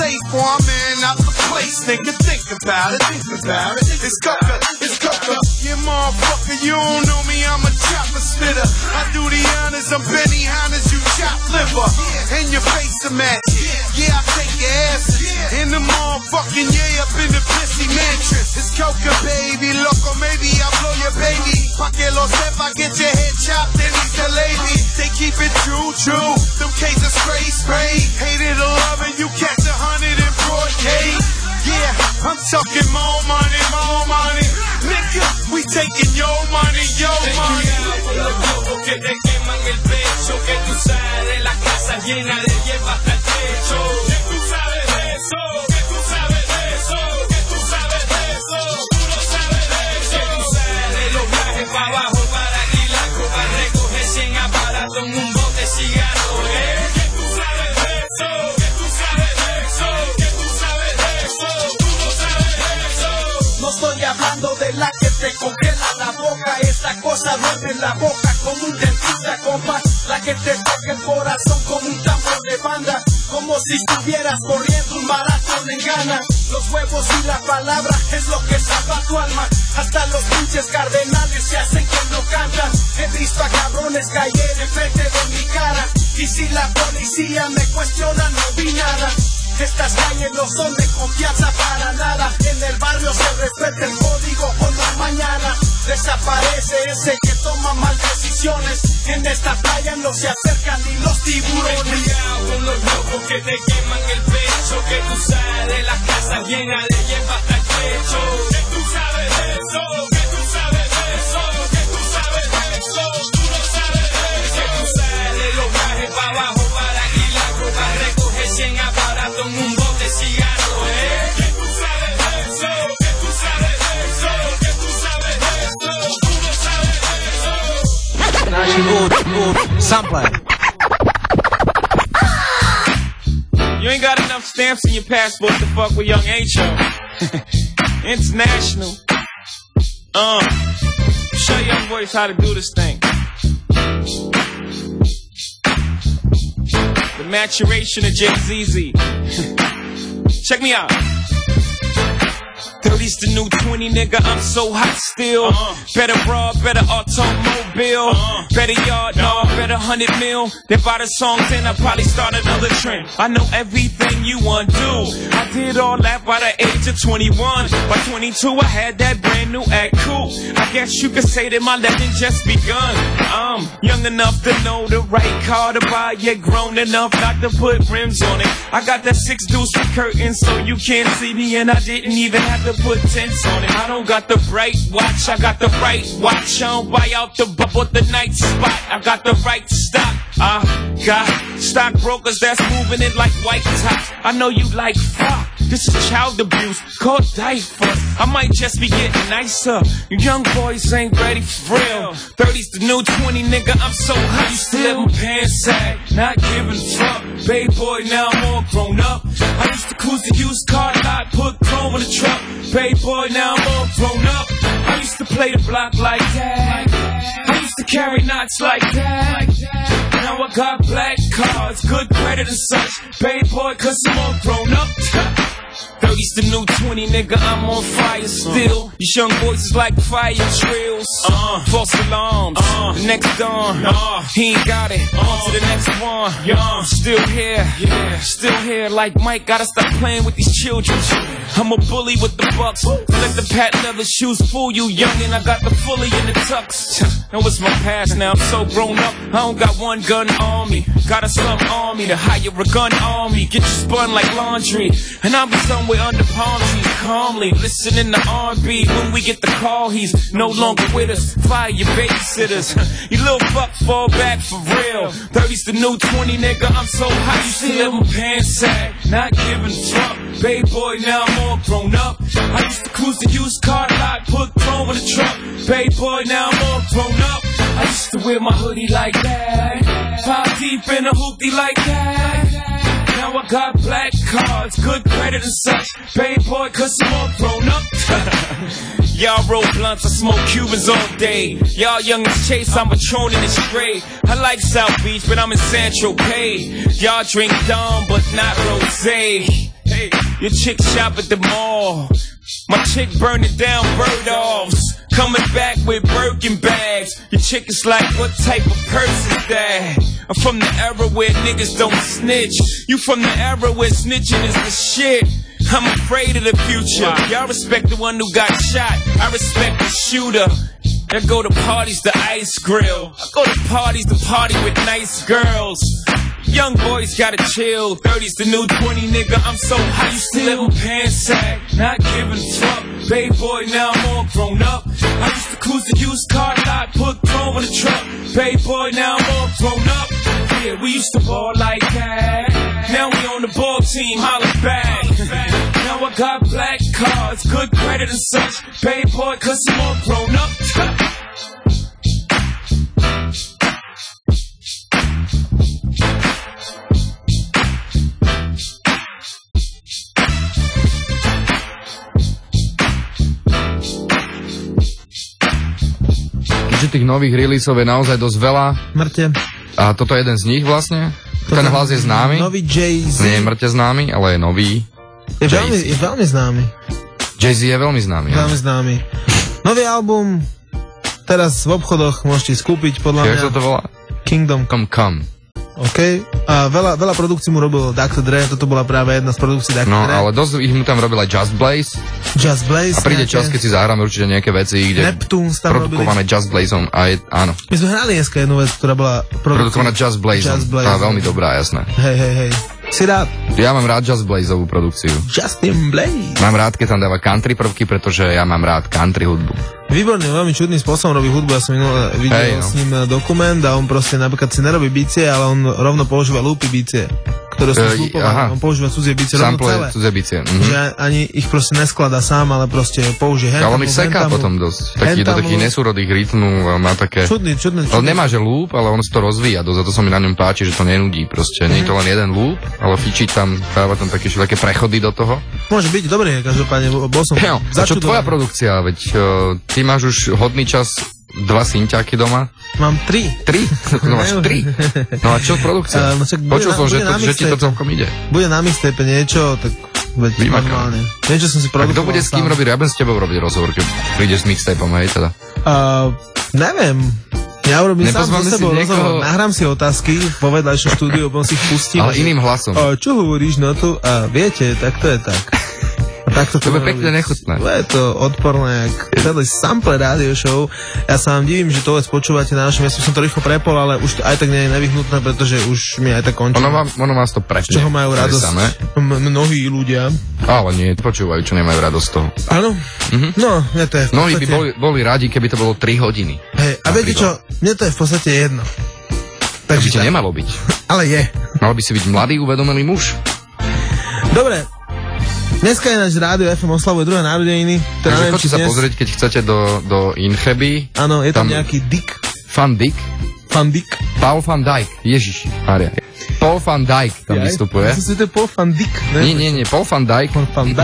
safe or I'm in out the place. Nigga, think about it. It's Coca. Yeah, motherfucker, you don't know me, I'm a chopper spitter. I do the honors, I'm Benny Hannes, you chop liver. And your face a match. Yeah, I take your ass in the motherfucking up in the pissy mattress. It's Coca, baby, loco, maybe I'll blow your baby. Pa' que lo sepa, get your head chopped, then he's the lady. They keep it true. Them cases spray. Hated or loving, you catch 100 in broad day. Yeah, I'm talking more money. Nigga, we taking your money. Por los globos que te queman el pecho, que tú sabes de la casa llena de hierba hasta el techo. Que tú sabes de eso, que tú sabes de eso, que tú sabes de eso, tú no sabes de eso. Que tú sabes de los viajes para abajo, para Aguilaco, para recoger 100 aparatos en un bote de cigarros. Que tú sabes de eso, que tú sabes de eso, que tú sabes de eso, tú no sabes de eso. No estoy hablando de la que te congela la boca, esta cosa duele en la boca como un dentista, compa. La que te toca el corazón como un tambor de banda, como si estuvieras corriendo un maratón en gana. Los huevos y la palabra es lo que salva tu alma. Hasta los pinches cardenales se hacen que no cantan. He visto a cabrones caer enfrente de mi cara, y si la policía me cuestiona no vi nada. Estas calles no son de confianza para nada. En el barrio se respeta el código o no mañana. Desaparece ese que toma mal decisiones. En esta playa no se acercan ni los tiburones. Cuidado con los locos que te queman el pecho, que tú sabes de las casas llenas de hierba hasta el techo. Que tú sabes de eso, que tú sabes de eso, que tú sabes de eso, tú no sabes de eso. Que tú sabes de los viajes para abajo, para Aguilaco, para recoger 100 aparatos en un bote de cigarros. Que tú sabes de eso, que tú sabes de eso, que tú sabes de eso, tú no sabes de eso. You ain't got enough stamps in your passport to fuck with Young H.O. International. Show young boys how to do this thing. The maturation of Jay-Z. Check me out. 30's the new 20, nigga, I'm so hot still. Better broad, better automobile. Better yard, no, better 100 mil. Then by the songs, then I probably start another trend. I know everything you want to do. I did all that by the age of 21. By 22, I had that brand new act cool. I guess you could say that my legend just begun. I'm young enough to know the right car to buy, yet grown enough not to put rims on it. I got that 6 deuce with curtains so you can't see me, and I didn't even have to put tents on it. I don't got the bright watch, I got the right watch. I don't buy out the bubble, the night spot. I got the right stock. I got stockbrokers that's moving it like white tops. I know you like fuck. This is child abuse, called diapers. I might just be getting nicer. You young boys ain't ready for real. 30's the new 20, nigga, I'm so hot. You still living pants sag, not giving a fuck. Baby boy, now I'm all grown up. I used to cruise the used car lot, put chrome in the truck. Baby boy, now I'm all grown up. I used to play the block like that. I used to carry knots like that. Now I got black cards, good credit and such. Baby boy, cause I'm all grown up. 30's the new 20, nigga, I'm on fire still. These young boys is like fire drills. False alarms, the next dawn. He ain't got it, on to the next one. Still here, like Mike, gotta stop playing with these children. I'm a bully with the bucks. Let the patent leather shoes fool you, youngin'. I got the fully in the tux. Now it's my past, now I'm so grown up. I don't got one gun on me. Got a slum army to hire a gun on me. Get you spun like laundry, and I'll be somewhere under palm trees, calmly listening to R&B. When we get the call, he's no longer with us. Fire your babysitters. You little fuck, fall back for real. 30's the new 20, nigga, I'm so hot. You still living pants sag, not giving a fuck. Baby boy, now I'm all grown up. I used to cruise the used car lot, put chrome in the truck. Baby boy, now I'm all grown up. I used to wear my hoodie like that, 5 deep in a hoopty like that. Now I got black cards, good credit and such. Baby boy, cause I'm all grown up. Y'all roll blunts, I smoke Cubans all day. Y'all young as Chase, I'm patroning and straight. I like South Beach, but I'm in San Tropez. Y'all drink Dom, but not Rosé. Hey, your chick shop at the mall. My chick burning down bird offs. Coming back with Birkin bags. Your chick is like, what type of person is that? I'm from the era where niggas don't snitch. You from the era where snitching is the shit. I'm afraid of the future. Y'all respect the one who got shot. I respect the shooter. I go to parties, the ice grill. I go to parties, the party with nice girls. Young boys gotta chill. 30's the new 20, nigga. I'm so high, still pants sack, not giving a fuck. Baby boy, now I'm all grown up. I used to cruise the used car lot, put chrome in the truck. Baby boy, now I'm all grown up. Yeah, we used to ball like that. Now we on the ball team, holla back. Now I got black cards, good credit and such. Baby boy, cause I'm all grown up. Keďže tých nových releaseov je naozaj dosť veľa. Mŕte. A toto je jeden z nich vlastne. Ten hlas je známy. Nový Jay-Z. Nie je mŕte známy, ale je nový. Je veľmi známy. Jay-Z je veľmi známy. Veľmi známy. Nový album teraz v obchodoch môžete skúpiť, podľa mňa. Jak sa to volá? Kingdom Come. OK. A veľa produkcií mu robil Dr. Dre, toto bola práve jedna z produkcií Dr. Dre. No, ale dosť ich mu tam robil aj Just Blaze. A príde čas, keď si zahráme určite nejaké veci, kde Neptunes tam produkované Just Blazeom. Áno. My sme hrali dneska jednu vec, ktorá bola produkovaná Just Blazeom. Tá veľmi dobrá, jasné. Hej. Si rád? Ja mám rád Just Blazeovú produkciu. Justin Blaze. Mám rád, keď tam dáva country prvky, pretože ja mám rád country hudbu. Výborný, veľmi čudným spôsobom robí hudbu. Ja som minulé videl s ním dokument a on proste napríklad si nerobí bicie, ale on rovno používa loopy bicie, ktoré sú zlúpované. On používa cudzie bicie rovno celé. Cudzie bicie. Že ani ich proste neskladá sám, ale proste použije hentamu. Ale on ich seká potom dosť. Do takých nesúrodých rytmů má také... Čudný. On nemá, že loop, ale on si to rozvíja dosť. A to sa mi na ňom páči, že to nenudí. Proste nie je to len jeden loop, ale fičí tam, dáva tam také prechody do toho. Môže byť, dobre, každopádne, bol som začudovaný. A čo tvoja produkcia? Veď ty máš už hodný čas 2 synťáky doma? Mám 3. 3? No máš 3. No a čo produkcia? Počul som, že ti to celkom ide. Bude na mixtape niečo, tak veď normálne. Niečo som si produkoval. A kto bude s kým robiť? Ja budem s tebou robiť rozhovor, keď prídeš s mixtapeom, hej teda? Neviem. Ja urobím sám so sebou rozhovor. Nahrám si otázky vo vedľajšom štúdiu, potom si ich pustím. Ale iným hlasom. Čo hovoríš na to? A viete, tak to je tak. To je pekne nechutné. Je to odporné, jak celý sample radio show. Ja sa vám divím, že to vec počúvate na našom miestu. Som to rýchlo prepol, ale už to aj tak nie je nevyhnutné, pretože už mi aj tak končí. Ono vás to prepne. Z čoho majú radosť mnohí ľudia. Ale nie, počúvajú, čo nemajú radosť z toho. Áno? No, mne to je v podstate... Mnohí by boli radi, keby to bolo 3 hodiny. Hej, a viete čo? Mne to je v podstate jedno. Takže by ti nemalo byť. Ale je. Mal by si byť mladý, uvedomelý muž. Dobre. Dneska je náš rádio FM oslavuje druhé narodeniny. Takže chodte sa pozrieť, keď chcete do Incheby. Áno, je tam nejaký Dick. Fan Dick. Paul van Dijk. Ježiš, Mária. Paul van Dijk tam vystupuje. Ja si to je Paul van Dijk. Nie, Paul van Dijk.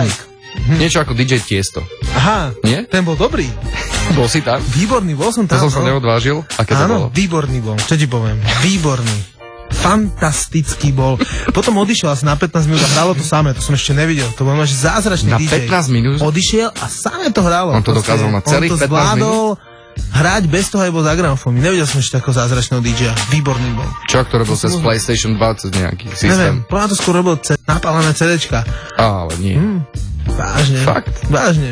Niečo ako DJ Tiesto. Aha, nie? Ten bol dobrý. Bol si tam? Výborný, bol som tam. To som sa neodvážil. Aké to bolo? Áno, výborný bol. Čo ti poviem? Výborný. Fantastický bol. Potom odišiel asi na 15 minút a hralo to samé, to som ešte nevidel. To bol máš zázračný DJ. Na 15 minút? Odišiel a samé to hralo. On to dokázal na celých 15 minút? On to zvládol hrať bez toho aj bol za gramofónmi. Nevidel som ešte takého zázračného DJ-a. Výborný bol. Čo, to robil cez PlayStation 20 nejaký systém? Neviem, podľa to skôr robil napálené CDčka. Ale nie. Vážne. Fakt? Vážne.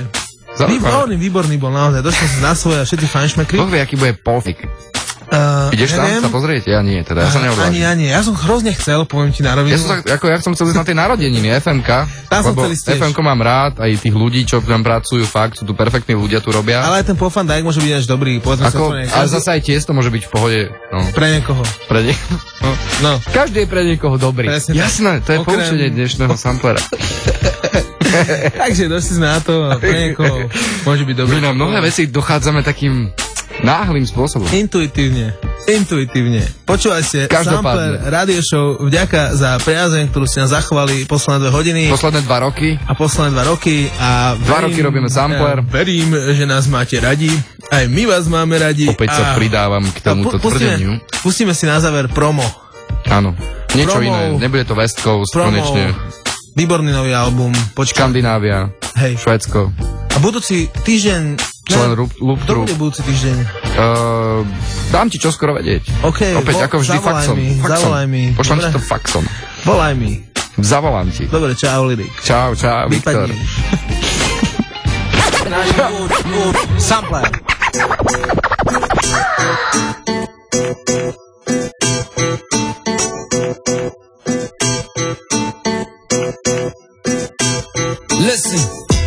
Výborný bol naozaj. Došiel som na svoje a všetci fajnšmekry. Boh vie, aký bude Polfik. Ideš tam sa pozrieť? Ja nie, teda ja sa neodvážim. Ani, ja som hrozne chcel, poviem ti na rovinu. Ja som chcel ísť na tej narodeniny FMK, lebo FMK mám rád, aj tých ľudí, čo tam pracujú, fakt, sú tu perfektní ľudia, tu robia. Ale aj ten Paul van Dijk môže byť až dobrý, povedzme sa. Ale zase aj Tiesto môže byť v pohode. No. Pre niekoho. No. Každý je pre niekoho dobrý. Jasné, to je poučenie dnešného samplera. Takže došli sme na to, pre niekoho môže byť dobrý. My na mnohé veci dochádzame takým náhlým spôsobom. Intuitívne. Počúvajte, Sampler Radio Show, vďaka za priazeň, ktorú ste nás zachovali posledné 2 hodiny. Posledné 2 roky. A posledné 2 roky. A 2 roky robíme Sampler. Verím, že nás máte radi. Aj my vás máme radi. Opäť sa pridávam k tomuto tvrdeniu. Pustíme si na záver promo. Áno. Niečo iné. Nebude to West Coast, konečne. Výborný nový album. Škandinávia. Hej. Švédsko. A budúci týždeň... Člen Loop Kto bude budúci týždeň? Dám ti čoskoro vedieť. OK, opäť, ako vždy, faxom. Zavolaj mi. Pošlám ti to faxom. Volaj mi. Zavolám ti. Dobre, čau, Lirik. Čau, Viktor. Sampler. Listen.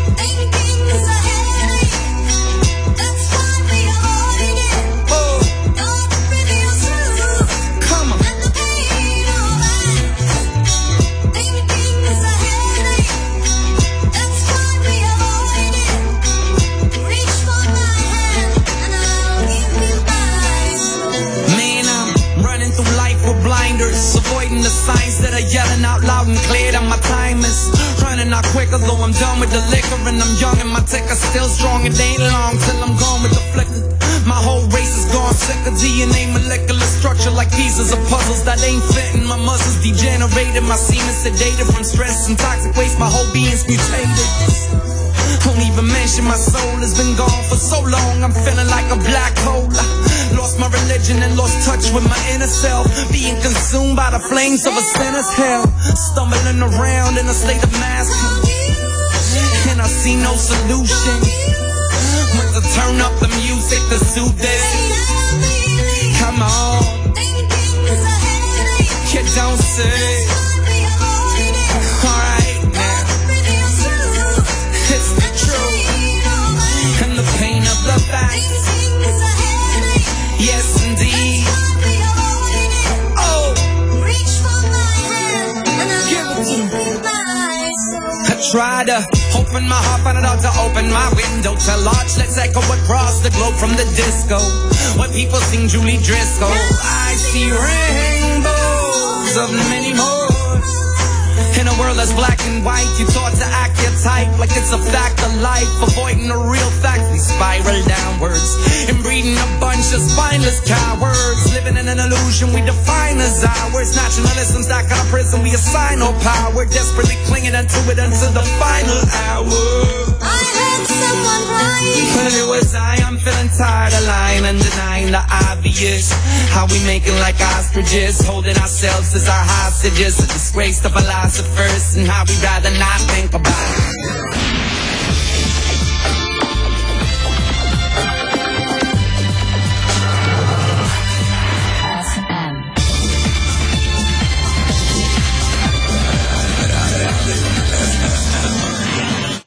Avoiding the signs that are yelling out loud and clear that my time is running out quicker, though I'm done with the liquor and I'm young and my ticker still strong. It ain't long till I'm gone with the flicker. My whole race is gone sicker. DNA molecular structure like pieces of puzzles that ain't fitting. My muscles degenerated, my semen sedated from stress and toxic waste. My whole being's mutated. Don't even mention my soul has been gone for so long. I'm feeling like a black hole. Lost my religion and lost touch with my inner self. Being consumed by the flames of a sinner's hell. Stumbling around in a state of mass. And I see no solution. But to turn up the music to soothe this. Come on. You don't say. Alright now. It's the truth. And the pain of the facts. Yes, indeed. Oh, reach for my hand and I'll give it to you. I try to open my heart, find it out to open my window to launch. Let's echo across the globe from the disco where people sing Julie Driscoll. I see rainbows of many more. In a world that's black and white, you taught to act your type like it's a fact of life. Avoiding the real facts, we spiral downwards. Inbreeding a bunch of spineless cowards. Living in an illusion we define as ours. Nationalism's that kind of prison we assign no power. Desperately clinging unto it until the final hour. I heard someone crying. But it was I'm feeling tired of lying and denying the obvious. How we making like ostriches, holding ourselves as our hostages. A disgrace to philosophers and how we rather not think about it.